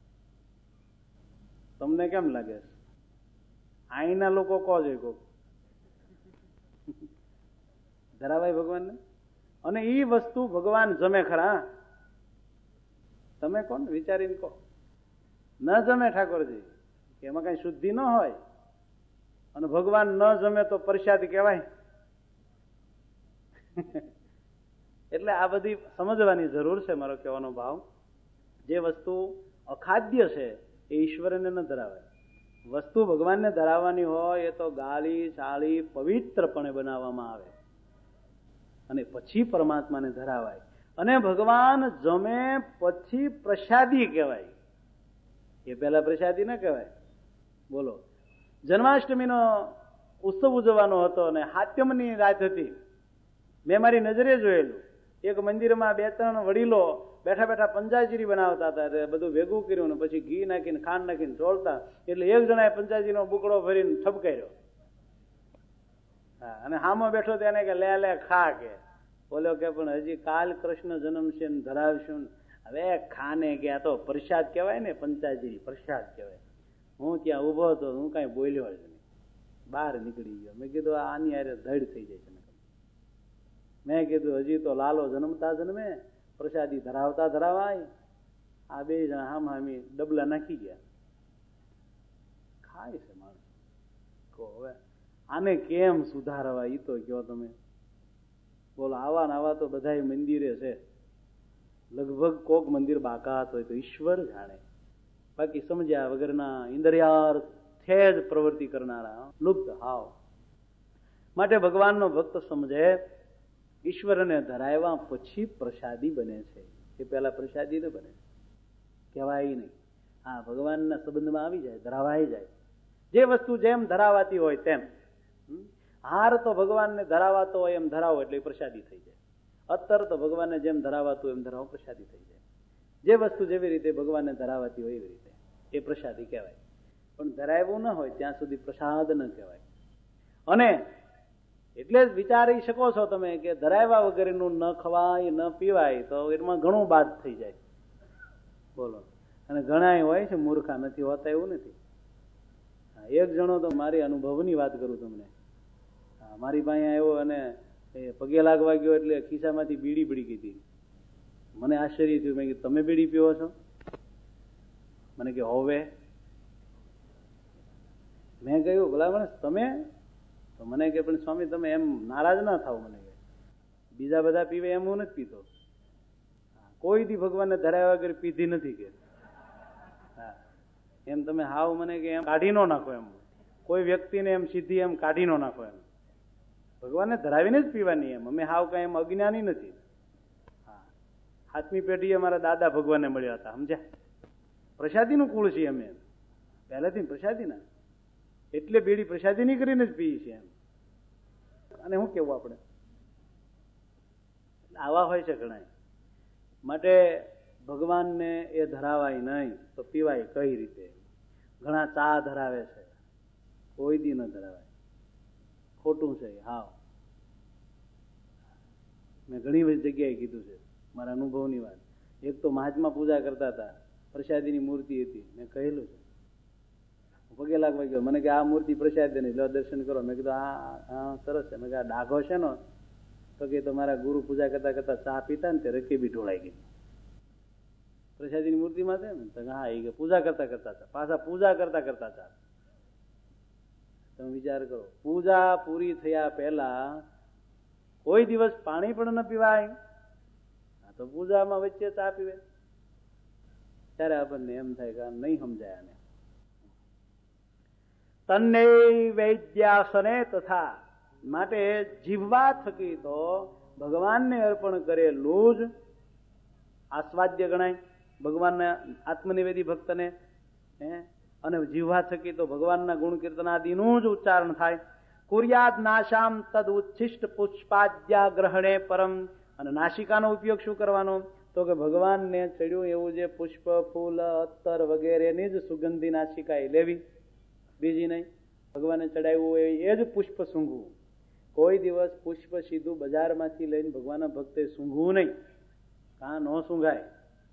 તમને કેમ લાગે? અહીંના લોકો કહો છે કોક ધરાવાય ભગવાનને? અને ઈ વસ્તુ ભગવાન જમે ખરા? તમે કોણ વિચારીને કહો. ન જમે ઠાકોરજી, એમાં કઈ શુદ્ધિ ન હોય. અને ભગવાન ન જમે તો પ્રસાદ કહેવાય? એટલે આ બધી સમજવાની જરૂર છે. મારો કહેવાનો ભાવ, જે વસ્તુ અખાદ્ય છે એ ઈશ્વરને ન ધરાવાય. વસ્તુ ભગવાનને ધરાવવાની હોય એ તો ગાળી ચાળી પવિત્રપણે બનાવવામાં આવે અને પછી પરમાત્માને ધરાવાય. અને ભગવાન જમે પછી પ્રસાદી કહેવાય. એ પહેલા પ્રસાદી ન કહેવાય. બોલો, જન્માષ્ટમીનો ઉત્સવ ઉજવવાનો હતો અને હાત્યમની રાત હતી. મેં મારી નજરે જોયેલું. એક મંદિરમાં બે ત્રણ વડીલો બેઠા બેઠા પંચાજીરી બનાવતા હતા. એટલે બધું ભેગું કર્યું ને પછી ઘી નાખીને ખાંડ નાખીને ચોળતા. એટલે એક જણાએ પંચાજીનો બુકડો ભરીને ઠપકાર્યો. હા, અને હામો બેઠો તેને કે લે લે ખા. કે બોલ્યો કે પણ હજી કાલ કૃષ્ણ જન્મ છે ને ધરાવશું. હવે ખાને કે આ તો પ્રસાદ કહેવાય ને, પંચાજીરી પ્રસાદ કહેવાય. હું ત્યાં ઉભો હતો, હું કઈ બોલ્યો જ નહીં, બહાર નીકળી ગયો. મેં કીધું આની હારે ધડ થઈ જાય છે. મેં કીધું હજી તો લાલો જન્મતા જન્મે, પ્રસાદી ધરાવતા ધરાવાય. આ બે જણા હામ હામી ડબલા નાખી ગયા, ખાય છે માણસ. કહો હવે આને કેમ સુધારવા? ઈ તો કયો તમે. બોલો, આવા ને આવા તો બધા મંદિરે છે. લગભગ કોક મંદિર બાકાત હોય તો ઈશ્વર જાણે. બાકી સમજ્યા વગરના ઇન્દ્રિયાર્થે જ પ્રવૃત્તિ કરનારા લુપ્ત હાવ. માટે ભગવાનનો ભક્ત સમજે ઈશ્વરને ધરાવ્યા પછી પ્રસાદી બને છે. એ પહેલા પ્રસાદી ન બને, કહેવાય નહીં. હા, ભગવાનના સંબંધમાં આવી જાય, ધરાવાઈ જાય. જે વસ્તુ જેમ ધરાવાતી હોય તેમ. હાર તો ભગવાનને ધરાવાતો હોય એમ ધરાવો એટલે પ્રસાદી થઈ જાય. અત્તર તો ભગવાનને જેમ ધરાવાતું એમ ધરાવો પ્રસાદી થઈ જાય. જે વસ્તુ જેવી રીતે ભગવાનને ધરાવાતી હોય એવી રીતે એ પ્રસાદી કહેવાય. પણ ધરાવ્યું ન હોય ત્યાં સુધી પ્રસાદ ન કહેવાય. અને એટલે જ વિચારી શકો છો તમે કે ધરાવ્યા વગેરેનું ન ખવાય ન પીવાય તો એમાં ઘણું બાદ થઈ જાય. બોલો. અને ઘણા હોય છે મૂર્ખા, નથી હોતા એવું નથી. એક જણો તો મારી અનુભવની વાત કરું તમને. મારી પાસે આવ્યો અને પગે લાગવા ગયો એટલે ખિસ્સામાંથી બીડી પડી ગઈ હતી. મને આશ્ચર્ય થયું. મેં કીધું તમે બીડી પીવો છો? મને કે હોવે. મેં કહ્યું ભલા માણસ તમે? તો મને કે પણ સ્વામી તમે એમ નારાજ ના થાવ. મને કે બીજા બધા પીવે એમ હું નથી પીતો. કોઈ દી ભગવાનને ધરાવ્યા વગર પીધી નથી કે હા એમ તમે હાવ મને કે એમ કાઢી નો નાખો. એમ કોઈ વ્યક્તિને એમ સીધી એમ કાઢી નો નાખો. એમ ભગવાનને ધરાવીને જ પીવાની. એમ અમે હાવ કઈ એમ અજ્ઞાની નથી. હા 7મી પેઢીએ મારા દાદા ભગવાનને મળ્યા હતા. સમજ્યા? પ્રસાદીનું કુળ છીએ અમે પહેલેથી પ્રસાદી ના એટલે બીડી પ્રસાદી ની કરીને જ પીએ છીએ. એમ અને શું કેવું આપણે આવા હોય છે ઘણા. માટે ભગવાનને એ ધરાવાય નહીં તો પીવાય કઈ રીતે? ઘણા ચા ધરાવે છે, કોઈ દી ન ધરાવાય. ખોટું છે હાવ. મેં ઘણી બધી જગ્યાએ કીધું છે મારા અનુભવની વાત. એક તો મહાત્મા પૂજા કરતા હતા, પ્રસાદીની મૂર્તિ હતી. મેં કહેલું છે પગે લાગવા ગયો. મને કે આ મૂર્તિ પ્રસાદ નહીં, લો દર્શન કરો. મેં કીધું હા સરસ છે. મેં કે આ ડાઘો છે ને? તો કે તમારા ગુરુ પૂજા કરતા કરતા ચા પીતા ને તે રકેબી ઢોળાઈ ગઈ પ્રસાદીની મૂર્તિમાં છે ને. તો હા એ પૂજા કરતા કરતા ચા, પાછા પૂજા કરતા કરતા ચા. તમે વિચાર કરો, પૂજા પૂરી થયા પહેલા કોઈ દિવસ પાણી પણ ન પીવાય. તો પૂજામાં વચ્ચે ચા પીવે ત્યારે આપણને એમ થાય કે નહીં સમજાય આને. તન્ને વૈદ્યાસને તથા માટે જીવવા થકી તો ભગવાનને અર્પણ કરેલું જ આસ્વાદ્ય ગણાય. ભગવાનના આત્મનિવેદી ભક્તને અને જીવવા થકી તો ભગવાનના ગુણ કીર્તનાદિનું જ ઉચ્ચારણ થાય. કુર્યાદ નાશામ તદ ઉચ્છિષ્ટ પુષ્પાદ્યા ગ્રહણે પરમ. અને નાસિકાનો ઉપયોગ શું કરવાનો? તો કે ભગવાનને ચડ્યું એવું જે પુષ્પ ફૂલ અત્તર વગેરેની જ સુગંધી નાસિકા એ લેવી, બીજી નહીં. ભગવાનને ચડાવ્યું હોય એ જ પુષ્પ સૂંઘવું. કોઈ દિવસ પુષ્પ સીધું બજારમાંથી લઈને ભગવાનના ભક્તે સૂંઘવું નહીં. કાં ન સૂંઘાય.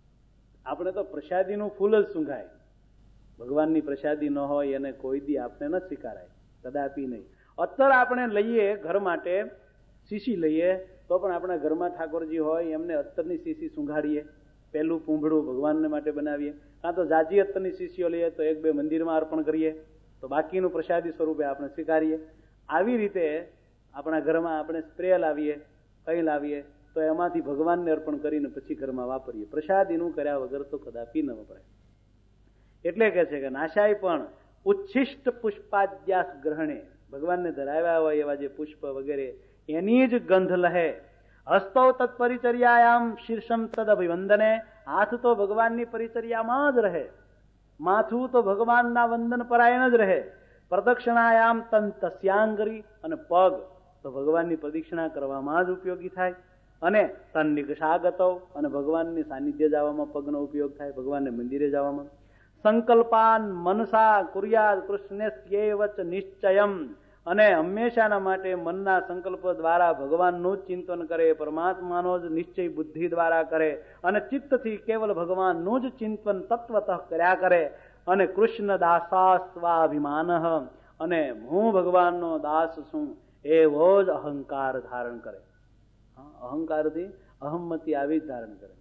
આપણે તો પ્રસાદીનું ફૂલ જ સૂંઘાય. ભગવાનની પ્રસાદી ન હોય એને કોઈ દી આપણે ન સ્વીકારાય, કદાપી નહીં. અત્તર આપણે લઈએ ઘર માટે, શીશી લઈએ તો પણ આપણા ઘરમાં ઠાકોરજી હોય એમને અત્તરની શીશી સૂંઘાડીએ. પહેલું પૂંભળું ભગવાનને માટે બનાવીએ. કાં તો જાજી અત્તરની શીશીઓ લઈએ તો 1-2 મંદિરમાં અર્પણ કરીએ, તો બાકીનું પ્રસાદી સ્વરૂપે આપણે સ્વીકારીએ. આવી રીતે આપણા ઘરમાં આપણે સ્પ્રે લાવીએ, કંઈ લાવીએ તો એમાંથી ભગવાનને અર્પણ કરીને પછી ઘરમાં વાપરીએ. પ્રસાદીનું કર્યા વગર તો કદાપી ન વપરાય. એટલે કે છે કે નાશાય પણ ઉચ્છિષ્ટ પુષ્પાદ્યાસ ગ્રહણે, ભગવાનને ધરાવ્યા હોય એવા જે પુષ્પ વગેરે એની જ ગંધ લહે. હસ્તો તત્પરિચર્યાયામ શીર્ષમ તદ અભિવંદને. હાથ તો ભગવાનની પરિચર્યામાં જ રહે, માથું તો ભગવાનના વંદન પરાયણ જ રહે. પ્રદક્ષિણાયામ તન તસ્યાંગરી. અને પગ તો ભગવાનની પ્રદક્ષિણા કરવામાં જ ઉપયોગી થાય. અને તન નિકષાગતો. અને ભગવાનની સાનિધ્ય જવામાં પગનો ઉપયોગ થાય, ભગવાનને મંદિરે જવામાં. સંકલ્પાન મનસા કુર્યાદ કૃષ્ણસ્યૈવ ચ નિશ્ચયમ. અને હંમેશાના માટે મનના સંકલ્પ દ્વારા ભગવાનનું જ ચિંતન કરે, પરમાત્માનો જ નિશ્ચય બુદ્ધિ દ્વારા કરે, અને ચિત્તથી કેવલ ભગવાનનું જ ચિંતન તત્વતઃ કર્યા કરે. અને કૃષ્ણ દાસાસ્વાભિમાન. અને હું ભગવાનનો દાસ છું એવો જ અહંકાર ધારણ કરે. અહંકારથી અહમતી આવી જ ધારણ કરે.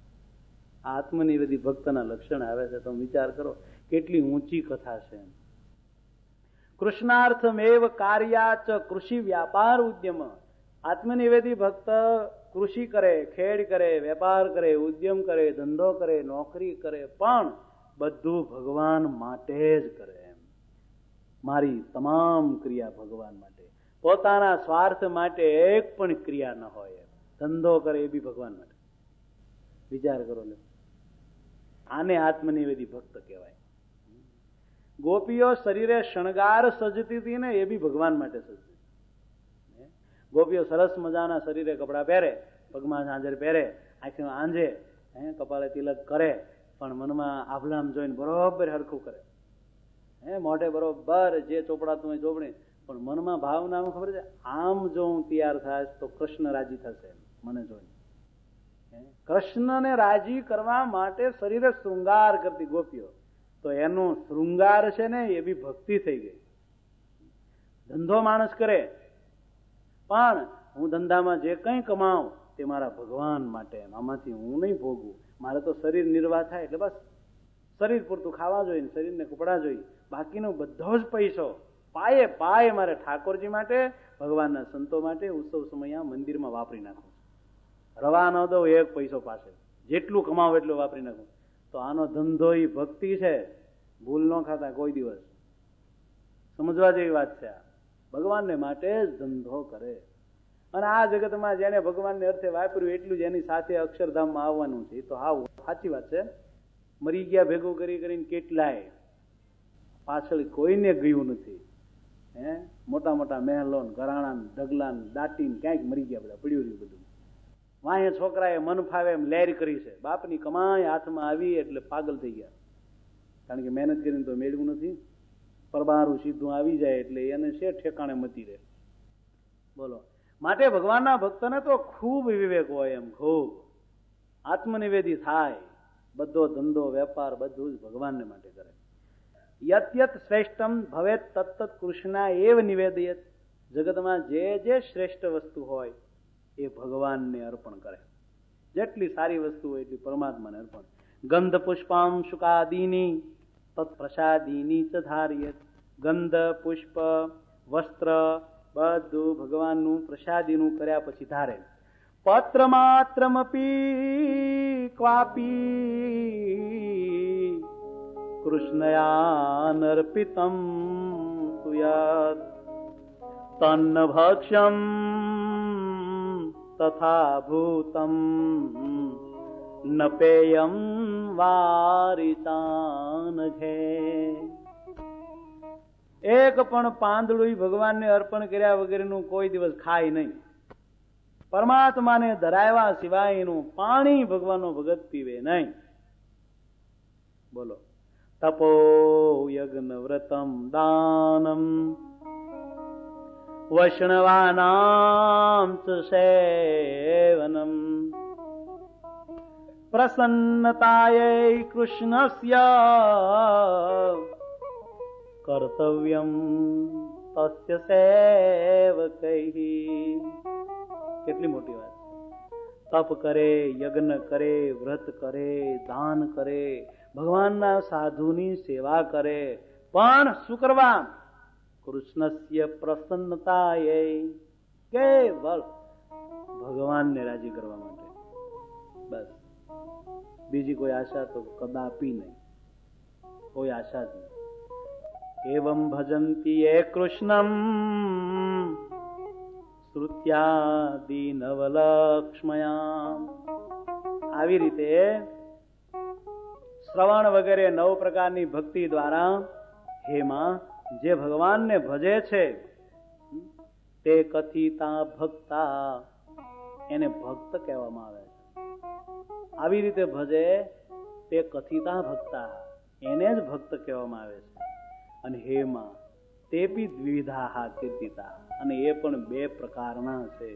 આત્મનિવેદી ભક્તના લક્ષણ આવે છે. તો વિચાર કરો કેટલી ઊંચી કથા છે. કૃષ્ણાર્થમેવ કાર્યાચ કૃષિ વ્યાપાર ઉદ્યમ. આત્મનિવેદી ભક્ત કૃષિ કરે, ખેડ કરે, વેપાર કરે, ઉદ્યમ કરે, ધંધો કરે, નોકરી કરે, પણ બધું ભગવાન માટે જ કરે. એમ મારી તમામ ક્રિયા ભગવાન માટે, પોતાના સ્વાર્થ માટે એક પણ ક્રિયા ન હોય. ધંધો કરે એ બી ભગવાન માટે. વિચાર કરો લે, આને આત્મનિવેદી ભક્ત કહેવાય. ગોપીઓ શરીરે શણગાર સજતી હતી ને એ બી ભગવાન માટે સજતી. ગોપીઓ સરસ મજાના શરીરે કપડા પહેરે, પગમાં ઝાંઝર પહેરે, આંખમાં આંજે, કપાળે તિલક કરે પણ મનમાં આભલામ જોઈને બરોબર હરખું કરે, મોઢે બરોબર જે ચોપડાતું હોય ચોપડી, પણ મનમાં ભાવના ખબર છે, આમ જો હું તૈયાર થાય તો કૃષ્ણ રાજી થશે મને જોઈને. કૃષ્ણને રાજી કરવા માટે શરીરે શૃંગાર કરતી ગોપીઓ, તો એનો શૃંગાર છે ને એ બી ભક્તિ થઈ ગઈ. ધંધો માણસ કરે પણ હું ધંધામાં જે કંઈ કમાઉં તે મારા ભગવાન માટે, આમાંથી હું નહીં ભોગવું. મારે તો શરીર નિર્વાહ થાય એટલે બસ શરીર પૂરતું ખાવા જોઈએ, શરીરને કપડા જોઈએ, બાકીનો બધો જ પૈસો પાયે પાયે મારે ઠાકોરજી માટે, ભગવાનના સંતો માટે ઉત્સવ સમય મંદિરમાં વાપરી નાખું. રવા ન દઉં એક પૈસો પાસે, જેટલું કમાવું એટલું વાપરી નાખું. તો આનો ધંધો એ ભક્તિ છે, ભૂલ ન ખાતા કોઈ દિવસ. સમજવા જેવી વાત છે. આ ભગવાનને માટે જ ધંધો કરે. અને આ જગતમાં જેને ભગવાનને અર્થે વાપર્યું એટલું જ એની સાથે અક્ષરધામમાં આવવાનું છે. એ તો હાવ સાચી વાત છે. મરી ગયા ભેગું કરી કરીને કેટલાય, પાછળ કોઈને ગયું નથી. મોટા મોટા મહેલો, ઘરાણા, ઢગલા, દાટીને ક્યાંક મરી ગયા, બધા પડ્યું રહ્યું બધું. વાહે છોકરાએ મન ફાવે એમ લહેર કરી છે, બાપની કમાઈ હાથમાં આવી એટલે પાગલ થઈ ગયા. કારણ કે મહેનત કરીને તો મેળવું નથી, પરબારું સીધું આવી જાય એટલે એને છે ઠેકાણે મતી રહે. બોલો, માટે ભગવાનના ભક્તને તો ખૂબ વિવેક હોય, એમ ખૂબ આત્મનિવેદી થાય, બધો ધંધો વેપાર બધું જ ભગવાનને માટે કરે. યત યત શ્રેષ્ઠમ ભવેત તત્ત કૃષ્ણા એવ નિવેદયત. જગતમાં જે જે શ્રેષ્ઠ વસ્તુ હોય એ ભગવાનને અર્પણ કરે. જેટલી સારી વસ્તુ હોય એટલી પરમાત્માને અર્પણ. ગંધ પુષ્પામ શુકાદીની તત્પ્રસાદીની ચ ધાર્યત. ગંધ પુષ્પ વસ્ત્ર બધું ભગવાનનું પ્રસાદીનું કર્યા પછી ધારે. પત્ર માત્રમપી ક્વાપી કૃષ્ણયાનર્પિતમ સુયાત તન્ન ભક્ષ્યમ તથા ભૂતમ ન પેયમ વારિતાનઘે. એક પણ પાંદડું ભગવાનને અર્પણ કર્યા વગેરેનું કોઈ દિવસ ખાય નહીં. પરમાત્માને ધરાવ્યા સિવાયનું પાણી ભગવાનનો ભગત પીવે નહીં. બોલો, તપો યજ્ઞ વ્રતમ દાનમ વૈષ્ણવાનામ ચ સેવનમ પ્રસન્નતાયૈ કૃષ્ણસ્ય કર્તવ્યમ તસ્ય સેવકૈ. કેટલી મોટી વાત. તપ કરે, યજ્ઞ કરે, વ્રત કરે, દાન કરે, ભગવાનના સાધુની સેવા કરે, પણ શું કરવા? કૃષ્ણસ્ય પ્રસન્નતાયૈ, કેવળ ભગવાનને રાજી કરવા માટે. બસ બીજી કોઈ આશા તો કદાપી નહીં, કોઈ આશા જ નહીં. એવં ભજંતી એ કૃષ્ણમ શ્રુત્યાદિ નવલક્ષ્મયા. આવી રીતે શ્રવણ વગેરે 9 પ્રકારની ભક્તિ દ્વારા હેમાં જે ભગવાનને ભજે છે તે કથિતા ભક્તા, એને ભક્ત કહેવામાં આવે છે. આવી રીતે ભજે તે કથિતા ભક્તા, એને જ ભક્ત કહેવામાં આવે છે. અને હેમાં તે બી દ્વિવિધા કીર્તિતા, અને એ પણ 2 પ્રકારના છે.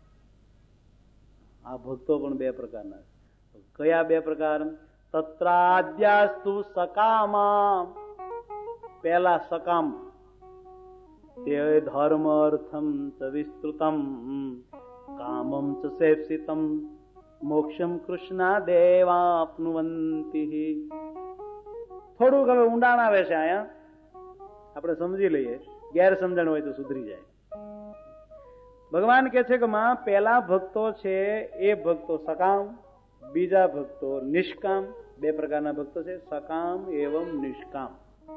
આ ભક્તો પણ 2 પ્રકારના છે. કયા 2 પ્રકાર? તત્રાદ્યાસ્તુ સકામા. પહેલા સકામ, તે ધર્મ અર્થમ ચ વિસ્તૃતમ કામમ ચ સેપ્સિતમ મોક્ષમ કૃષ્ણા દેવાપ્નુવંતિ. થોડુંક હવે ઊંડાણ આવે છે અહીંયા, આપણે સમજી લઈએ, ગેરસમજણ હોય તો સુધરી જાય. ભગવાન કે છે કે માં પેલા ભક્તો છે એ ભક્તો સકામ, બીજા ભક્તો નિષ્કામ. 2 પ્રકારના ભક્તો છે, સકામ એવં નિષ્કામ.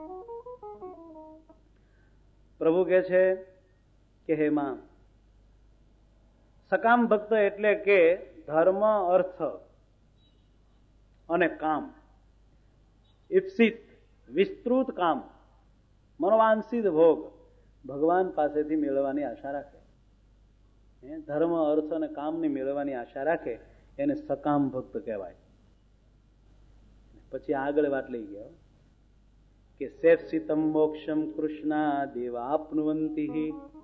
પ્રભુ કે છે કે હે માં, સકામ ભક્ત એટલે કે ધર્મ, અર્થ અને કામ, ઈપ્સિત વિસ્તૃત કામ, મનોવાંછિત ભોગ ભગવાન પાસેથી મેળવવાની આશા રાખે. ધર્મ, અર્થ અને કામની મેળવવાની આશા રાખે એને સકામ ભક્ત કહેવાય. પછી આગળ વાત લઈ ગયો કે સેપ્સિતમ મોક્ષમ કૃષ્ણા દેવાપનુવંતી.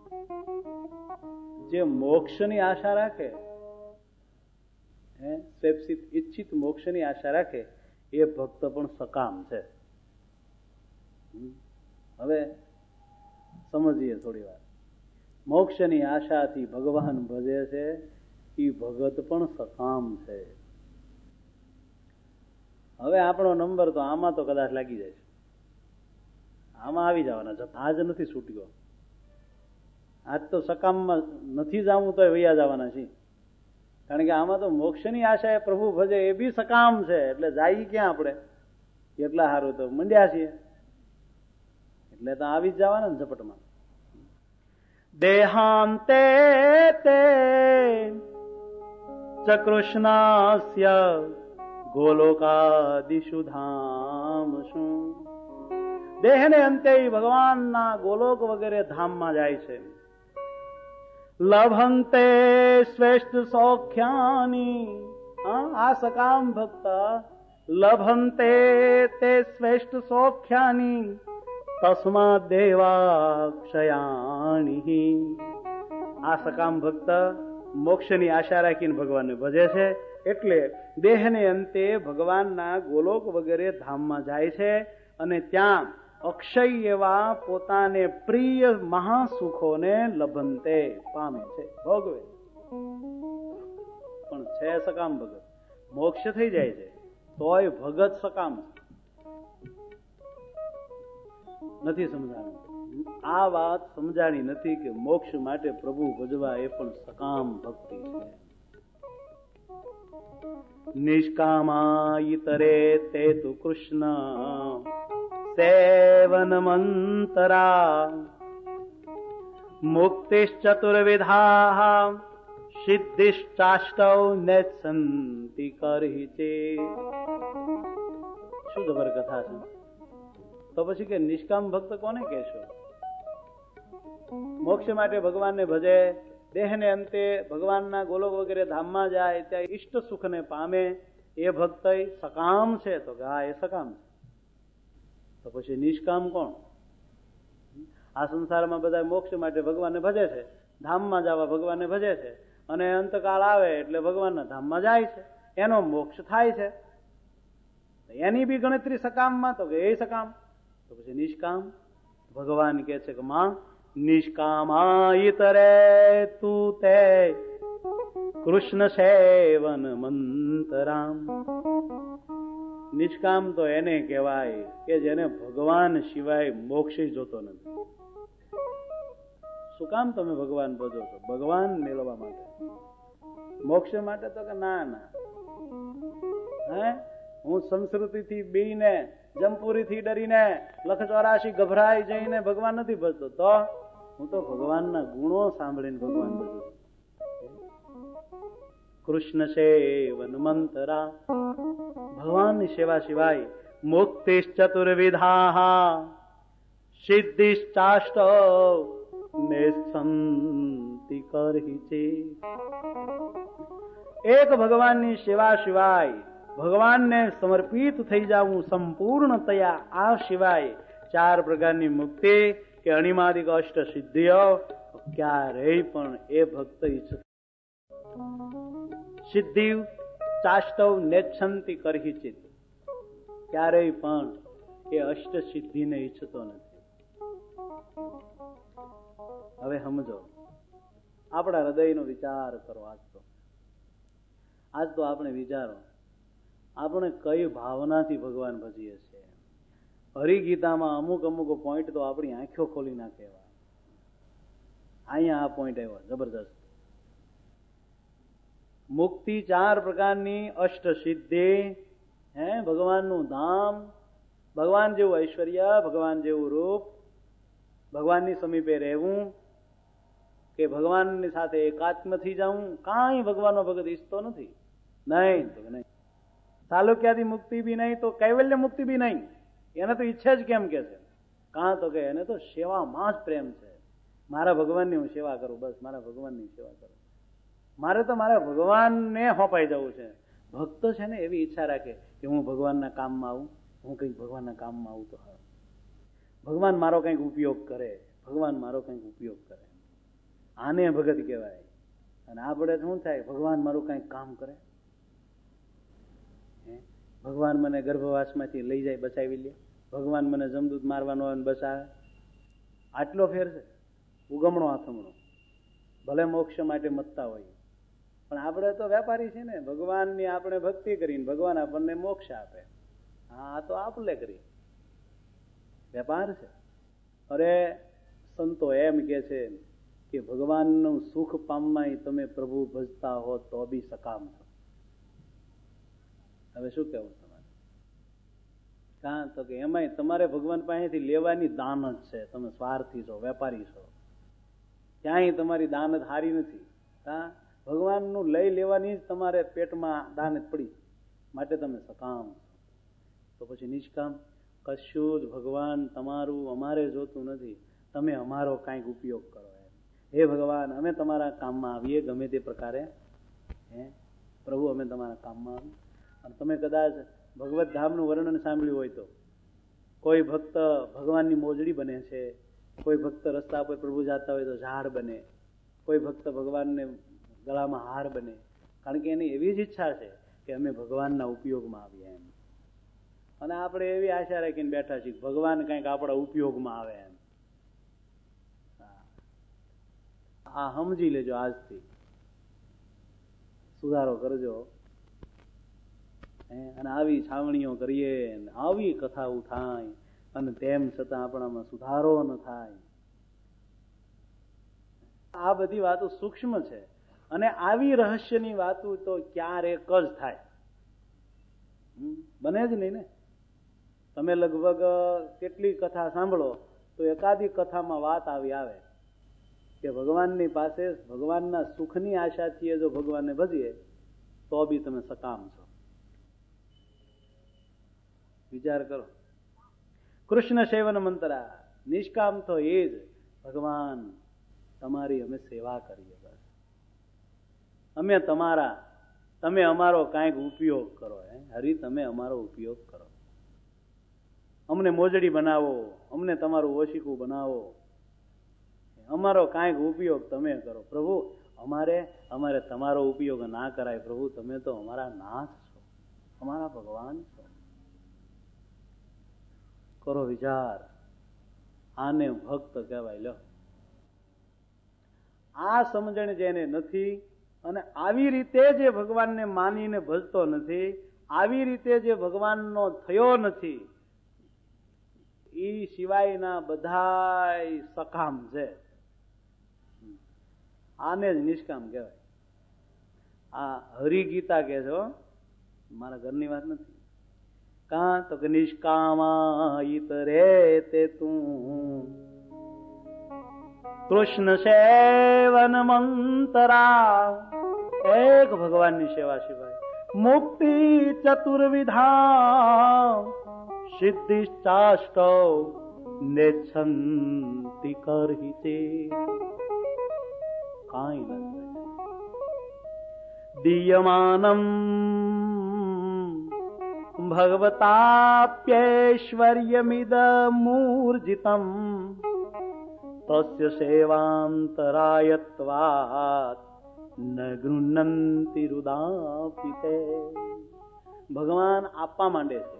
જે મોક્ષની આશા રાખે, સેપ્સિત ઈચ્છિત મોક્ષની આશા રાખે એ ભક્ત પણ સકામ છે. હવે સમજીએ થોડી વાર. મોક્ષની આશાથી ભગવાન ભજે છે એ ભગત પણ સકામ છે. હવે આપણો નંબર તો આમાં તો કદાચ લાગી જાય છે, આમાં આવી જવાના છે. આજ નથી છૂટ્યો, આજ તો સકામમાં નથી જવું તો વૈયા જવાના છે. કારણ કે આમાં તો મોક્ષની આશા એ પ્રભુ ભજે એ બી સકામ છે. એટલે જાય ક્યાં આપણે? એટલા સારું તો મંડ્યા છીએ, એટલે તો આવી જ જવાના ને ઝપટમાં. દેહાંતે તે ચ કૃષ્ણસ્ય ગોલોકાદિષુ ધામસુ. દેહને અંતે ભગવાનના ગોલોક વગેરે ધામમાં જાય છે. લભંતે શ્રેષ્ઠ સૌખ્યાની. આ સકામ ભક્ત લભંતે તે શ્રેષ્ઠ સૌખ્યાની તસ્માદ દેવાક્ષયાણી. આ સકામ ભક્ત મોક્ષની આશા રાખીને ભગવાનને ભજે છે, એટલે દેહને અંતે ભગવાનના ગોલોક વગેરે ધામમાં જાય છે અને ત્યાં અક્ષય એવા પોતાને પ્રિય મહાસુખોને લભંતે પામે છે, ભોગવે. પણ છે સકામ ભગત, મોક્ષ થઈ જાય છે તોય ભગત સકામ નથી. સમજાણું આ વાત સમજાણી નથી કે મોક્ષ માટે પ્રભુ ભજવા એ પણ સકામ ભક્તિ છે. નિષ્કામા ઈતરે તે તુ કૃષ્ણ સેવન મંતરા મુક્તિશ્ચતુર્વિધા સિદ્ધિશ્ચાષ્ટૌ નેત્સંતિ કરહિ ચે. શું જબર કથા છે. તો પછી કે નિષ્કામ ભક્ત કોને કહેશો? મોક્ષ માટે ભગવાનને ભજે, દેહને અંતે ભગવાનના ગોલોક વગેરે ધામમાં જાય, ત્યાં ઈષ્ટ સુખને પામે, એ ભક્ત સકામ છે. તો કે હા, એ સકામ છે. તો પછી નિષ્કામ કોણ? આ સંસારમાં બધા મોક્ષ માટે ભગવાનને ભજે છે, ધામમાં જવા ભગવાનને ભજે છે, અને અંતકાળ આવે એટલે ભગવાનના ધામમાં જાય છે, એનો મોક્ષ થાય છે. એની બી ગણતરી સકામમાં, તો કે એ સકામ. તો પછી નિષ્કામ ભગવાન કે છે કે માં નિષ્કામા ઈતરે તું તે કૃષ્ણ સેવન મંતરામ. નિષ્કામ તો એને કહેવાય કે જેને ભગવાન સિવાય મોક્ષ જોતો નથી. શું કામ તમે ભગવાન ભજો છો? ભગવાન મેળવવા માટે, મોક્ષ માટે? તો કે ના ના, હું સંસ્કૃતિ થી બીને, જમપુરી થી ડરીને, લખ 84 ગભરાઈ જઈને ભગવાન નથી ભજતો. તો હું તો ભગવાનના ગુણો સાંભળીને ભગવાન ભજું છું. કૃષ્ણ સેવન મંતરા. ભગવાનની સેવા સિવાય મુક્તિશ્ચતુર્વિધા સિદ્ધિશ્ચાષ્ટ નેત્સંતિ કરહિ ચે. એક ભગવાનની સેવા સિવાય, ભગવાનને સમર્પિત થઈ જવું સંપૂર્ણતયા, આ સિવાય 4 પ્રકારની મુક્તિ કે અણિમાદિક અષ્ટ સિદ્ધિઓ ક્યારેય પણ એ ભક્ત ઈચ્છે. સિદ્ધિ ચાષ્ટવ નેચ્છંતિ કરહિચિત. ક્યારેય પણ એ અષ્ટ સિદ્ધિને ઈચ્છતો નથી. હવે સમજો, આપણા હૃદયનો વિચાર કરો. આજ તો આપણે વિચારો, આપણે કઈ ભાવનાથી ભગવાન ભજીએ છીએ. હરિગીતામાં અમુક પોઈન્ટ તો આપણી આંખો ખોલી નાખે. અહીંયા આ પોઈન્ટ આવ્યો જબરદસ્ત. મુક્તિ 4 પ્રકારની, અષ્ટ સિદ્ધિ, ભગવાનનું ધામ, ભગવાન જેવું ઐશ્વર્ય, ભગવાન જેવું રૂપ, ભગવાનની સમીપે રહેવું, કે ભગવાનની સાથે એકાત્મ થઈ જવું. કાંઈ ભગવાનનો ભગત ઈચ્છતો નથી. નહીં તો નહીં. સાલોક્યાથી મુક્તિ બી નહીં, તો કૈવલ્ય મુક્તિ બી નહીં. એને તો ઈચ્છે જ કેમ કે છે? કાં તો કે એને તો સેવામાં જ પ્રેમ છે. મારા ભગવાનની હું સેવા કરું, બસ મારા ભગવાનની સેવા કરું. મારે તો મારા ભગવાનને હોપાઈ જવું છે. ભક્ત છે ને એવી ઈચ્છા રાખે કે હું ભગવાનના કામમાં આવું, હું કંઈક ભગવાનના કામમાં આવું તો હા, ભગવાન મારો કંઈક ઉપયોગ કરે, ભગવાન મારો કંઈક ઉપયોગ કરે, આને ભગત કહેવાય. અને આપણે શું થાય, ભગવાન મારું કંઈક કામ કરે, ભગવાન મને ગર્ભવાસમાંથી લઈ જાય બચાવી લે, ભગવાન મને જમદૂત મારવાનો હોય બચાવે. આટલો ફેર છે, ઉગમણો આથમણો. ભલે મોક્ષ માટે મતતા હોય, પણ આપણે તો વેપારી છે ને, ભગવાનની આપણે ભક્તિ કરીને ભગવાન આપણને મોક્ષ આપે. હા, તો આપલે કરી વેપાર છે. અરે સંતો એમ કે છે કે ભગવાનનું સુખ પામવાય તમે પ્રભુ ભજતા હો તો બી સકામ છો. હવે શું કહેવું તમારે? કાં તો કે એમાંય તમારે ભગવાન પાસેથી લેવાની દાન જ છે. તમે સ્વાર્થી છો, વેપારી છો, ક્યાંય તમારી દાનત હારી નથી. હા, ભગવાનનું લઈ લેવાની જ તમારે પેટમાં દાનત પડી, માટે તમે સકામ છો. તો પછી નિષ્કામ? કશું જ ભગવાન તમારું અમારે જોતું નથી, તમે અમારો કાંઈક ઉપયોગ કરો. હે ભગવાન, અમે તમારા કામમાં આવીએ ગમે તે પ્રકારે. હે પ્રભુ, અમે તમારા કામમાં આવીએ. અને તમે કદાચ ભગવત ધામનું વર્ણન સાંભળ્યું હોય તો કોઈ ભક્ત ભગવાનની મોજડી બને છે, કોઈ ભક્ત રસ્તા પર પ્રભુ જતા હોય તો ઝાડ બને, કોઈ ભક્ત ભગવાનને ગળામાં હાર બને, કારણ કે એની એવી જ ઈચ્છા છે કે અમે ભગવાનના ઉપયોગમાં આવીએ એમ. અને આપણે એવી આશા રાખીને બેઠા છીએ ભગવાન કંઈક આપણા ઉપયોગમાં આવે એમ. આ સમજી લેજો, આજથી સુધારો કરજો. અને આવી છાવણીઓ કરીએ, આવી કથાઓ થાય, અને તેમ છતાં આપણામાં સુધારો ન થાય. આ બધી વાતો સૂક્ષ્મ છે, અને આવી રહસ્યની વાતો તો ક્યારેક જ થાય, બને જ નહીં ને. તમે લગભગ કેટલી કથા સાંભળો તો એકાદી કથામાં વાત આવી આવે કે ભગવાનની પાસે ભગવાનના સુખની આશાથી જો ભગવાનને ભજીએ તો બી તમે સકામ છો. વિચાર કરો. કૃષ્ણ સેવન મંતરા, નિષ્કામ તો એ જ ભગવાન તમારી અમે સેવા કરીએ, બસ અમે તમારા, તમે અમારો કાંઈક ઉપયોગ કરો. હરિ, તમે અમારો ઉપયોગ કરો, અમને મોજડી બનાવો, અમને તમારું ઓશિકું બનાવો, અમારો કાંઈક ઉપયોગ તમે કરો. પ્રભુ, અમારે તમારો ઉપયોગ ના કરાય. પ્રભુ, તમે તો અમારા નાથ છો, અમારા ભગવાન છો. કરો વિચાર. આને ભક્ત કહેવાય. લો, આ સમજણ જેને નથી, અને આવી રીતે જે ભગવાનને માનીને ભજતો નથી, આવી રીતે જે ભગવાનનો થયો નથી, એ સિવાયના બધા સકામ છે. આને જ નિષ્કામ કહેવાય. આ હરિગીતા કે છો, મારા ઘરની વાત નથી. કાં તો કે નિષ્કામા ઈતરે તે તું કૃષ્ણ સેવન મંતરા. એક ભગવાનની સેવા સિવાય મુક્તિ ચતુર્વિધા સિદ્ધિશ્ચાષ્ટૌ નેચ્છન્તિ કરહિતે. કાંઈ નથી. દીયમાનમ ભગવતાપ્યૈશ્વર્યમિદમૂર્જિતમ તસ્ય સેવાંતરાયત્વાત ન ગૃહ્ણન્તિ રુદાપિતે. ભગવાન આપવા માંડે છે.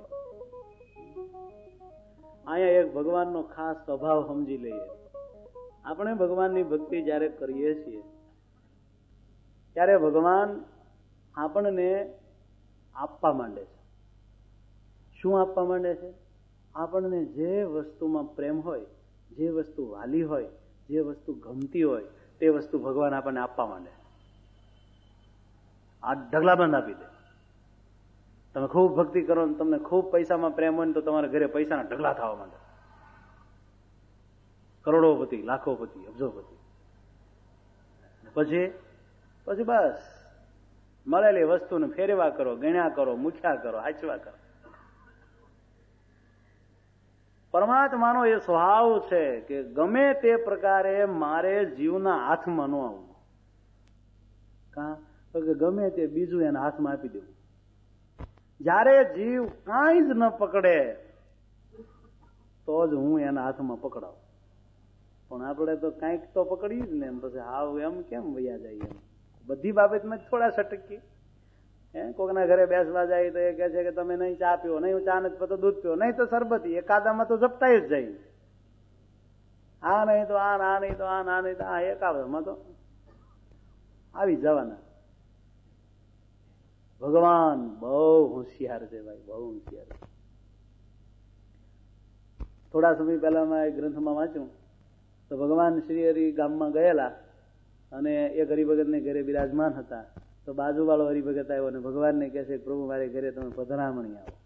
અહીંયા એક ભગવાનનો ખાસ સ્વભાવ સમજી લઈએ. આપણે ભગવાનની ભક્તિ જયારે કરીએ છીએ ત્યારે ભગવાન આપણને આપવા માંડે છે. શું આપવા માંડે છે? આપણને જે વસ્તુમાં પ્રેમ હોય, જે વસ્તુ વાલી હોય, જે વસ્તુ ગમતી હોય, તે વસ્તુ ભગવાન આપણને આપવા માંડે. આ ઢગલાબંધ આપી દે. તમે ખૂબ ભક્તિ કરો ને તમને ખૂબ પૈસામાં પ્રેમ હોય ને તો તમારા ઘરે પૈસાના ઢગલા થવા માંડે. કરોડોપતિ, લાખોપતિ, અબજોપતિ. પછી બસ મળેલી વસ્તુને ફેરવા કરો, ગણ્યા કરો, મૂક્યા કરો, આચવા કરો. પરમાત્માનો એ સ્વભાવ છે કે ગમે તે પ્રકારે મારે જીવના હાથમાં ન આવવું. કાં તો કે ગમે તે બીજું એના હાથમાં આપી દેવું. જ્યારે જીવ કાંઈ જ ન પકડે તો જ હું એના હાથમાં પકડાવ. પણ આપણે તો કાંઈક તો પકડીએ જ ને, એમ પછી હાવ એમ કેમ વયા જાય? એમ બધી બાબતમાં થોડા સટકી. કોકના ઘરે બેસવા જાય તો એ કહે છે કે તમે નહીં ચા પીવો, નહીં ચા નથી પીતો દૂધ પીવો, નહીં તો સરબતી. એકાદામાં તો ઝપટાઈ જ જાય. આ નહીં તો આ, આ નહીં તો આ, ના નહીં તો આ, એકાદામાં તો આવી જવાના. ભગવાન બહુ હોશિયાર છે ભાઈ, બહુ હોશિયાર. થોડા સમય પહેલા મેં ગ્રંથમાં વાંચ્યું તો ભગવાન શ્રી હરિ ગામમાં ગયેલા અને એક હરિભગત ને ઘરે બિરાજમાન હતા. તો બાજુ વાળો હરિભગત આવ્યો અને ભગવાનને કહે છે પ્રભુ મારે ઘરે તમે પધરામણી આવો.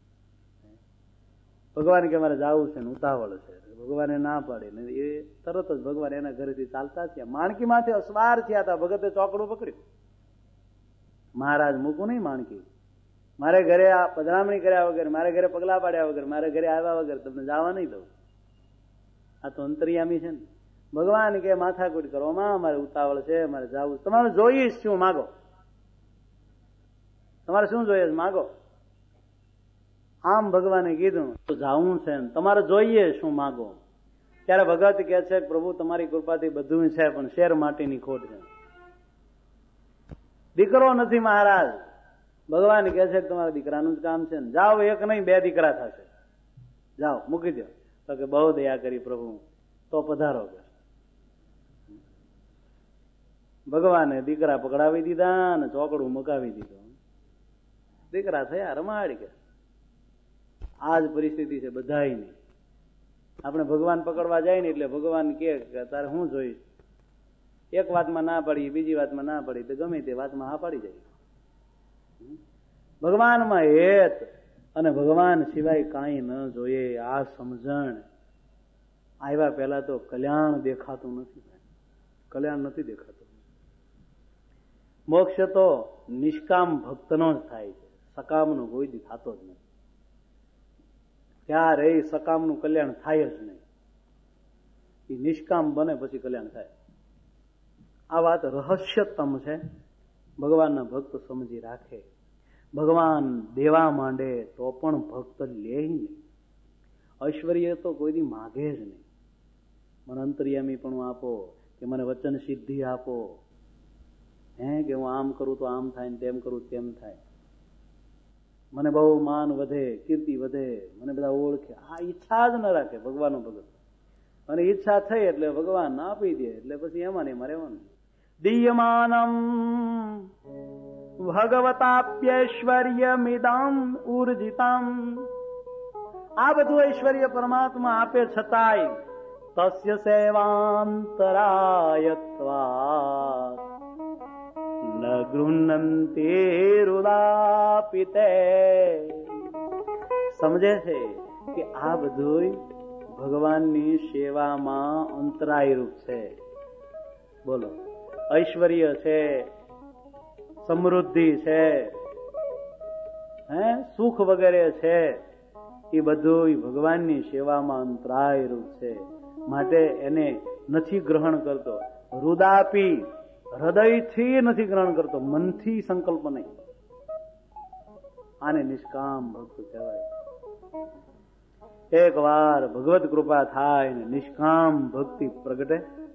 ભગવાન કે મારે જવું છે ને ઉતાવળ છે. ભગવાને ના પાડે ને એ તરત જ ભગવાન એના ઘરેથી ચાલતા થયા. માણકી માંથી અસવાર થયા હતા. ભગતે ચોકડું પકડ્યું. મહારાજ મૂકું નહીં માણકી, મારે ઘરે આ પધરામણી કર્યા વગર, મારે ઘરે પગલા પાડ્યા વગર, મારે ઘરે આવ્યા વગર તમને જવા નહીં દઉં. આ તો અંતર્યામી છે ને. ભગવાન કે માથાકૂટ કરો માં, મારે ઉતાવળ છે, મારે જવું. તમારે જોઈએ શું માગો, તમારે શું જોઈએ માગો. આમ ભગવાને કીધું તો જાવું છે ને તમારે જોઈએ શું માગો. ત્યારે ભગત કે છે પ્રભુ તમારી કૃપાથી બધું છે પણ શેર માટીની ખોટ છે, દીકરો નથી મહારાજ. ભગવાન કહે છે કે તમારા દીકરાનું જ કામ છે ને, જાઓ એક નહીં 2 દીકરા થશે, જાઓ મૂકી દો. તો કે બહુ દયા કરી પ્રભુ, તો પધારો. ભગવાને દીકરા પકડાવી દીધા અને ચોકડું મુકાવી દીધું. દીકરા થયા રમાડી. કે આ જ પરિસ્થિતિ છે બધાયની. આપણે ભગવાન પકડવા જાય ને એટલે ભગવાન કે તારે હું જોઈશ. એક વાતમાં ના પડી, બીજી વાતમાં ના પડી તો ગમે તે વાતમાં હા પાડી જાય. ભગવાનમાં હેત અને ભગવાન સિવાય કાંઈ ન જોઈએ આ સમજણ આવ્યા પહેલા તો કલ્યાણ દેખાતું નથી. કલ્યાણ નથી દેખાતું. મોક્ષ તો નિષ્કામ ભક્તનો જ થાય છે, સકામનો કોઈ દી થતો જ નથી. ક્યારે સકામનું કલ્યાણ થાય જ નહીં. એ નિષ્કામ બને પછી કલ્યાણ થાય. આ વાત રહસ્યતમ છે. ભગવાનના ભક્ત સમજી રાખે. ભગવાન દેવા માંડે તો પણ ભક્ત લે નહીં. ઐશ્વર્ય તો કોઈ દી માગે જ નહીં. મને અંતર્યામી પણ આપો, કે મને વચન સિદ્ધિ આપો, કે હું આમ કરું તો આમ થાય, તેમ કરું તેમ થાય, મને બહુ માન વધે, કીર્તિ વધે, મને બધા ઓળખે. આ ઈચ્છા જ ન રાખે ભગવાનનો ભગત. અને ઈચ્છા થઈ એટલે ભગવાન આપી દે એટલે પછી એમાં ને એમાં રહેવાનું. દીયમાનમ ભગવતાપ્યૈશ્વર્યમિદમ ઉર્જિતમ. આ બધું ઐશ્વર્ય પરમાત્મા આપે છતાંય તસ્ય સેવાંતરાયત્વાत् ન ગૃહ્ણન્તિ રુદાપિતે. સમજે છે કે આ બધું ભગવાનની સેવામાં અંતરાય રૂપ છે. બોલો, ઐશ્વર્ય છે, સમૃદ્ધિ છે, સુખ વગેરે છે, એ બધું ભગવાનની સેવામાં અંતરાય રૂપ છે. માટે એને નથી ગ્રહણ કરતો. રુદાપી, હૃદયથી નથી ગ્રહણ કરતો, મનથી સંકલ્પ નહીં. આને નિષ્કામ ભક્ત કહેવાય. એક વાર ભગવત કૃપા થાય ને નિષ્કામ ભક્તિ પ્રગટે.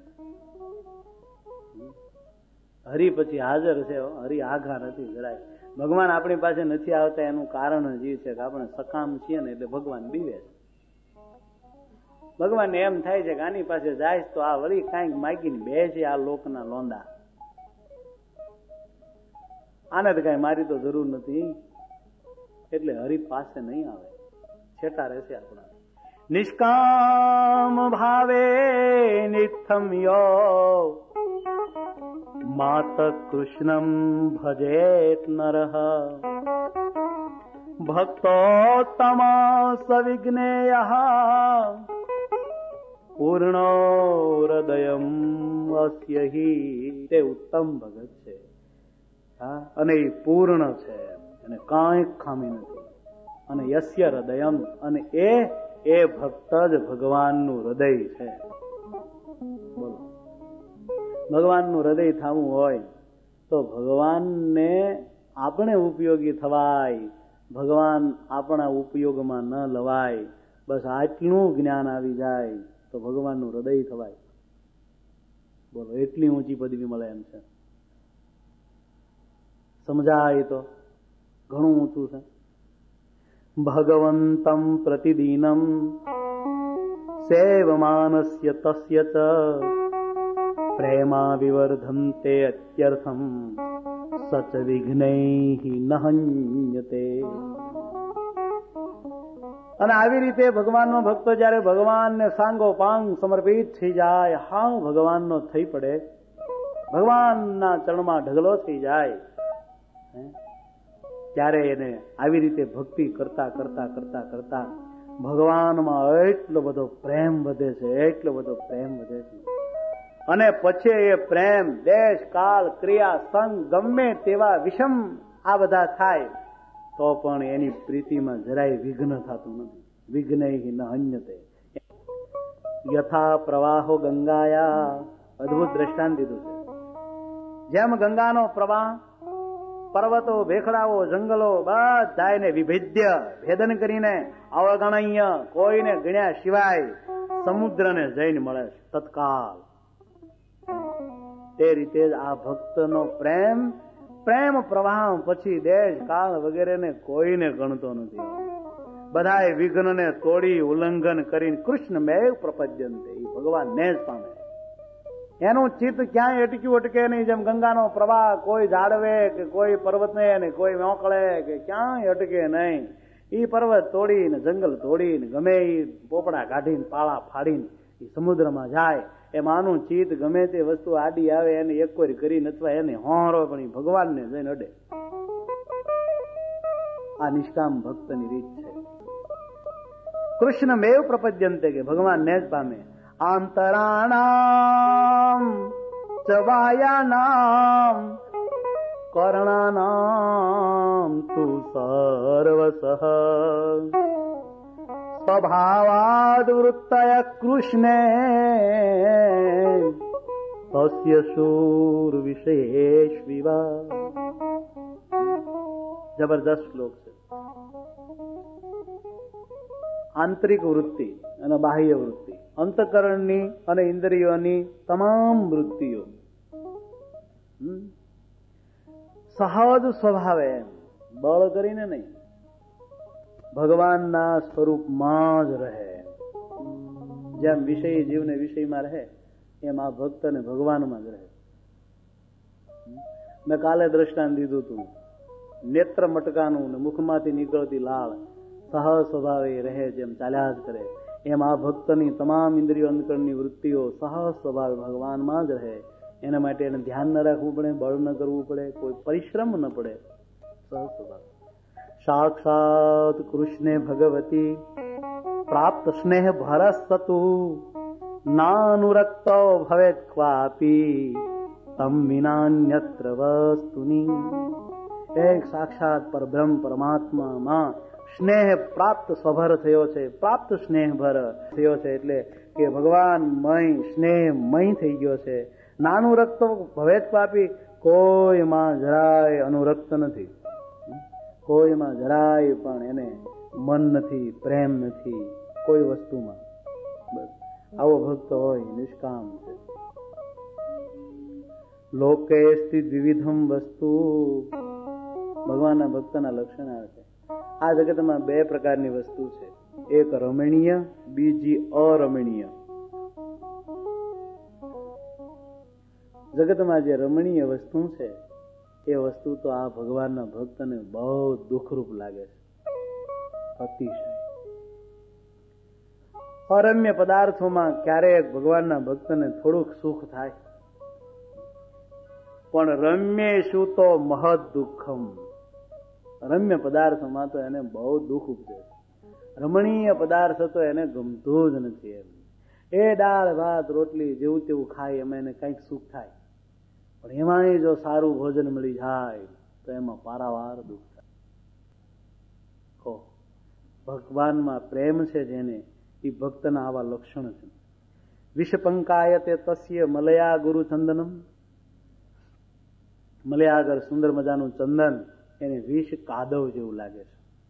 હરિ પછી હાજર છે. હરિ આઘા નથી જરાય. ભગવાન આપણી પાસે નથી આવતા એનું કારણ જ એ છે કે આપણે સકામ છીએ ને એટલે ભગવાન બીવે છે. ભગવાનને એમ થાય છે કે આની પાસે જાય તો આ વળી કાંઈક માગીને બે છે આ લોકના લોંદા, આને તો કઈ મારી તો જરૂર નથી, એટલે હરિ પાસે નહીં આવે, છેટા રહેશે આપણા. નિષ્કામ ભાવે નિથમ યો માત કૃષ્ણમ ભજેત નરઃ ભક્તોત્તમા સવિજ્ઞેયઃ પૂર્ણો હૃદયમ અસ્ય હિ. તે ઉત્તમ ભગત છે અને એ પૂર્ણ છે, એને કાંઈ ખામી નથી. અને યસ્ય હૃદયમ, અને એ ભક્ત જ ભગવાનનું હૃદય છે. બોલો, ભગવાનનું હૃદય થવું હોય તો ભગવાનને આપણે ઉપયોગી થવાય ભગવાન આપણા ઉપયોગમાં ન લવાય, બસ આટલું જ્ઞાન આવી જાય તો ભગવાનનું હૃદય થવાય. બોલો, એટલી ઊંચી પદવી મળે એમ છે. સમજાય તો ઘણું ઊંચું છે. ભગવંતમ પ્રતિદિનમ સેવમાનસ્ય તસ્ય ચ પ્રેમા વિવર્ધન્તે અત્યર્થમ સચ વિઘ્નૈઃ ન હન્યતે. અને આવી રીતે ભગવાનનો ભક્ત જયારે ભગવાનને સાંગો પાંગ સમર્પિત થઈ જાય, હાવ ભગવાનનો થઈ પડે, ભગવાનના ચરણમાં ઢગલો થઈ જાય, ત્યારે એને આવી રીતે ભક્તિ કરતા કરતા કરતા કરતા ભગવાનમાં એટલો બધો પ્રેમ વધે છે, એટલો બધો પ્રેમ વધે છે. અને પછી એ પ્રેમ દેશ કાળ ક્રિયા સંગ ગમે તેવા વિષમ આ બધા થાય તો પણ એની પ્રીતિમાં જરાય વિઘ્ન થતું નથી. વિઘ્નૈઃ ન હન્યતે. યથા પ્રવાહો ગંગાયા, અદભુત દ્રષ્ટાંત દીધું છે. જેમ ગંગાનો પ્રવાહ પર્વતો, ભેખડાઓ, જંગલો બધા એને વિભેદ્ય ભેદન કરીને અવગણન્ય કોઈને ગણ્યા સિવાય સમુદ્રને જઈને મળે છે તત્કાલ. તે રીતે જ આ ભક્તનો પ્રેમ પ્રવાહ પછી દેશ કાળ વગેરેને કોઈને ગણતો નથી. બધાએ વિઘ્નને તોડી ઉલ્લંઘન કરીને કૃષ્ણમેવ પ્રપદ્યન્તે, એ ભગવાનને જ પામે. એનું ચિત્ત ક્યાંય અટક્યું અટકે નહીં. જેમ ગંગાનો પ્રવાહ કોઈ જાળવે કે કોઈ પર્વતને ને કોઈ મોકળે કે ક્યાંય અટકે નહીં. એ પર્વત તોડીને, જંગલ તોડીને, ગમે એ પોપડા કાઢીને, પાળા ફાડીને એ સમુદ્રમાં જાય. એમાંનું ચિત્ત ગમે તે વસ્તુ આડી આવે એને એક વાર કરીને અથવા એને હોરો પણ એ ભગવાનને જઈને અડે. આ નિષ્કામ ભક્તની રીત છે. કૃષ્ણમેવ પ્રપદ્યન્તે, કે ભગવાનને જ પામે. આંતરાણામ ચવાયાનામ કર્ણાનામ તુ સર્વસઃ સ્વભાવાદ વૃત્તય કૃષ્ણે તસ્ય શૂર વિશેષવિવા. જબરદસ્ત શ્લોક છે. આંતરિક વૃત્તિ અને બાહ્ય વૃત્તિ, અંતઃકરણની અને ઇન્દ્રિયોની તમામ વૃત્તિઓ સહજ સ્વભાવે, બળ કરીને નહીં, ભગવાનના સ્વરૂપમાં જ રહે. જેમ વિષય જીવને વિષયમાં રહે એમ આ ભક્તને ભગવાનમાં જ રહે. મેં કાલે દ્રષ્ટાંત દીધું હતું. નેત્ર મટકાનું ને મુખમાંથી નીકળતી લાળ સહજ સ્વભાવે રહે, જેમ ચાલ્યા જ કરે, એમ આ ભક્તની તમામ ઇન્દ્રિયો અંતકરણની વૃત્તિઓ સહજ સ્વભાવે ભગવાનમાં જ રહે. એના માટે એને ધ્યાન ન રાખવું પડે, બળ ન કરવું પડે, કોઈ પરિશ્રમ ન પડે, સહજ સ્વભાવ. સાક્ષાત કૃષ્ણે ભગવતી પ્રાપ્ત સ્નેહ ભરસતુ નાનુરક્તો ભવેત ક્વાપી તમ વિનાન્યત્ર વસ્તુની. એક સાક્ષાત પરબ્રહ્મ પરમાત્મામાં સ્નેહ પ્રાપ્ત સ્વભર થયો છે, પ્રાપ્ત સ્નેહભર થયો છે, એટલે કે ભગવાન મય સ્નેહમય થઈ ગયો છે. નાનુરક્ત ભવેત પાપી, કોઈમાં જરાય અનુરક્ત નથી, કોઈમાં જરાય પણ એને મન નથી, પ્રેમ નથી કોઈ વસ્તુમાં. બસ આવો ભક્ત હોય નિષ્કામ છે. લોકે સ્થિત વિવિધમ વસ્તુ, ભગવાનના ભક્તના લક્ષણ આવે છે. આ જગતમાં બે પ્રકારની વસ્તુ છે, એક રમણીય, બીજી અરમણીય. જગતમાં જે રમણીય વસ્તુ છે એ વસ્તુ તો આ ભગવાનના ભક્તને બહુ દુઃખરૂપ લાગે છે, અતિશય. અરમ્ય પદાર્થોમાં ક્યારેક ભગવાનના ભક્તને થોડુંક સુખ થાય, પણ રમ્યેષુ તો મહદ દુઃખમ. રમ્ય પદાર્થોમાં તો એને બહુ દુઃખ ઉપજે. રમણીય પદાર્થ તો એને ગમતો જ નથી. એ દાળ ભાત રોટલી જેવું તેવું ખાય એમાં એને કંઈક સુખ થાય, પણ એમાંય જો સારું ભોજન મળી જાય તો એમાં પારાવાર દુઃખ થાય. ભગવાનમાં પ્રેમ છે જેને, એ ભક્તના આવા લક્ષણ છે. વિષપંકાયતે તસ્ય મલયા ગુરુ ચંદનમ. મલયાગર સુંદર મજાનું ચંદન એને વિષ કાદવ જેવું લાગે છે.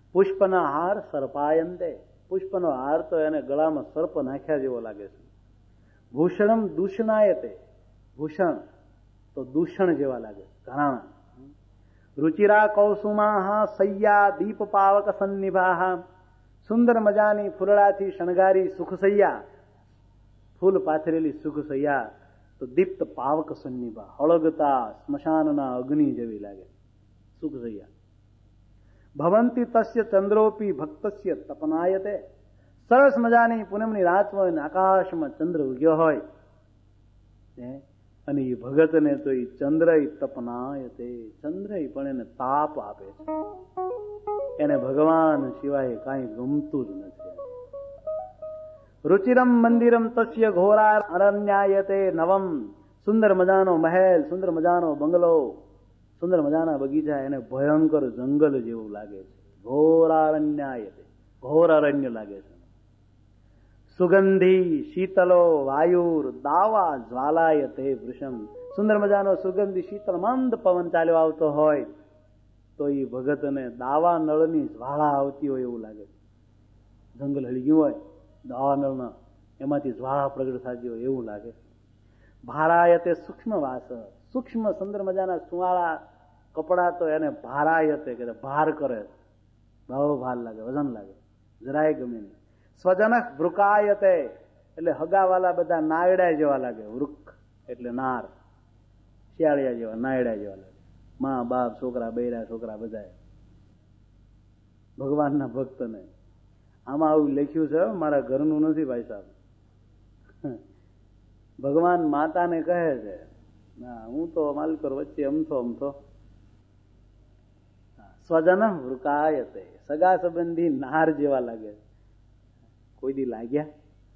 પુષ્પના હાર સર્પાયંતે, પુષ્પનો હાર તો એને ગળામાં સર્પ નાખ્યા જેવો લાગે છે. ભૂષણમ દૂષણાયતે, ભૂષણ તો દૂષણ જેવા લાગે, ઘરાણા. રુચિરા કૌસુમા સૈયા દીપ પાવક સન્નિભા, સુંદર મજાની ફૂલડાથી શણગારી સુખસૈયા, ફૂલ પાથરેલી સુખસૈયા તો દીપ્ત પાવક સન્નિભા, હળગતા સ્મશાનના અગ્નિ જેવી લાગે સુખસૈયા. ભવંતી તસ્ય ચંદ્રોપી ભક્તસ્ય તપનાયતે, સરસ મજાની પૂનમની રાત હોય ને આકાશમાં ચંદ્ર ઉગ્યો હોય અને એ ભગતને તો એ ચંદ્ર તપનાયતે, ચંદ્ર પણ એને તાપ આપે છે. એને ભગવાન સિવાય કાંઈ ગમતું જ નથી. રુચિરમ મંદિરમ તસ્ય ઘોરા અરણ્યાયતે નવમ, સુંદર મજાનો મહેલ, સુંદર મજાનો બંગલો, સુંદર મજાના બગીચા એને ભયંકર જંગલ જેવું લાગે છે. ઘોરારણ્યાયતે, ઘોર અરણ્ય લાગે છે. સુગંધી શીતલો વાયુર દાવા જ્વાલાયતે વૃષમ, સુંદર મજાનો સુગંધી શીતળ મંદ પવન ચાલ્યો આવતો હોય તો એ ભગતને દાવા નળની જ્વાળા આવતી હોય એવું લાગે. જંગલ હળી ગયું હોય, દાવા નળના એમાંથી જ્વાળા પ્રગટ થતી હોય એવું લાગે. ભારાયતે સૂક્ષ્મ વાસ, સૂક્ષ્મ સુંદર મજાના સુવાળા કપડા તો એને ભારાયતે કે ભાર કરે, બહુ ભાર લાગે, વજન લાગે, જરાય ગમે નહીં. સ્વજનક વૃકાયતે, એટલે હગાવાલા બધા નાયડા જેવા લાગે. વૃક એટલે નાર, શિયાળિયા જેવા, નાયડા જેવા લાગે. મા બાપ છોકરા બૈરા છોકરા બધા ભગવાનના ભક્તને. આમાં આવું લખ્યું છે, મારા ઘરનું નથી ભાઈ સાહેબ. ભગવાન માતાને કહે છે, ના હું તો માલકર વચ્ચે અમથો સ્વજન વૃકાયતે, સગા સંબંધી નાર જેવા લાગે. કોઈ દી લાગ્યા?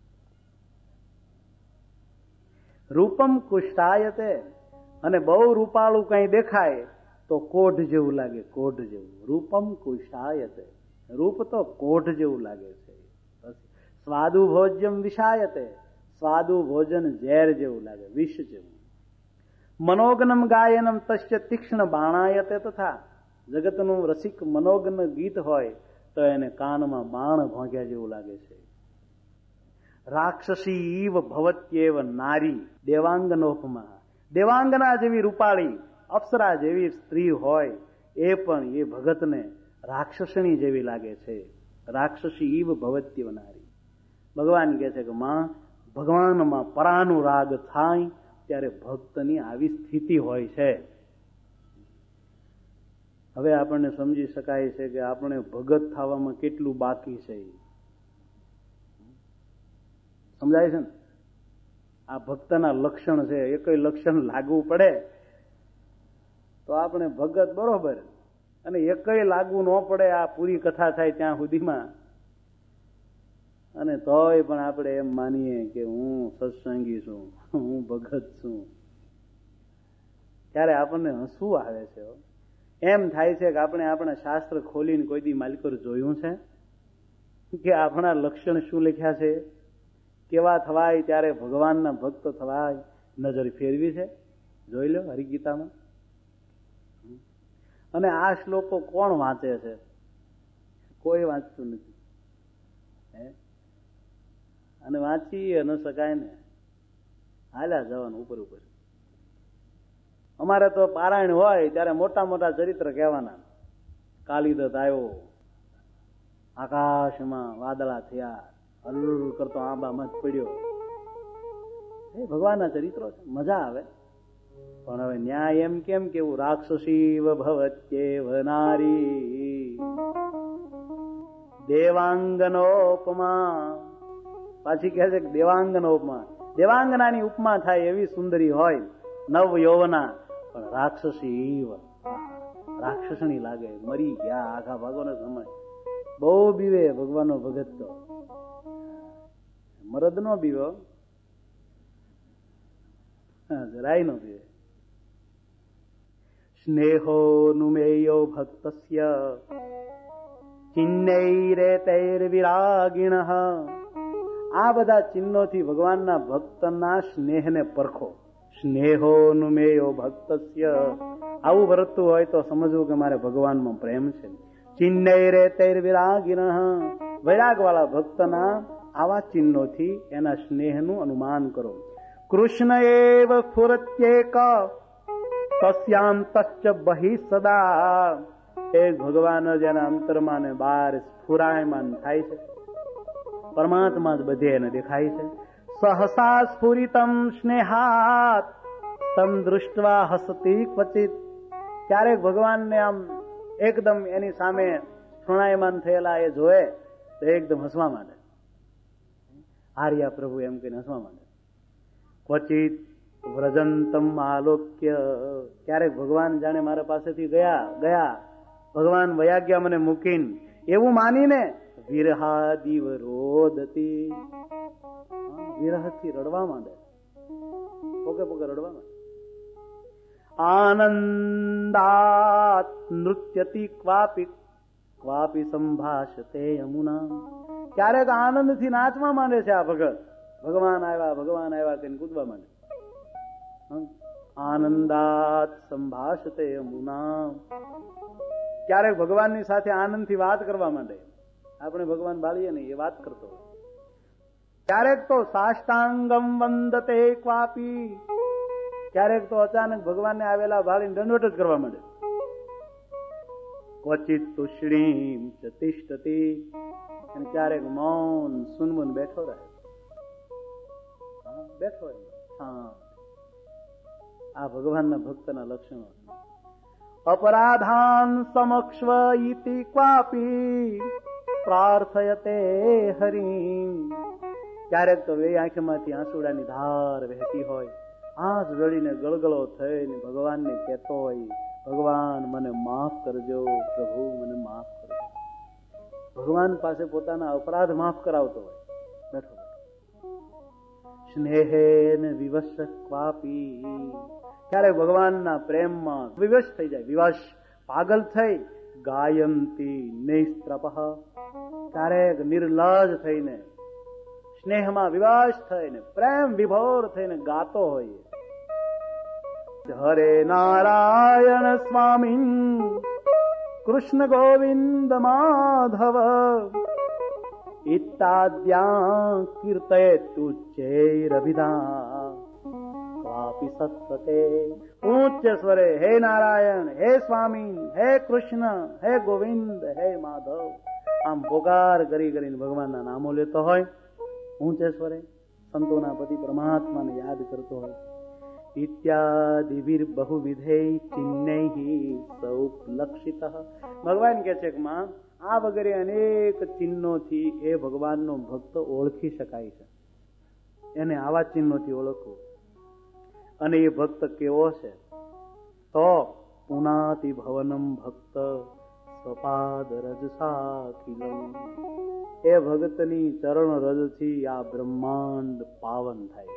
રૂપમ કુષ્ઠાયતે, અને બહુ રૂપાળું કઈ દેખાય તો કોઢ જેવું લાગે, કોઢ જેવું. રૂપમ કુષ્ઠાયતે, રૂપ તો કોઢ જેવું લાગે છે. સ્વાદુ ભોજ્યમ વિષાયતે, સ્વાદુ ભોજન ઝેર જેવું લાગે, વિષ જેવું. મનોગનમ ગાયનમ તસ્ય તીક્ષ્ણ બાણાયતે, તથા જગતનું રસિક મનોગન ગીત હોય તો એને કાનમાં બાણ ભોંક્યા જેવું લાગે છે. રાક્ષસી ઈવ ભવત્યેવ નારી દેવાંગનોપમા, દેવાંગના જેવી રૂપાળી અપ્સરા જેવી સ્ત્રી હોય એ પણ એ ભગતને રાક્ષસણી જેવી લાગે છે. રાક્ષસી ઈવ ભવત્યેવ નારી. ભગવાન કહે છે કે માં, ભગવાનમાં પરાનુરાગ થાય ત્યારે ભક્તની આવી સ્થિતિ હોય છે. હવે આપણને સમજી શકાય છે કે આપણે ભગત થવામાં કેટલું બાકી છે. સમજાય છે ને? આ ભક્તના લક્ષણ છે. એકય લક્ષણ લાગવું પડે તો આપણે ભગત બરોબર, અને એકય લાગવું ન પડે આ પૂરી કથા થાય ત્યાં સુધીમાં, અને તોય પણ આપણે એમ માનીએ કે હું સત્સંગી છું, હું ભગત છું, ત્યારે આપણને હસવું આવે છે. એમ થાય છે કે આપણે આપણા શાસ્ત્ર ખોલીને કોઈ દી માલિકોર જોયું છે કે આપણા લક્ષણ શું લખ્યા છે, કેવા થવાય ત્યારે ભગવાનના ભક્ત થવાય, નજર ફેરવી છે? જોઈ લો હરિગીતામાં. અને આ શ્લોકો કોણ વાંચે છે? કોઈ વાંચતું નથી. અને વાંચી ન શકાય ને, હાલ્યા જવાનું ઉપર ઉપર. અમારે તો પારાયણ હોય ત્યારે મોટા મોટા ચરિત્ર કહેવાના. કાલિદત્ત આવ્યો, આકાશમાં વાદળા થયા, હલ્લુલ કરતો આંબામાં જ પડ્યો. એ ભગવાનના ચરિત્રો છે, મજા આવે. પણ હવે ન્યાય એમ કેમ કેવું? રાક્ષસીવ ભવત્યેવ નારી દેવાંગનોપમા. પાછી કહે છે કે દેવાંગનોપમા, દેવાંગનાની ઉપમા થાય એવી સુંદરી હોય, નવ યૌવના, પણ રાક્ષસી રાક્ષસણી લાગે. મરી ગયા આખા ભાગોનો સમય. બહુ બીવે ભગવાનનો ભગત તો, મરદ નો બીવો, જરાય નો બીવે. સ્નેહો નુમેયો ભક્તસ્ય ચિહ્નૈરેતૈર્વિરાગિણઃ. આ બધા ચિહ્નોથી ભગવાનના ભક્તના સ્નેહને પરખો. સ્નેહો નુમેયો ભક્તસ્ય, આવું વર્તતું હોય તો સમજવું કે મારે ભગવાનમાં પ્રેમ છે. ચિહ્નૈરે તૈર વિરાગિનઃ, વૈરાગ વાળા ભક્તના આવા ચિહ્નોથી એના સ્નેહનું અનુમાન કરો. કૃષ્ણ એવ સ્ફુરત્યેક તસ્યાંતશ્ચ બહિ સદા, એક ભગવાન જ એના અંતરમાં ને બહાર સ્ફુરાયમાન થાય છે. પરમાત્મા જ બધે એને દેખાય છે. સહસા સ્ફુરિતમ સ્નેહાત તમ દૃષ્ટવા હસતી ક્વચિત, ક્યારેક ભગવાનને આમ એકદમ એની સામે સ્ફુરાયમાન થયેલા એ જોએ તો એકદમ હસવા માંડે. આર્યા પ્રભુ એમ કહીને હસવા માંડે. ક્વચિત વ્રજંતમ આલોક્ય, ક્યારેક ભગવાન જાણે મારા પાસેથી ગયા ભગવાન વયા ગયા મને મૂકીને એવું માનીને વિરહાદિવ રોદતી, વિરહથી રડવા માંડે, પોકે પોકે રડવા માંડે. આનંદાત નૃત્યતિ ક્વાપી ક્વાપી સંભાષતે યમુના, ક્યારેક આનંદથી નાચવા માંડે છે આ ભગત. ભગવાન આવ્યા કહીને કૂદવા માંડે. આનંદાત સંભાષતે યમુના, ક્યારેક ભગવાનની સાથે આનંદથી વાત કરવા માંડે. આપણે ભગવાન બાળીએ ને એ વાત કરતો હોય. ક્યારેક તો સાષ્ટાંગમ વંદતે ક્વાપી, ક્યારેક તો અચાનક ભગવાનને આવેલા ભાળીને દંડવટ જ કરવા માંડે. ક્વચિત તુષ્ણીમ ચ તિષ્ઠતિ, અને ક્યારેક મૌન સુનમુન બેઠો રહે. બેઠો રહે. આ ભગવાનના ભક્તના લક્ષણો. અપરાધાન સમક્ષ્વ ઇતિ ક્વાપી પ્રાર્થયતે હરિમ, ક્યારેક તો બે આંખમાંથી આંસુડાની ધાર વહેતી હોય, આંખ ગળીને ગળગળો થઈને ભગવાનને કહેતો હોય, ભગવાન મને માફ કરજો, પ્રભુ મને માફ કરજો. ભગવાન પાસે પોતાના અપરાધ માફ કરાવતો હોય બેઠો. સ્નેહેન વિવશ ક્વાપી, ક્યારેક ભગવાનના પ્રેમમાં વિવશ થઈ જાય, વિવશ પાગલ થઈ. ગાયંતી નૈસ્ત્રપઃ, ક્યારેક નિર્લજ થઈને સ્નેહમાં વિવશ થઈને પ્રેમ વિભોર થઈને ગાતો હોય. હરે નારાયણ સ્વામી કૃષ્ણ ગોવિંદ માધવ ઇત્યાદ્યા કીર્તયેતુ ચૈરભિધા ક્વાપી સત્વતે, ઉચ્ચ સ્વરે હે નારાયણ, હે સ્વામી, હે કૃષ્ણ, હે ગોવિંદ, હે માધવ, આમ પોકાર કરી કરીને ભગવાનના નામો લેતો હોય. ઊંચે સ્વરે સંતોના પતિ પરમાત્માને યાદ કરતો હોય. ઇત્યાદિભિર બહુવિધૈ ચિહ્નૈ સૌપલક્ષિત, ભગવાન કહે છે કે માં આ વગેરે અનેક ચિહ્નોથી એ ભગવાનનો ભક્ત ઓળખી શકાય છે. એને આવા ચિહ્નોથી ઓળખવું. અને એ ભક્ત કેવો છે તો પુનાતિ ભવનમ ભક્ત સ્વપાદ રજસાખિલમ, એ ભક્તની ચરણ રજથી આ બ્રહ્માંડ પાવન થાય.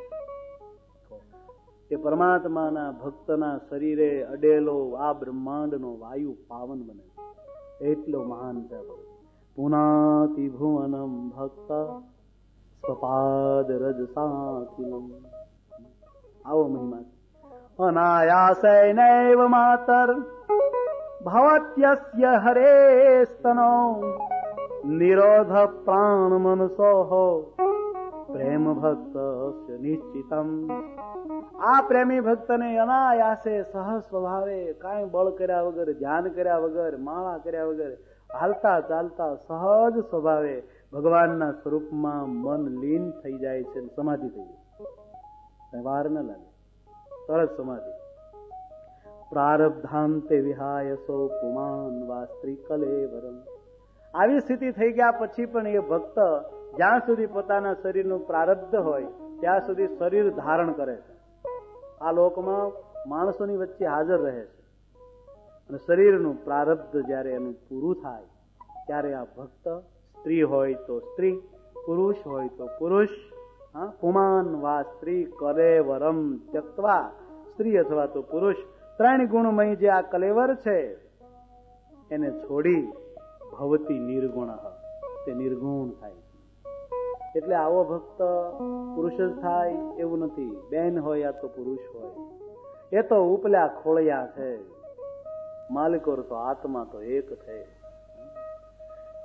એ પરમાત્માના ભક્તના શરીરે અડેલો આ બ્રહ્માંડનો વાયુ પાવન બને, એટલો મહાન છે. પુનાતિ ભુવનમ ભક્ત સ્વપાદ રજસાખિલમ, આવો મહિમા. અનાયાસૈનૈવ માતર ભવત્યસ્ય હરેસ્તનો નિરોધ પ્રાણ મનસોઃ પ્રેમ ભક્ત નિશ્ચિતમ, આ પ્રેમી ભક્તને અનાયાસે સહજ સ્વભાવે કાંઈ બળ કર્યા વગર, ધ્યાન કર્યા વગર, માળા કર્યા વગર હાલતા ચાલતા સહજ સ્વભાવે ભગવાનના સ્વરૂપમાં મન લીન થઈ જાય છે, સમાધિ થઈ જાય, વાર ન લાગે, તરત સમાધિ. પ્રારબ્ધાંતે વિહાયસો પુમાન વાસ્ત્રી કલેવરમ, આવી સ્થિતિ થઈ ગયા પછી પણ એ ભક્ત જ્યાં સુધી પોતાના શરીરનું પ્રારબ્ધ હોય ત્યાં સુધી શરીર ધારણ કરે છે. આ લોકમાં માણસોની વચ્ચે હાજર રહે છે અને શરીરનું પ્રારબ્ધ જ્યારે એનું પૂરું થાય ત્યારે આ ભક્ત સ્ત્રી હોય તો સ્ત્રી, પુરુષ હોય તો પુરુષ, પુમાન વા સ્ત્રી કલેવરમ ત્યક્ત્વા, સ્ત્રી અથવા તો પુરુષ ત્રણ ગુણમય જે આ કલેવર છે એને છોડી ભવતી નિર્ગુણ, તે નિર્ગુણ થાય. એટલે આવો ભક્ત પુરુષ જ થાય એવું નથી, બેન હોય યા તો પુરુષ હોય, એ તો ઉપલા ખોળિયા છે, માલિકોર તો આત્મા તો એક છે.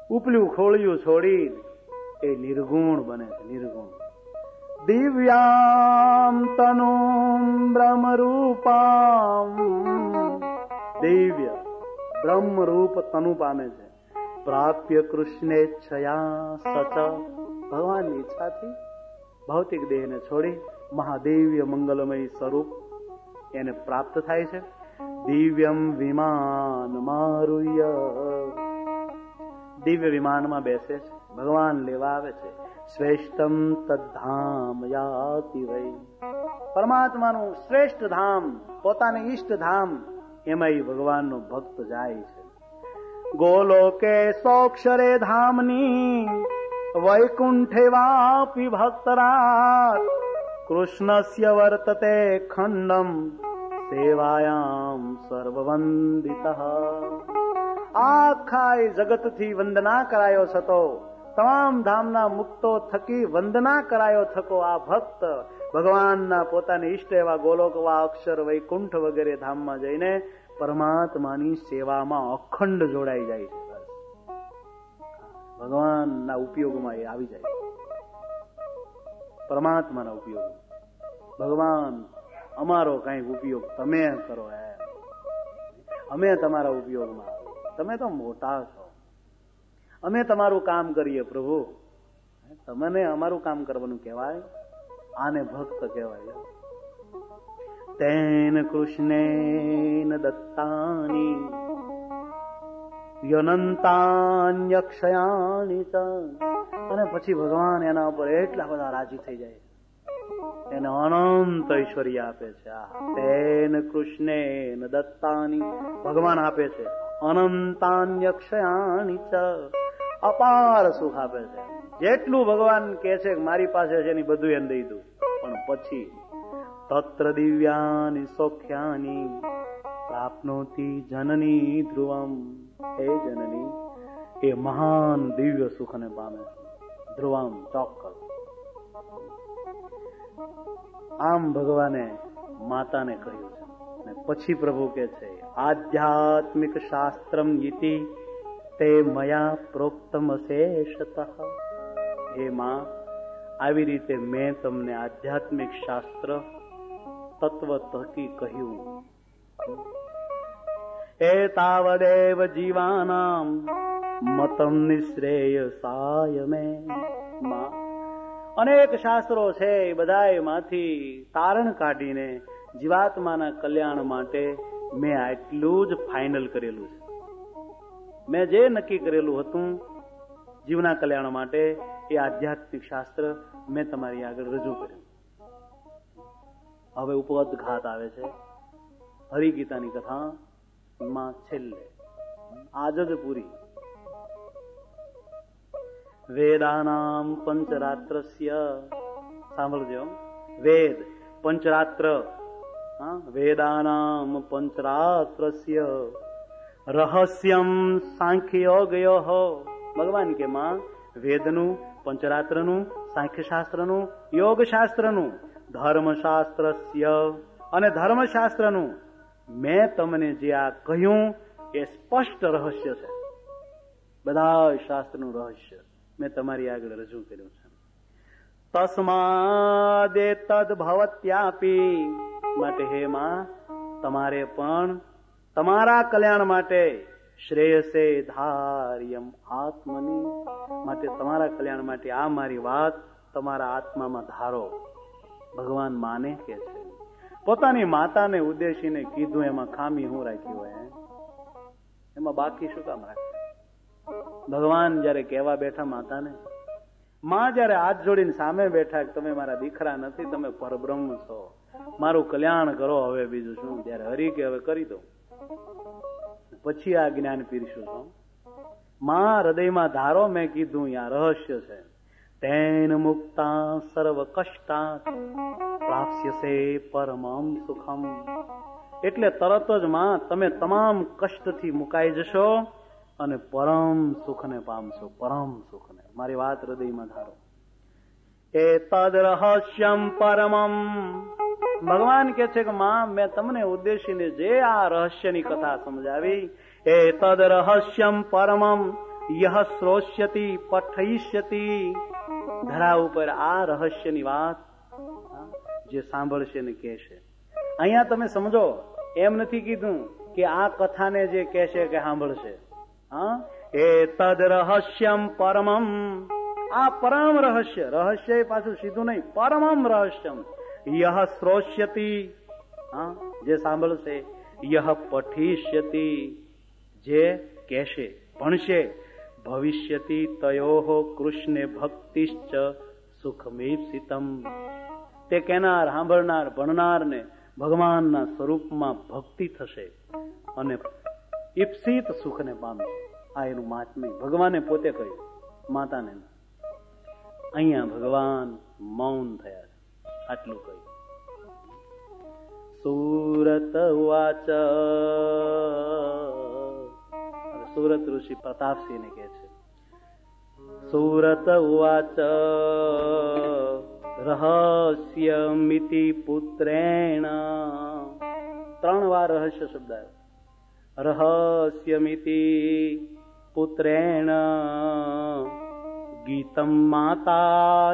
ઉપલું ખોળિયું છોડી એ નિર્ગુણ બને છે, નિર્ગુણ. દિવ્યામ તનુમ બ્રહ્મરૂપામ, દિવ્ય બ્રહ્મરૂપ તનુ પામે છે. પ્રાપ્ય કૃષ્ણેચ્છયા સચ, ભગવાનની ઈચ્છાથી ભૌતિક દેહને છોડી મહાદેવ્ય મંગલમય સ્વરૂપ એને પ્રાપ્ત થાય છે. દિવ્યમ વિમાન મારુય, દિવ્ય વિમાનમાં બેસે છે, ભગવાન લેવા આવે છે. શ્રેષ્ઠમ તદ્ધામ યાતિ વૈ, પરમાત્માનું શ્રેષ્ઠ ધામ, પોતાને ઈષ્ટ ધામ, એમાં ભગવાનનો ભક્ત જાય છે. ગોલોકે સોક્ષરે ધામની વૈકુંઠે વાપી ભક્તરાટ, કૃષ્ણસ્ય વર્તતે ખંડમ સેવાયામ સર્વવંદિતઃ. આખા જગતથી વંદના કરાયો છતો, તમામ ધામના મુક્તો થકી વંદના કરાયો થકો આ ભક્ત ભગવાનના પોતાને ઈષ્ટ એવા ગોલોક વા અક્ષર વૈકુંઠ વગેરે ધામમાં જઈને પરમાત્માની સેવામાં અખંડ જોડાઈ જાય છે. ભગવાનના ઉપયોગમાં એ આવી જાય છે, પરમાત્માના ઉપયોગ. ભગવાન અમારો કઈક ઉપયોગ તમે કરો, અમે તમારા ઉપયોગમાં આવીએ, તમે તો મોટા છો, અમે તમારું કામ કરીએ પ્રભુ. તમને અમારું કામ કરવાનું કહેવાય, આને ભક્ત કહેવાય. તેન કૃષ્ણેન દત્તાની યનંતાન્યક્ષયાની ચ, અને પછી ભગવાન એના ઉપર એટલા બધા રાજી થઈ જાય, એને અનંત ઐશ્વર્ય આપે છે. તેન કૃષ્ણેન દત્તાની, ભગવાન આપે છે. અનંતાન્યક્ષયાની ચ, અપાર સુખ આપે છે. જેટલું ભગવાન કહે છે મારી પાસે છે એની બધું એને દઈ દઉં. પણ પછી તત્ર દિવ્યાની સૌખ્યાની પ્રાપ્નોતિ જનની ધ્રુવમ, હે જનની, એ મહાન દિવ્ય સુખને પામે છે. ધ્રુવમ, ચોક્કસ. આમ ભગવાને માતાને કહ્યું છે. અને પછી પ્રભુ કે છે આધ્યાત્મિક શાસ્ત્રમ ઈતિ તે મયા પ્રોક્તમ શેષતઃ. હે માં, આવી રીતે મેં તમને આધ્યાત્મિક શાસ્ત્ર તત્વ થકી કહ્યું. એતાવદેવ જીવાનામ મતમ નિશ્રેયસાય મે. માં, અનેક શાસ્ત્રો છે, એ બધાય માંથી તારણ કાઢીને જીવાત્માના કલ્યાણ માટે મેં આટલું જ ફાઇનલ કરેલું છે. મેં જે નક્કી કરેલું હતું જીવના કલ્યાણ માટે, એ આધ્યાત્મિક શાસ્ત્ર મેં તમારી આગળ રજૂ કર્યું. હવે ઉપોદઘાત આવે છે હરિગીતાની કથા માં છેલ્લે, આજ જ પૂરી. વેદાનામ પંચરાત્રસ્ય, સાંભળજો, વેદ પંચરાત્ર, વેદાનામ પંચરાત્રસ્ય રહસ્યમ સાંખ્યયોગયો. ભગવાન કે માં, વેદનું, પંચરાત્રનું, સાંખ્યશાસ્ત્રનું, યોગશાસ્ત્રનું, ધર્મશાસ્ત્રસ્ય અને ધર્મશાસ્ત્રનું મેં તમને જે આ કહ્યું એ સ્પષ્ટ રહસ્ય છે. બધા શાસ્ત્રનું રહસ્ય મેં તમારી આગળ રજૂ કર્યું છે. તસ્માદે તદ ભવત્યાપી, માટે હે માં, તમારે પણ તમારા કલ્યાણ માટે શ્રેયસે ધાર્યમ આત્મની, માટે તમારા કલ્યાણ માટે આ મારી વાત તમારા આત્મામાં ધારો. ભગવાન માને કે છે, પોતાની માતાને ઉદ્દેશીને કીધું, એમાં ખામી હું રાખી હોય? એમાં બાકી શું કામ રાખે? ભગવાન જયારે કહેવા બેઠા માતાને, માં જયારે હાથ જોડીને સામે બેઠા, તમે મારા દીકરા નથી, તમે પરબ્રહ્મ છો, મારું કલ્યાણ કરો, હવે બીજું શું? ત્યારે હરિ કે હવે કરી દો, પછી આ જ્ઞાન પીરશું છું. માં હૃદયમાં ધારો, મેં કીધું આ રહસ્ય છે. તેન મુક્તા સર્વ કષ્ટા પ્રાપ્સ્યસે પરમમ સુખમ. એટલે તરત જ માં તમે તમામ કષ્ટથી મુકાઈ જશો અને પરમ સુખને પામશો. પરમ સુખને, મારી વાત હૃદયમાં ધારો. એ તદ રહસ્યમ પરમમ. ભગવાન કે છે કે માં, મેં તમને ઉદ્દેશીને જે આ રહસ્યની કથા સમજાવી, એ તદ રહસ્યમ પરમમ યહ શ્રોષ્યતિ પઠયિષ્યતિ. ધરા ઉપર આ રહસ્યની વાત જે સાંભળશે ને કહેશે. અહીંયા તમે સમજો, એમ નથી કીધું કે આ કથાને જે કહેશે કે સાંભળશે. હા, એ તદ રહસ્યમ પરમમ. આ પરમ રહસ્ય, રહસ્ય એ પાછું સીધું નહીં, પરમમ રહસ્યમ. યહ શ્રોષ્યતિ, હા, જે સાંભળશે. યહ પઠિષ્યતિ, જે કહેશે, ભણશે. ભવિષ્યતિ તયોઃ કૃષ્ણે ભક્તિશ્ચ સુખમેપ્સિતમ. તે કહેનાર, સાંભળનાર, ભણનાર ને ભગવાનના સ્વરૂપમાં ભક્તિ થશે અને ઈપ્સિત સુખને પામશે. આ એનું મહાત્મ્ય ભગવાને પોતે કહ્યું, માતાને. અહીંયા ભગવાન મૌન થયા છે, આટલું કહ્યું. સુરત વાચ. સુરત ઋષિ પ્રતાપસિંહને કહે છે, સુરત વાચ રહસ્યમિતિ પુત્રેણ. 3 વાર રહસ્ય શબ્દ આવ્યો. રહસ્યમિતિ પુત્રેણ ગીતમ માતા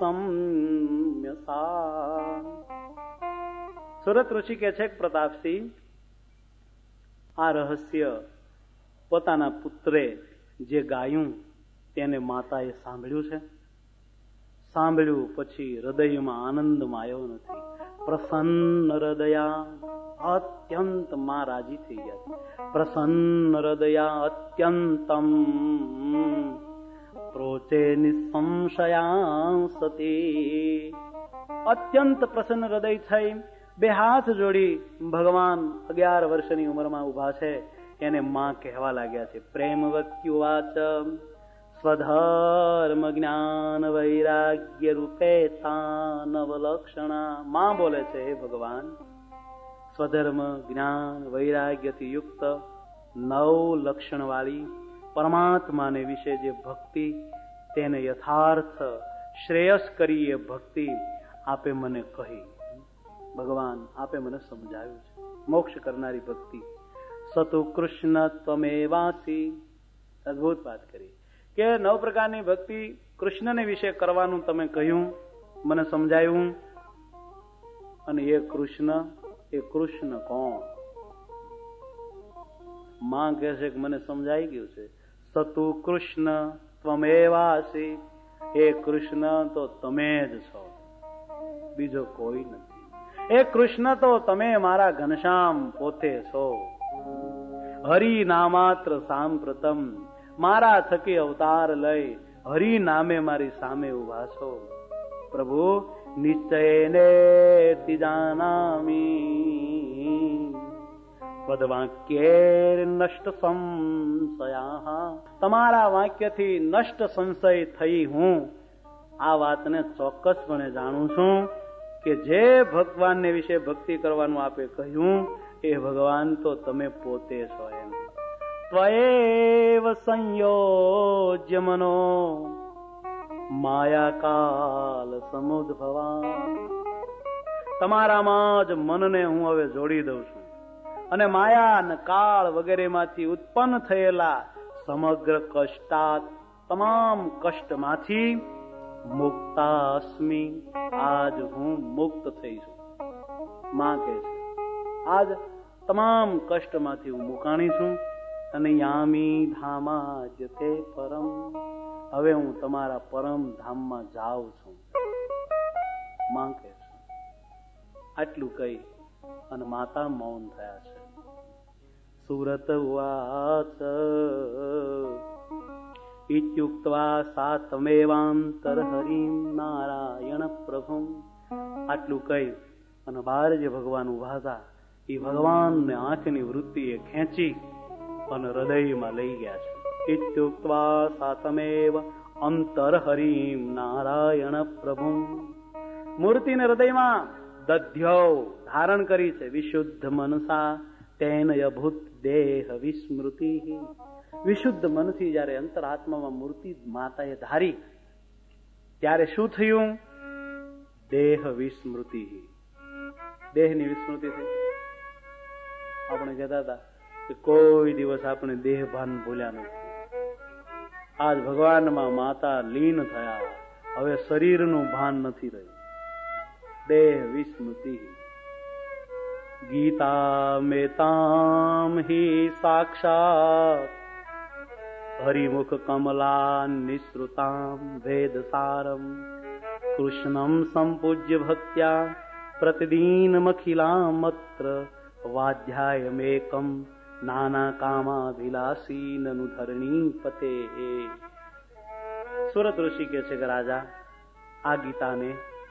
નિસમ્યસા. સુરત ઋષિ કહે છે, પ્રતાપસિંહ, આ રહસ્ય પોતાના પુત્રે જે ગાયું તેને માતાએ સાંભળ્યું છે. સાંભળ્યું પછી હૃદયમાં આનંદમાં આવ્યો નથી. પ્રસન્ન હૃદયા, અત્યંત માં રાજી થઈ ગયા. પ્રસન્ન હૃદયા અત્યંતમ પ્રોચે નિસંશયા સતી. અત્યંત પ્રસન્ન હૃદય થઈ બે હાથ જોડી ભગવાન 11 વર્ષની ઉંમરમાં ઉભા છે એને માં કહેવા લાગ્યા છે. પ્રેમવત્યુવાચ સ્વધર્મ જ્ઞાન વૈરાગ્ય રૂપે તાનવલક્ષણા. માં બોલે છે, હે ભગવાન, સ્વધર્મ જ્ઞાન વૈરાગ્યથી યુક્ત 9 લક્ષણ વાળી પરમાત્માને વિશે જે ભક્તિ, તેને યથાર્થ શ્રેયસ કરી એ ભક્તિ આપે મને કહી. ભગવાન આપે મને સમજાવ્યું છે, મોક્ષ કરનારી ભક્તિ. સતુ કૃષ્ણ ત્વમેવાસી. અદભુત વાત કરી કે 9 પ્રકારની ભક્તિ કૃષ્ણને વિશે કરવાનું તમે કહ્યું, મને સમજાયું. અને એ કૃષ્ણ કોણ? માં કહે છે કે મને સમજાઈ ગયું છે. સતુ કૃષ્ણ ત્વમેવાસી. એ કૃષ્ણ તો તમે જ છો, બીજો કોઈ નથી. એ કૃષ્ણ તો તમે મારા ઘનશ્યામ પોતે છો. હરિ નામાત્ર સાંપ્રતમ. મારા થકી અવતાર લઈ હરિ નામે મારી સામે ઉભા છો. પ્રભુ નિશ્ચયને જાનામી પદવાક્યે નષ્ટ સંશયા. તમારા વાક્યથી નષ્ટ સંશય થઈ હું આ વાતને ચોક્કસપણે જાણું છું કે જે ભગવાનને વિશે ભક્તિ કરવાનું આપે કહ્યું એ ભગવાન તો તમે પોતે છો. એમ ત્વયેવ સંયોજ્ય મનો માયાકાલ સમુદ્ભવા. તમારામાં જ મનને હું હવે જોડી દઉં છું અને માયા અને કાળ વગેરે માંથી ઉત્પન્ન થયેલા સમગ્ર કષ્ટાત, તમામ કષ્ટમાંથી મુક્તાસ્મિ. આજ હું મુક્ત થઈ છું. માં કહે છે આજ તમામ કષ્ટમાંથી હું મુકાણી છું અને યામી ધામા જતે પરમ. હવે હું તમારા પરમ ધામમાં જાઉં છું. માં કહે છે. આટલું કહી અને માતા મૌન થયા છે. સુરત વાચ ઇત્યુક્ત્વા સા તમેવાંતર હરિમ નારાયણ પ્રભુમ. આટલું કહી અને બહાર જે ભગવાન ઉભા હતા એ ભગવાનને આંખની વૃત્તિએ ખેંચી અને હૃદયમાં લઈ ગયા છે. ઇત્યુક્ત્વા સા તમેવ અંતર હરિમ નારાયણ પ્રભુમ. મૂર્તિને હૃદયમાં દધ્યો ધારણ કરી છે. વિશુદ્ધ મનસા તેન અભૂત દેહ વિસ્મૃતિ. વિશુદ્ધ મનથી જયારે અંતરાત્મામાં મૂર્તિ માતાએ ધારી ત્યારે શું થયું? દેહ વિસ્મૃતિ. દેહની વિસ્મૃતિ થઈ. આપણે કહેતા હતા કે કોઈ દિવસ આપણે દેહ ભાન ભૂલ્યા નથી. આજ ભગવાનમાં માતા લીન થયા. હવે શરીરનું ભાન નથી રહ્યું. દેહ વિસ્મૃતિ. ગીતા મેતામ હિ સાક્ષાત હરિમુખ કમલા નિસૃતામ વેદ સારમ કૃષ્ણમ સંપૂજ્ય ભક્ત્યા પ્રતિદીનમખિલામત્ર વાધ્યાયમેકમ નાના કામાભિલાષી નનુ ધરણી પતે. સુરત ઋષિ કહે છે કે રાજા, આ ગીતાને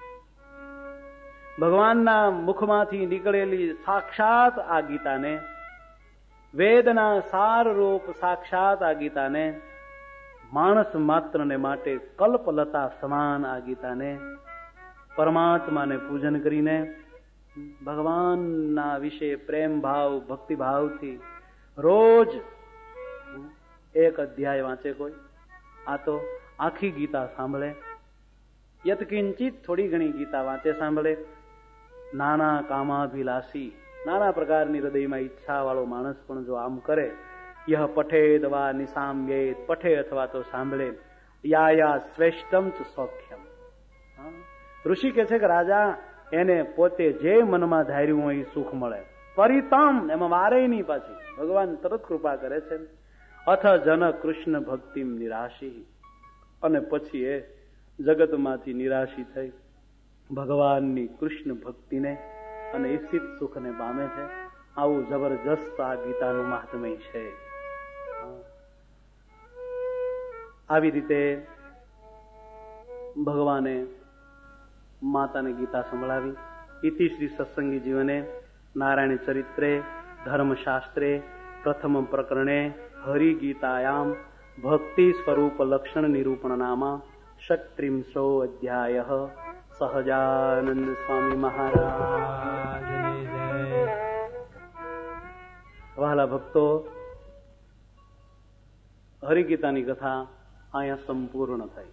ભગવાનના મુખમાંથી નીકળેલી સાક્ષાત આ ગીતાને, વેદના સાર રૂપ સાક્ષાત આ ગીતાને, માણસ માત્રને માટે કલ્પલતા સમાન આ ગીતાને, પરમાત્માને પૂજન કરીને ભગવાનના વિશે પ્રેમ ભાવ ભક્તિ ભાવથી રોજ એક અધ્યાય વાંચે કોઈ, આ તો આખી ગીતા સાંભળે, યત્કિંચિત થોડી ઘણી ગીતા વાંચે સાંભળે, નાના કામાભિલાષી નાના પ્રકારની હૃદયમાં ઈચ્છા વાળો માણસ પણ જો આમ કરે, યહ પઠેદ વા નિસામ્યેત, પઠે અથવા તો સાંભળે, યા શ્રેષ્ઠમ ચ સૌખ્યમ. ઋષિ કે છે કે રાજા, એને પોતે જે મનમાં ધાર્યું હોય એ સુખ મળે. પરિતમ, એમાં વારે નહીં પાછી, ભગવાન તરત કૃપા કરે છે. અથ જન કૃષ્ણ ભક્તિમ નિરાશી, અને પછી એ જગતમાંથી નિરાશી થઈ ભગવાનની કૃષ્ણ ભક્તિને અને ઈચ્છિત સુખને પામે છે. આવું જબરજસ્ત આ ગીતાનું મહાત્મ્ય છે. આવી રીતે ભગવાને માતાને ગીતા સંભળાવી. ઇતિ શ્રી સત્સંગી જીવને નારાયણ ચરિત્રે ધર્મશાસ્ત્રે પ્રથમ પ્રકરણે હરિગીતાયામ ભક્તિ સ્વરૂપ લક્ષણ નિરૂપણ નામા ષટ્ત્રિંશો અધ્યાય. સહજાનંદ સ્વામી મહારાજ. વહાલા ભક્તો, હરિગીતાની કથા અહીંયા સંપૂર્ણ થઈ.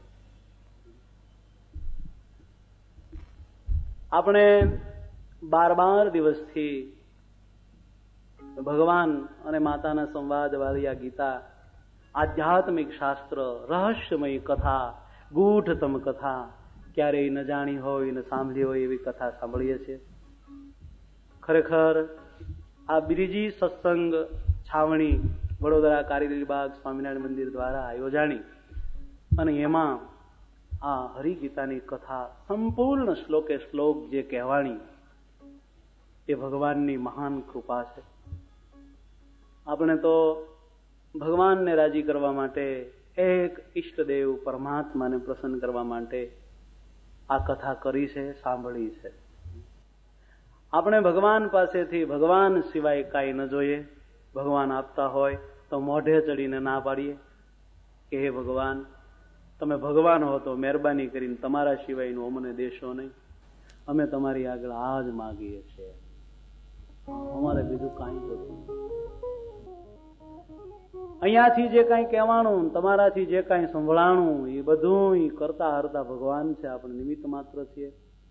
આપણે 12 દિવસથી ભગવાન અને માતાના સંવાદ વાળી આ ગીતા, આધ્યાત્મિક શાસ્ત્ર, રહસ્યમય કથા, ગૂઢતમ કથા, ક્યારેય ન જાણી હોય ન સાંભળી હોય એવી કથા સાંભળીએ છીએ. ખરેખર આ બીજી સત્સંગ છાવણી વડોદરા કારીગરી બાગ સ્વામિનારાયણ મંદિર દ્વારા આયોજાણી, અને એમાં આ હરિગીતાની કથા સંપૂર્ણ શ્લોકે શ્લોક જે કહેવાણી, એ ભગવાનની મહાન કૃપા છે. આપણે તો ભગવાનને રાજી કરવા માટે, એક ઈષ્ટદેવ પરમાત્માને પ્રસન્ન કરવા માટે આ કથા કરી છે, સાંભળી છે. આપણે ભગવાન પાસેથી ભગવાન સિવાય કાંઈ ન જોઈએ. ભગવાન આપતા હોય તો મોઢે ચડીને ના પાડીએ કે હે ભગવાન, તમે ભગવાન હો તો મહેરબાની કરીને તમારા સિવાયનું અમને દેશો નહીં, અમે તમારી આગળ આ જ માગીએ છીએ, અમારે બીજું કાંઈ જોતું. અહીંયાથી જે કાંઈ કહેવાનું, તમારાથી જે કાંઈ સંભળાણું, એ બધું કરતા હરતા ભગવાન છે, આપણે નિમિત્ત માત્ર છીએ.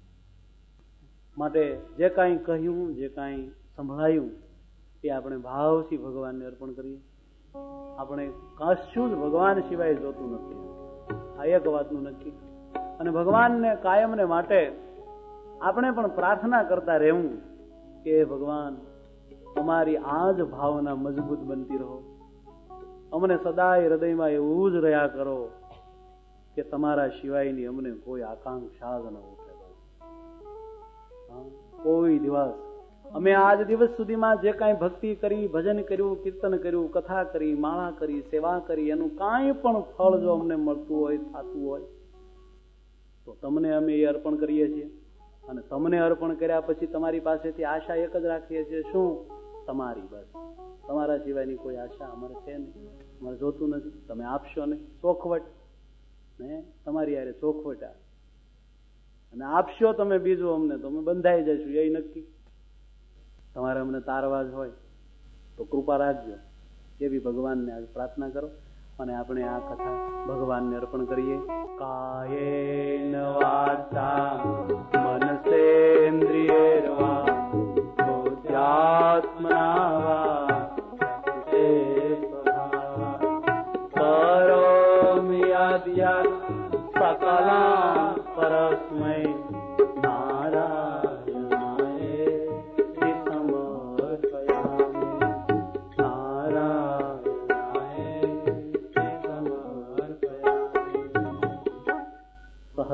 માટે જે કાંઈ કહ્યું, જે કાંઈ સંભળાયું, એ આપણે ભાવથી ભગવાનને અર્પણ કરીએ. આપણે કશું જ ભગવાન સિવાય જોતું નથી, આ એક વાતનું નક્કી. અને ભગવાનને કાયમને માટે આપણે પણ પ્રાર્થના કરતા રહેવું કે ભગવાન, અમારી આ જ ભાવના મજબૂત બનતી રહો, અમને સદાય હૃદયમાં એવું જ રહ્યા કરો કે તમારા સિવાયની અમને કોઈ આકાંક્ષા જ ન ઉઠે. કોઈ દિવસ અમે આજ દિવસ સુધીમાં જે કાંઈ ભક્તિ કરી, ભજન કર્યું, કીર્તન કર્યું, કથા કરી, માળા કરી, સેવા કરી, એનું કાંઈ પણ ફળ જો અમને મળતું હોય, થતું હોય, તો તમને અમે એ અર્પણ કરીએ છીએ. અને તમને અર્પણ કર્યા પછી તમારી પાસેથી આશા એક જ રાખીએ છીએ, શું? તમારી. બસ તમારા સિવાયની કોઈ આશા અમારે છે નહીં, અમારે જોતું નથી. તમે આપશો ને ચોખવટ, ને તમારી યારે ચોખવટ, અને આપશો તમે બીજું અમને તો અમે બંધાઈ જઈશું, એ નક્કી. તમારે અમને તારવા જ હોય તો કૃપા રાખજો, એવી ભગવાનને આજ પ્રાર્થના કરો. અને આપણે આ કથા ભગવાનને અર્પણ કરીએ. કાયેન વાચા મનસેન્દ્રિયેર્વા બુદ્ધ્યાત્મના વા કરોમિ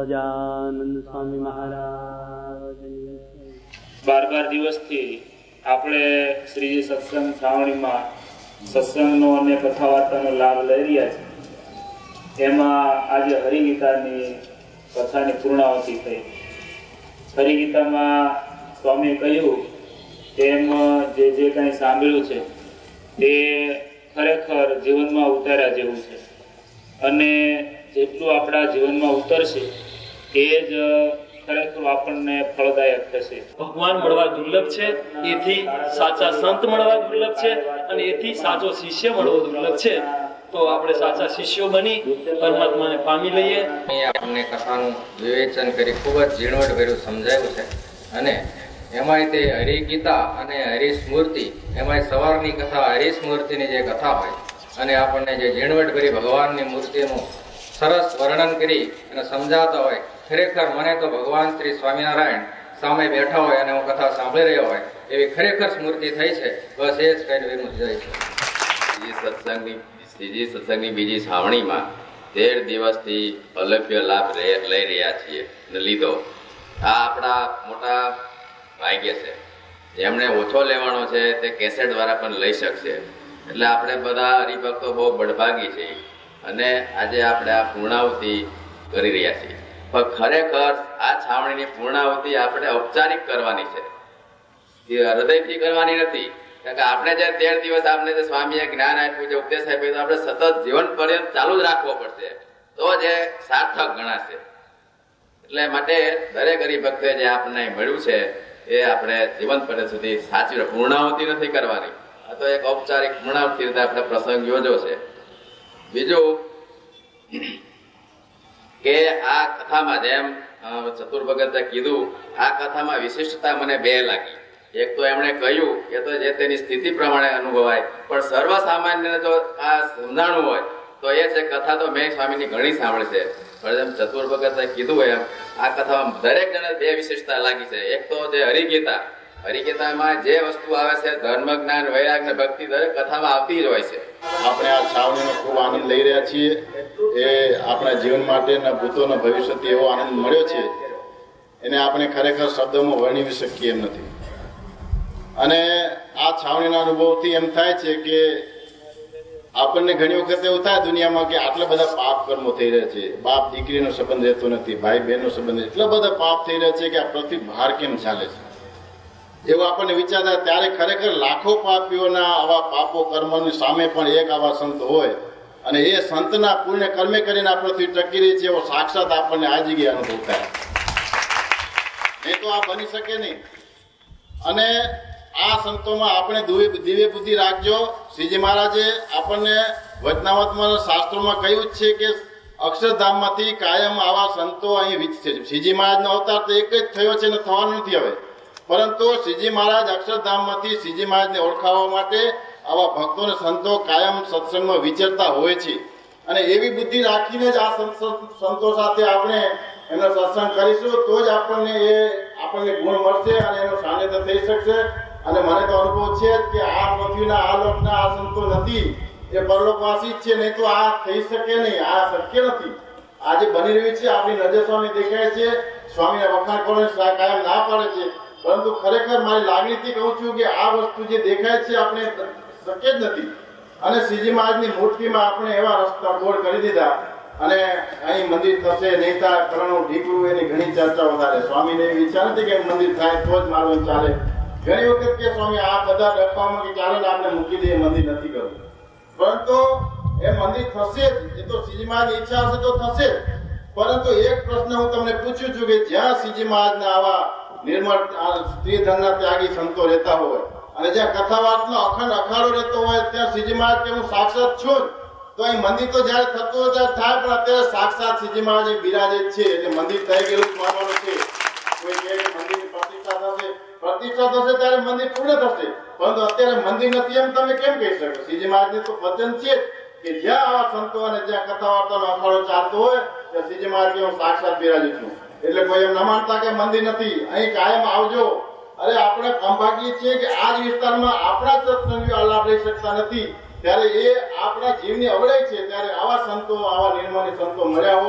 સહજાનંદ સ્વામી મહારાજ 12 દિવસથી આપણે શ્રીજી સત્સંગ છાવણીમાં સત્સંગનો અને કથા વાર્તાનો લાભ લઈ રહ્યા છીએ. એમાં આજે હરિગીતાની કથાની પૂર્ણાવતિ થઈ. હરિગીતામાં સ્વામીએ કહ્યું તેમ જે કંઈ સાંભળ્યું છે તે ખરેખર જીવનમાં ઉતાર્યા જેવું છે, અને જેટલું આપણા જીવનમાં ઉતરશે એ જ ખરેખર આપણને ફળદાયક થશે. ભગવાન મળવા દુર્લભ છે, એથી સાચા સંત મળવા દુર્લભ છે, અને એથી સાચો શિષ્ય મળવો દુર્લભ છે. તો આપણે સાચા શિષ્યો બની પરમાત્માને પામી લઈએ. આપણને કથાનું વિવેચન કરી ખૂબ જ ઝીણવટભર્યું સમજાયું છે, અને એમાંય તે હરિગીતા અને હરિસ્મૃતિ, એમાંય સવારની કથા હરિસ્મૃતિની જે કથા હોય અને આપણને જે ઝીણવટભરી ભગવાનની મૂર્તિનું સરસ વર્ણન કરી અને સમજાવતા હોય, ખરેખર મને તો ભગવાન શ્રી સ્વામિનારાયણ સામે બેઠા હોય અને હું કથા સાંભળી રહ્યો હોય એવી ખરેખર સ્મૃતિ થઈ છે. બસ એ જ કઈ વિનંતી જાય છે. શ્રીજી સત્સંગની બીજી છાવણીમાં 13 દિવસથી અલભ્ય લાભ લઈ રહ્યા છીએ અને લીધો. આ આપણા મોટા ભાગ્ય છે. જેમણે ઓછો લેવાનો છે તે કેસેટ દ્વારા પણ લઈ શકશે. એટલે આપણે બધા હરિભક્તો બહુ બળભાગી છે, અને આજે આપણે આ પૂર્ણાવતિ કરી રહ્યા છીએ. પણ ખરેખર આ છાવણીની પૂર્ણાવતિ આપણે ઔપચારિક કરવાની છે, હૃદયથી કરવાની નથી. કારણ કે આપણે જે 13 દિવસ આપણે જે સ્વામીએ જ્ઞાન આપ્યું છે, ઉપદેશ આપ્યો, તો આપણે સતત જીવન પર્યંત ચાલુ જ રાખવો પડશે, તો જ સાર્થક ગણાશે. એટલે માટે દરેક હરિભક્તોએ જે આપણને મળ્યું છે એ આપણે જીવન પર્યંત સુધી સાચી પૂર્ણાવતિ નથી કરવાની. આ તો એક ઔપચારિક પૂર્ણાવતિ રીતે આપણે પ્રસંગ યોજો છે. બીજું કે આ કથામાં જેમ ચતુર ભગતે કીધું, આ કથામાં વિશિષ્ટતા મને 2 લાગી. એક તો એમણે કહ્યું કે તો જે તેની સ્થિતિ પ્રમાણે અનુભવાય, પણ સર્વસામાન્ય જો આ સમજાણું હોય તો એ છે કથા તો મેં સ્વામીની ઘણી સાંભળી છે, પણ એમ ચતુર ભગતે કીધું એમ આ કથામાં દરેક જણે 2 વિશેષતા લાગી છે. એક તો જે હરિગીતા, હરિગીતામાં જે વસ્તુ આવે છે ધર્મ, જ્ઞાન, વૈરાગ ને ભક્તિ દરેક કથામાં આવતી જ હોય છે. આપણે આ છાવણીનો ખૂબ આનંદ લઈ રહ્યા છીએ. એ આપણા જીવન માટેના ભૂતોના ભવિષ્યથી એવો આનંદ મળ્યો છે, એને આપણે ખરેખર શબ્દોમાં વર્ણવી શકીએ એમ નથી. અને આ છાવણીના અનુભવથી એમ થાય છે કે આપણને ઘણી વખત એવું થાય દુનિયામાં કે આટલા બધા પાપ કર્મો થઈ રહ્યા છે, બાપ દીકરીનો સંબંધ રહેતો નથી, ભાઈ બહેનનો સંબંધ, એટલા બધા પાપ થઈ રહ્યા છે કે આ પૃથ્વી બહાર કેમ ચાલે છે, એવું આપણને વિચાર થાય. ત્યારે ખરેખર લાખો પાપીઓના આવા પાપો કર્મોની સામે પણ એક આવા સંત હોય, અને એ સંતના પુણ્ય કર્મે કરીને આ પૃથ્વી ટકી રહી છે, એવો સાક્ષાત આપણને આ જગ્યાએ અનુભવ થાય. નહીં તો આ બની શકે નહીં. અને આ સંતોમાં આપણે દિવ્ય બુદ્ધિ રાખજો. શ્રીજી મહારાજે આપણને વચનામૃતમાં શાસ્ત્રોમાં કહ્યું જ છે કે અક્ષરધામમાંથી કાયમ આવા સંતો અહીં વિચરે છે. શ્રીજી મહારાજનો અવતાર તો એક જ થયો છે ને થવાનો નથી હવે, પરંતુ શ્રીજી મહારાજ અક્ષરધામમાંથી શ્રીજી મહારાજને ઓળખાવવા માટે આવા ભક્તોને સંતો કાયમ સત્સંગમાં વિચરતા હોય છે. અને એવી બુદ્ધિ રાખીને જ આ સંતો સાથે આપણે એનો સત્સંગ કરીશું, તો જ આપણને ગુણ મળશે અને એનો સાનિધ્ય થઈ શકશે. અને મને તો અનુભવ છે કે આ પૃથ્વીના આ લોકના આ સંતો નથી, એ પરલોકવાસી જ છે, નહીં તો આ થઈ શકે નહીં, આ શક્ય નથી. આજે બની રહ્યું છે, આપણી નજર સામે દેખાય છે. સ્વામીના વખાણ કરવાની કાયમ ના પાડે છે, પરંતુ ખરેખર મારી લાગણીથી કહું છું કે આ વસ્તુ જે દેખાય છે આપણે શક્ય જ નથી. અને શ્રીજી મહારાજની મૂર્તિમાં આપણે એવા રસ્તા બોર્ડ કરી દીધા, અને અહીં મંદિર થશે નહીં થાય, કરણું ઢીકડું, એની ઘણી ચર્ચા વધારે. સ્વામીને એવી ઈચ્છા નથી કે મંદિર થાય તો જ મારું ચાલે. ઘણી વખત કે સ્વામી આ બધા ડબ્બામાં કે ચાલો આપણે મૂકી દઈએ, મંદિર નથી કરવું, પરંતુ એ મંદિર થશે જ. એ તો શ્રીજી મહારાજની ઈચ્છા હશે તો થશે જ. પરંતુ એક પ્રશ્ન હું તમને પૂછું છું કે જ્યાં શ્રીજી મહારાજના આવા નિર્મળ સ્ત્રી ધનના ત્યાગી સંતો રહેતા હોય, અને જ્યાં કથાવાર્તનો અખંડ અખાડો રહેતો હોય, ત્યાં શ્રીજી મહારાજ કે હું સાક્ષાત છું, તો અહીં મંદિર તો જયારે થતું હોય ત્યારે થાય, પણ અત્યારે સાક્ષાત શ્રીજી મહારાજ બિરાજે છે, એટલે મંદિર થઈ ગયેલું માનવાનું છે. કોઈ કહે કે મંદિરની પ્રતિષ્ઠા થશે ત્યારે મંદિર પૂર્ણ થશે, પરંતુ અત્યારે મંદિર નથી એમ તમે કેમ કહી શકો? શ્રીજી મહારાજની તો વચન છે કે જ્યાં આવા સંતો અને જ્યાં કથા વાર્તાનો અખાડો ચાલતો હોય ત્યાં શ્રીજી મહારાજ હું સાક્ષાત બિરાજુ છું. એટલે કોઈ એમ ન માનતા કે મંદિર નથી, અહીં કાયમ આવજો. અરે આપણે અભાગીએ છીએ કે આ જ વિસ્તારમાં આપણા સત્સંગીઓ લાભ લઈ શકતા નથી, ત્યારે એ આપણા જીવની અવળાઈ છે. ત્યારે આવા સંતો, આવા નિર્મળી સંતો મળ્યા હોય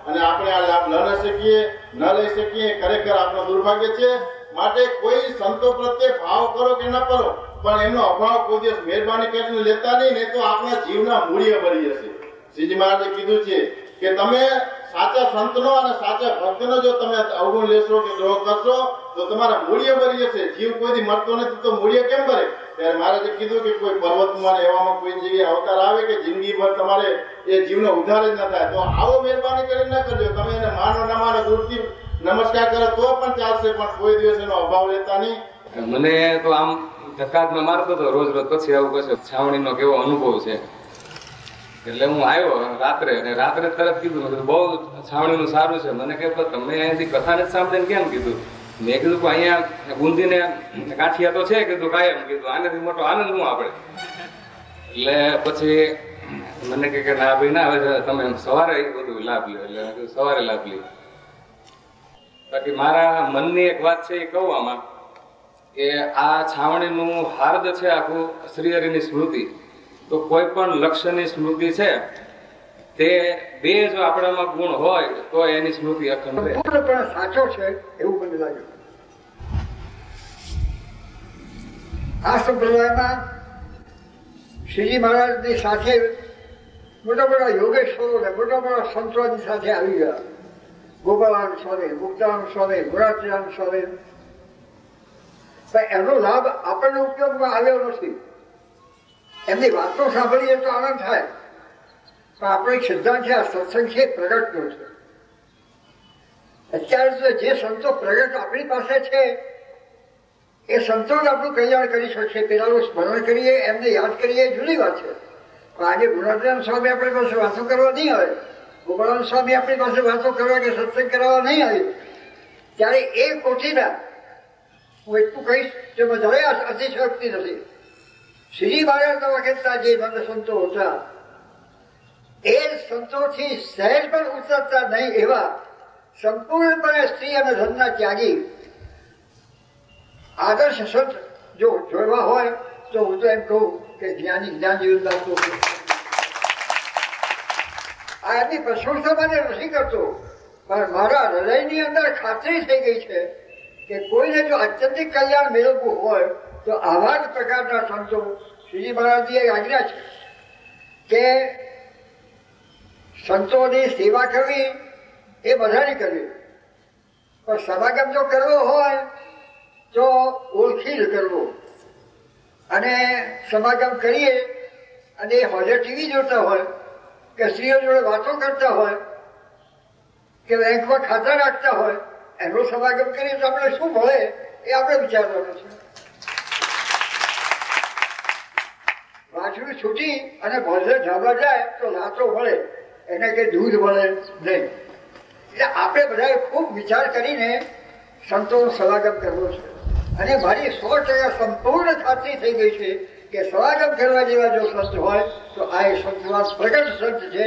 અને આપણે આ લાભ ન શકીએ, ન લઈ શકીએ, ખરેખર આપણું દુર્ભાગ્ય છે. માટે કોઈ સંતો પ્રત્યે ભાવ કરો કે ન કરો, પણ એનો અભાવ કોઈ દિવસ મહેરબાની કરીને લેતા નહીં તો આપણા જીવના મૂલ્ય બળી જશે. શ્રીજી મહારાજે કીધું છે કે તમે સાચા સંતનો અને સાચા ભક્તનો જો તમે અવગુણ લેશો કે દ્રોહ કરશો તો તમારા મૂલ્ય બળી જશે. જીવ કોઈ મરતો નથી તો મૂલ્ય કેમ બળે? ત્યારે મહારાજે કીધું કે કોઈ પર્વતમાં એવામાં કોઈ જગ્યાએ અવતાર આવે કે જિંદગીભર તમારે એ જીવનો ઉદ્ધાર જ ન થાય, તો આવો મહેરબાની કરીને ન કરજો. તમે એને માનો ન માનો, દૂરથી નમસ્કાર કરો તો પણ ચાલશે, પણ કોઈ દિવસ એનો અભાવ લેતા નહીં. મને તો આમ ધક્કામાં મારતો હતો રોજ રોજ. પછી આવું કશું છાવણીનો કેવો અનુભવ છે એટલે હું આવ્યો રાત્રે, અને રાત્રે તરત કીધું બહુ છાવણીનું સારું છે. મને કે તમે અહીંયાથી કથા નથી સાંભળીને કેમ કીધું? મેં કીધું કે અહીંયા બુંદીને ગાંઠિયા તો છે કીધું કાયમ, કીધું આનાથી મોટો આનંદ હું આપણે. એટલે પછી મને કે ના ભાઈ ના, હવે તમે સવારે બધું લાભ લ્યો. એટલે સવારે લાભ લ્યો. બાકી મારા મનની એક વાત છે એ કહું આમાં, કે આ છાવણીનું હાર્દ છે આખું શ્રીહરિની સ્મૃતિ. તો કોઈ પણ લક્ષ્યની સ્મૃતિ છે તે બે જો આપણામાં ગુણ હોય તો એની સ્મૃતિ અખંડ રહે. પૂર્ણપણે સાચો છે એવું મને લાગ્યું. આ સંપ્રદાયમાં શ્રીજી મહારાજની સાથે મોટા મોટા યોગેશ્વરો ને મોટા મોટા સંતોની સાથે આવી ગયા. ગોપાલાન સ્વામી, મુક્તાનંદ સ્વામી, ગુણાતીતાનંદ સ્વામી. પણ એનો લાભ આપણને ઉપયોગમાં આવ્યો નથી. એમની વાતો સાંભળીએ તો આનંદ થાય, પણ આપણે સિદ્ધાંત છે આ સત્સંગ છે પ્રગટનો છે. અત્યારે તો જે સંતો પ્રગટ આપણી પાસે છે એ સંતો જ આપણું કલ્યાણ કરી શકશે. પેલાનું સ્મરણ કરીએ, એમને યાદ કરીએ, જુદી વાત છે. પણ આજે ગુણાતીતાનંદ સ્વામી આપણી પાસે વાતો કરવા નહીં આવે, ગોપાળાનંદ સ્વામી આપણી પાસે વાતો કરવા કે સત્સંગ કરવા નહીં આવે, ત્યારે એ કોઠીના હું એટલું કહીશ જેમાં જરાય અતિશયોક્તિ નથી. શ્રીજી મહારાજના વખતના જે બંધ સંતો હતા એ સંતોથી સહેજ પણ ઉતરતા નહીં એવા સંપૂર્ણપણે સ્ત્રી અને ધનના ત્યાગી આદર્શ સંત જો જોવા હોય તો હું તો એમ કહું કે જ્ઞાન જીવનદાસ. આ એમની પ્રશંસા માટે નથી કરતો, પણ મારા હૃદયની અંદર ખાતરી થઈ ગઈ છે કે કોઈને જો આત્યંતિક કલ્યાણ મેળવવું હોય તો આવા જ પ્રકારના સંતો શ્રીજી મહારાજની આજ્ઞા છે કે સંતોની સેવા કરવી એ બધાની કરવી, પણ સમાગમ જો કરવો હોય તો ઓળખી જ કરવો. અને સમાગમ કરીએ અને હોજે ટીવી જોતા હોય કે સ્ત્રીઓ જોડે વાતો કરતા હોય કે બેંકમાં ખાતા રાખતા હોય, એનો સમાગમ કરીએ તો આપણે શું મળે એ આપણે વિચારવાનું છે. વાછડું છૂટી અને ભોજે ઢાબા જાય તો લાતો મળે, એને કે દૂધ મળે નહીં. એટલે આપણે બધાએ ખૂબ વિચાર કરીને સંતોનો સમાગમ કરવો છે. અને મારી 100% સંપૂર્ણ ખાતરી થઈ ગઈ છે કે સમાગમ કરવા જેવા જો સંત હોય તો આ એ સંતમાં પ્રગટ સંત છે,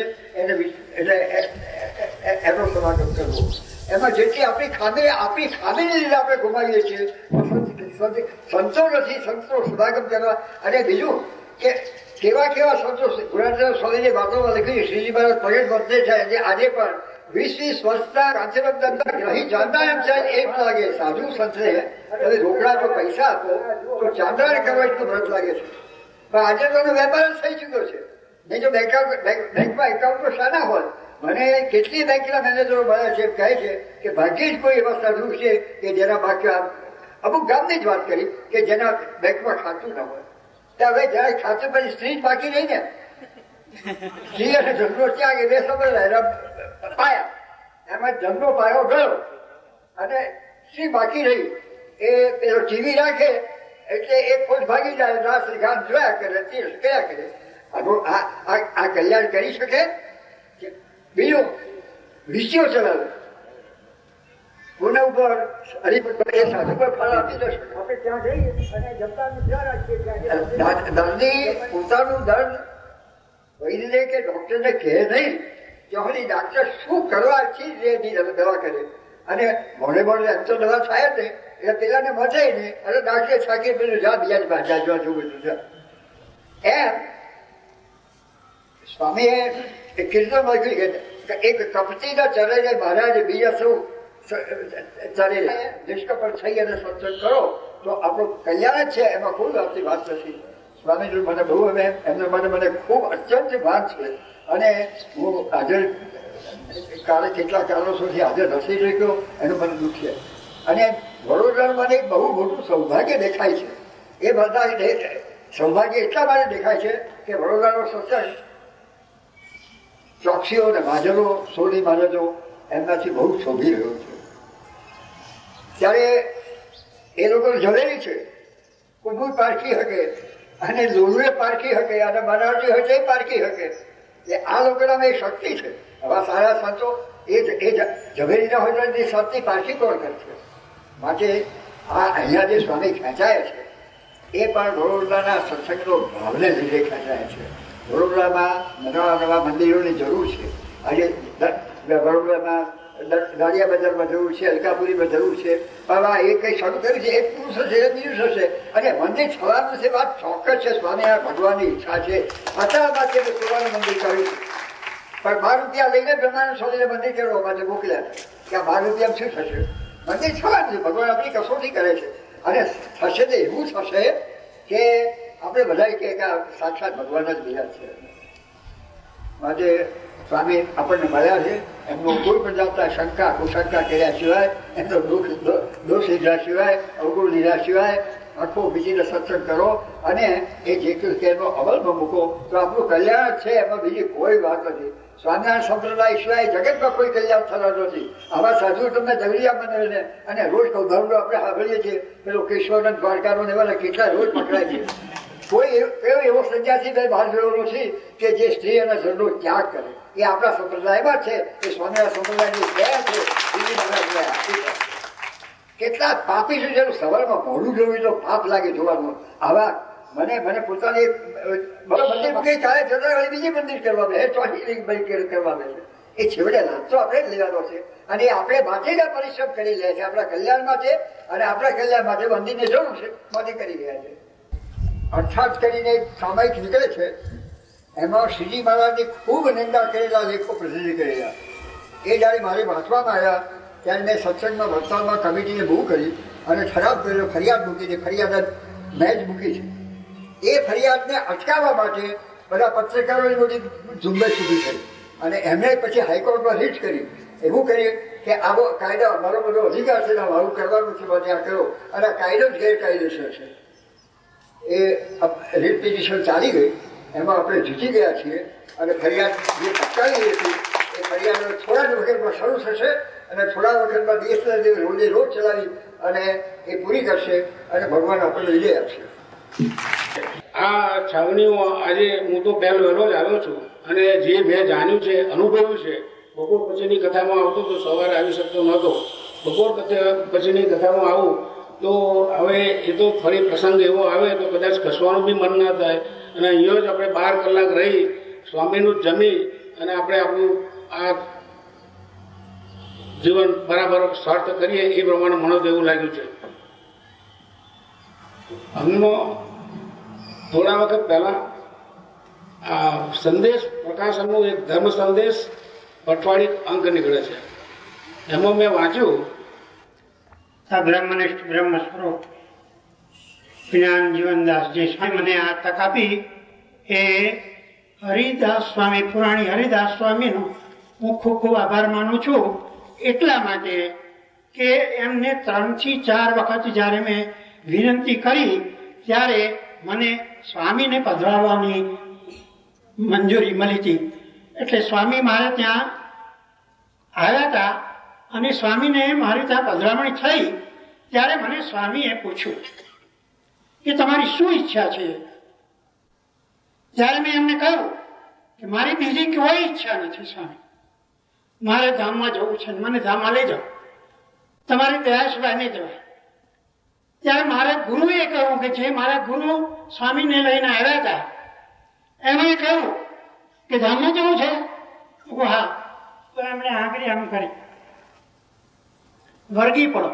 એનો સમાગમ કરવો. એમાં જેટલી આપણી ખામીને લીધે આપણે ગુમાવીએ છીએ સંતો નથી, સંતો સમાગમ કરવા. અને બીજું કે કેવા સંતો ગુણાતીતાનંદ સ્વામીની વાતોમાં લખ્યું, શ્રીજી મહારાજ પ્રગટ વર્તે છે જે આજે પણ 20 વર્ષના કાંચનબદ્ધ રહી જાણતા એમ છે એમ લાગે. સાધુ સંતને તમે રોકડા જો પૈસા આપો તો ચાંદા કરવા એટલું વ્રત લાગે છે. પણ આજે તો વેપાર જ થઈ ચુક્યો છે. નહીં તો બેંકમાં એકાઉન્ટો શાના હોય. મને કેટલી બેંકના મેનેજરો મળ્યા છે, કહે છે કે ભાગ્યે જ કોઈ એવા સાધુ છે કે જેના બાકી અમુક ગામની જ વાત કરી કે જેના બેંકમાં ખાતું ના હોય. હવે જયારે ખાતું પછી સ્ત્રી જ બાકી રહી ને, સ્ત્રી અને ધંધો ત્યાગ એ બે સમજ પાયા, એમાં ધંધો પાયો ગયો અને સ્ત્રી બાકી રહી. એ પેલો ટીવી રાખે એટલે એક ખોજ ભાગી જાય, રાસ ગામ જોયા કરે, તીર્થ કર્યા કરે. આ કલ્યાણ કરી શકે? બીજું વિષયો ચલાવે કોના ઉપર હરિપટ સાધુ પર ફળ આપી દેશે. આપણે ત્યાં જઈએ અને જમવાનું ધ્યાન રાખીએ. દર્દી પોતાનું દર્દ વૈદ્ય કે ડોક્ટરને કહે નહીં, ત્યાં ડાક્ટર શું કરવા એની દવા કરે. અને મોડે એમ તો દવા થાય જ નહીં, એટલે પેલાને મજાય નહીં અને ડાક્ટરે થાકી પેલું જા બીજા ભાજા જોવા જોવું બધું. એમ સ્વામીએ કીર્તન લખ્યું કે એક કપટીના ચરણે મહારાજે બીજા સૌ ચરે નિષ્કપટ થઈ અને સત્સંગ કરો તો આપણું કલ્યાણ જ છે, એમાં કોઈ આવતી વાત નથી. સ્વામીજી મને બહુ હવે એમને મને ખૂબ અત્યંત ભાન છે. અને હું હાજર કાલે કેટલા કારણોસરથી હાજર નથી રહી ગયો એનું મને દુઃખ છે. અને વડોદરાનું મને એક બહુ મોટું સૌભાગ્ય દેખાય છે. એ બધા સૌભાગ્ય એટલા માટે દેખાય છે કે વડોદરાનો સત્સંગ ચોકસીઓ અને મહાજનો, સોની મહારાજો એમનાથી બહુ શોભી રહ્યો છે. ત્યારે એ લોકો ઝવેરી છે, કુંભુ પારખી શકે અને લોલુએ પારખી શકે અને બનાવટી હોય તે પારખી શકે. એ આ લોકોનામાં એ શક્તિ છે. આવા સારા સંતો એ ઝવેરી ના હોય તો એ શક્તિ પારખી કોણ કરશે? માટે આ અહીંયા જે સ્વામી ખેંચાયા છે એ પણ વડોદરાના સત્સંગનો ભાવને લીધે ખેંચાયા છે. વડોદરામાં નવા મંદિરોની જરૂર છે. આજે વડોદરામાં દાળિયા બજારમાં જરૂર છે, અલકાપુરીમાં જરૂર છે. પણ આ એ કંઈ શરૂ કર્યું છે, એક પુરુષ હશે, એક બીજું થશે. અને મંદિર થવાનું છે, વાત ચોક્કસ છે. સ્વામી આ ભગવાનની ઈચ્છા છે. અત્યારમાંથી મેં સોનાનું મંદિર કર્યું છે. પણ 12 રૂપિયા લઈને બ્રહ્માનું છોડીને મંદિર કરવા માટે મોકલ્યા કે આ 12 રૂપિયા શું થશે? મંદિર થવાનું છે. ભગવાન આપણી કસોટી કરે છે. અને થશે તો એવું થશે કે આપણે બધા કે સાક્ષાત ભગવાન જ બીજા છે. માટે સ્વામી આપણને મળ્યા છે, એમનો કોઈ પણ જાતના શંકા કુશંકા કર્યા સિવાય, એમનો દોષ લીધા સિવાય, અવગુણ લીધા સિવાય આખો બીજીને સત્સંગ કરો અને એ જેટલું એનો અમલમાં મૂકો તો આપણું કલ્યાણ છે. એમાં બીજી કોઈ વાત નથી. સ્વામિનારાયણ સંપ્રદાય સિવાય જગતમાં કોઈ કલ્યાણ થવાનું નથી. આવા સાધુ તમને દરિયા મને અને રોજ કૌભાંડો આપણે સાંભળીએ છીએ, પેલો કેશવનંદ દ્વારકાનો એવા કેટલા રોજ પકડાય છે. કોઈ એવો સંન્યાસી બહાર જોયો નથી કે જે સ્ત્રી અને ધનનો ત્યાગ કરે. એ આપણા સંપ્રદાયમાં છે. એ સ્વામિનારાયણ સંપ્રદાયની દયા છે. બીજી બધા કેટલા પાપી છે જેનું સવારમાં મોડું જોયું તો પાપ લાગે જોવાનું. આવા મને પોતાની મંદિર મૂકી કાલે જતા બીજી મંદિર કરવા બે ચોથી કરવા બે છે. એ છેવટે લાભ તો આપણે જ લેવાનો છે. અને આપણે માટે જ પરિશ્રમ કરી રહ્યા છે. આપણા કલ્યાણ માટે અને આપણા કલ્યાણ માટે મંદિરની જરૂર છે માટે કરી રહ્યા છે. અર્થાત કરીને સામાયિક નીકળે છે, એમાં શ્રીજી મહારાજની ખૂબ નિંદા કરેલા લેખો પ્રસિદ્ધ કરેલા. એ જયારે મારે વાંચવામાં આવ્યા ત્યારે મેં સત્સંગમાં વલસાડમાં કમિટીને બહુ કરી અને ખરાબ કર્યો, ફરિયાદ મૂકી છે. ફરિયાદ મેં જ મૂકી છે. એ ફરિયાદને અટકાવવા માટે બધા પત્રકારોની મોટી ઝુંબેશ ઊભી કરી અને એમણે પછી હાઈકોર્ટમાં રીટ કરી. એવું કર્યું કે આવો કાયદો અમારો બધો અધિકાર છે, આવું કરવાનું છે, બધે આ કરો અને આ કાયદો જ ગેરકાયદેસર છે. એ રીટ પિટિશન ચાલી ગઈ. એમાં આપણે જીતી ગયા છીએ અને ફરિયાદ જે અટકાવી હતી એ ફરિયાદ થોડા જ વખતમાં શરૂ થશે અને થોડા વખતમાં દેશના રોજ ચલાવી અને એ પૂરી કરશે અને ભગવાન આપણને વિજય આપશે. આ છાવણીઓ આજે હું તો પહેલો વહેલો જ આવ્યો છું અને જે મેં જાણ્યું છે, અનુભવ્યું છે, બપોર પછીની કથામાં આવતો તો સવારે આવી શકતો નહોતો. બપોર પછીની કથામાં આવું તો હવે એ તો ફરી પ્રસંગ એવો આવે તો કદાચ ખસવાનું બી મન ના થાય અને અહીંયા જ આપણે 12 કલાક રહી સ્વામીનું જમી અને આપણે આપણું આ જીવન બરાબર સ્વાર્થ કરીએ એ પ્રમાણે મને તો એવું લાગ્યું છે. હમણાં થોડા વખત પહેલા આ સંદેશ પ્રકાશનનું એક ધર્મ સંદેશ અઠવાડિક અંક નીકળે છે. એમાં મેં વાંચ્યું બ્રહ્મનિષ્ઠ બ્રહ્મ સ્વરૂપ જ્ઞાન જીવનદાસ જે સ્વામી મને આ તક આપી એ હરિદાસ સ્વામી, પુરાણી હરિદાસ સ્વામીનો હું ખૂબ ખૂબ આભાર માનું છું. એટલા માટે કે એમને 3 થી 4 વખત જ્યારે મેં વિનંતી કરી ત્યારે મને સ્વામીને પધરાવવાની મંજૂરી મળી હતી. એટલે સ્વામી મારે ત્યાં આવ્યા હતા અને સ્વામીને મારી ત્યાં પધરામણી થઈ ત્યારે મને સ્વામીએ પૂછ્યું કે તમારી શું ઈચ્છા છે? ત્યારે મેં એમને કહ્યું કે મારી બીજી કોઈ ઈચ્છા નથી સ્વામી, મારે ધામમાં જવું છે, મને ધામમાં લઈ જાઓ, તમારી દયા સિવાય નહીં જવાય. ત્યારે મારા ગુરુએ કહ્યું કે જે મારા ગુરુ સ્વામીને લઈને આવ્યા હતા એમણે કહ્યું કે ધામમાં જવું છે? હા. તો એમણે આંગળી આમ કરી વર્ગી પડો.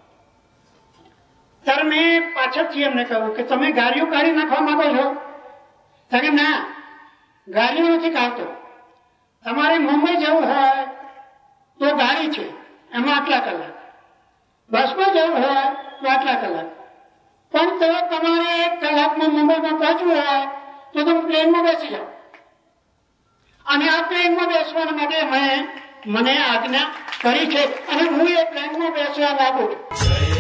ત્યારે મેં પાછળથી એમને કહ્યું કે તમે ગાડીઓ કાઢી નાખવા માંગો છો? કે ના, ગાડીઓ નથી કાઢતો, તમારે મુંબઈ જવું હોય તો ગાડી છે, એમાં આટલા કલાક. બસમાં જવું હોય તો આટલા કલાક. પણ તો તમારે 1 કલાકમાં મુંબઈમાં પહોંચવું હોય તો તમે પ્લેનમાં બેસી જાઓ. અને આ પ્લેનમાં બેસવા માટે મને આજ્ઞા કરી છે અને હું એ પ્લેનમાં બેસવા માંગુ છું.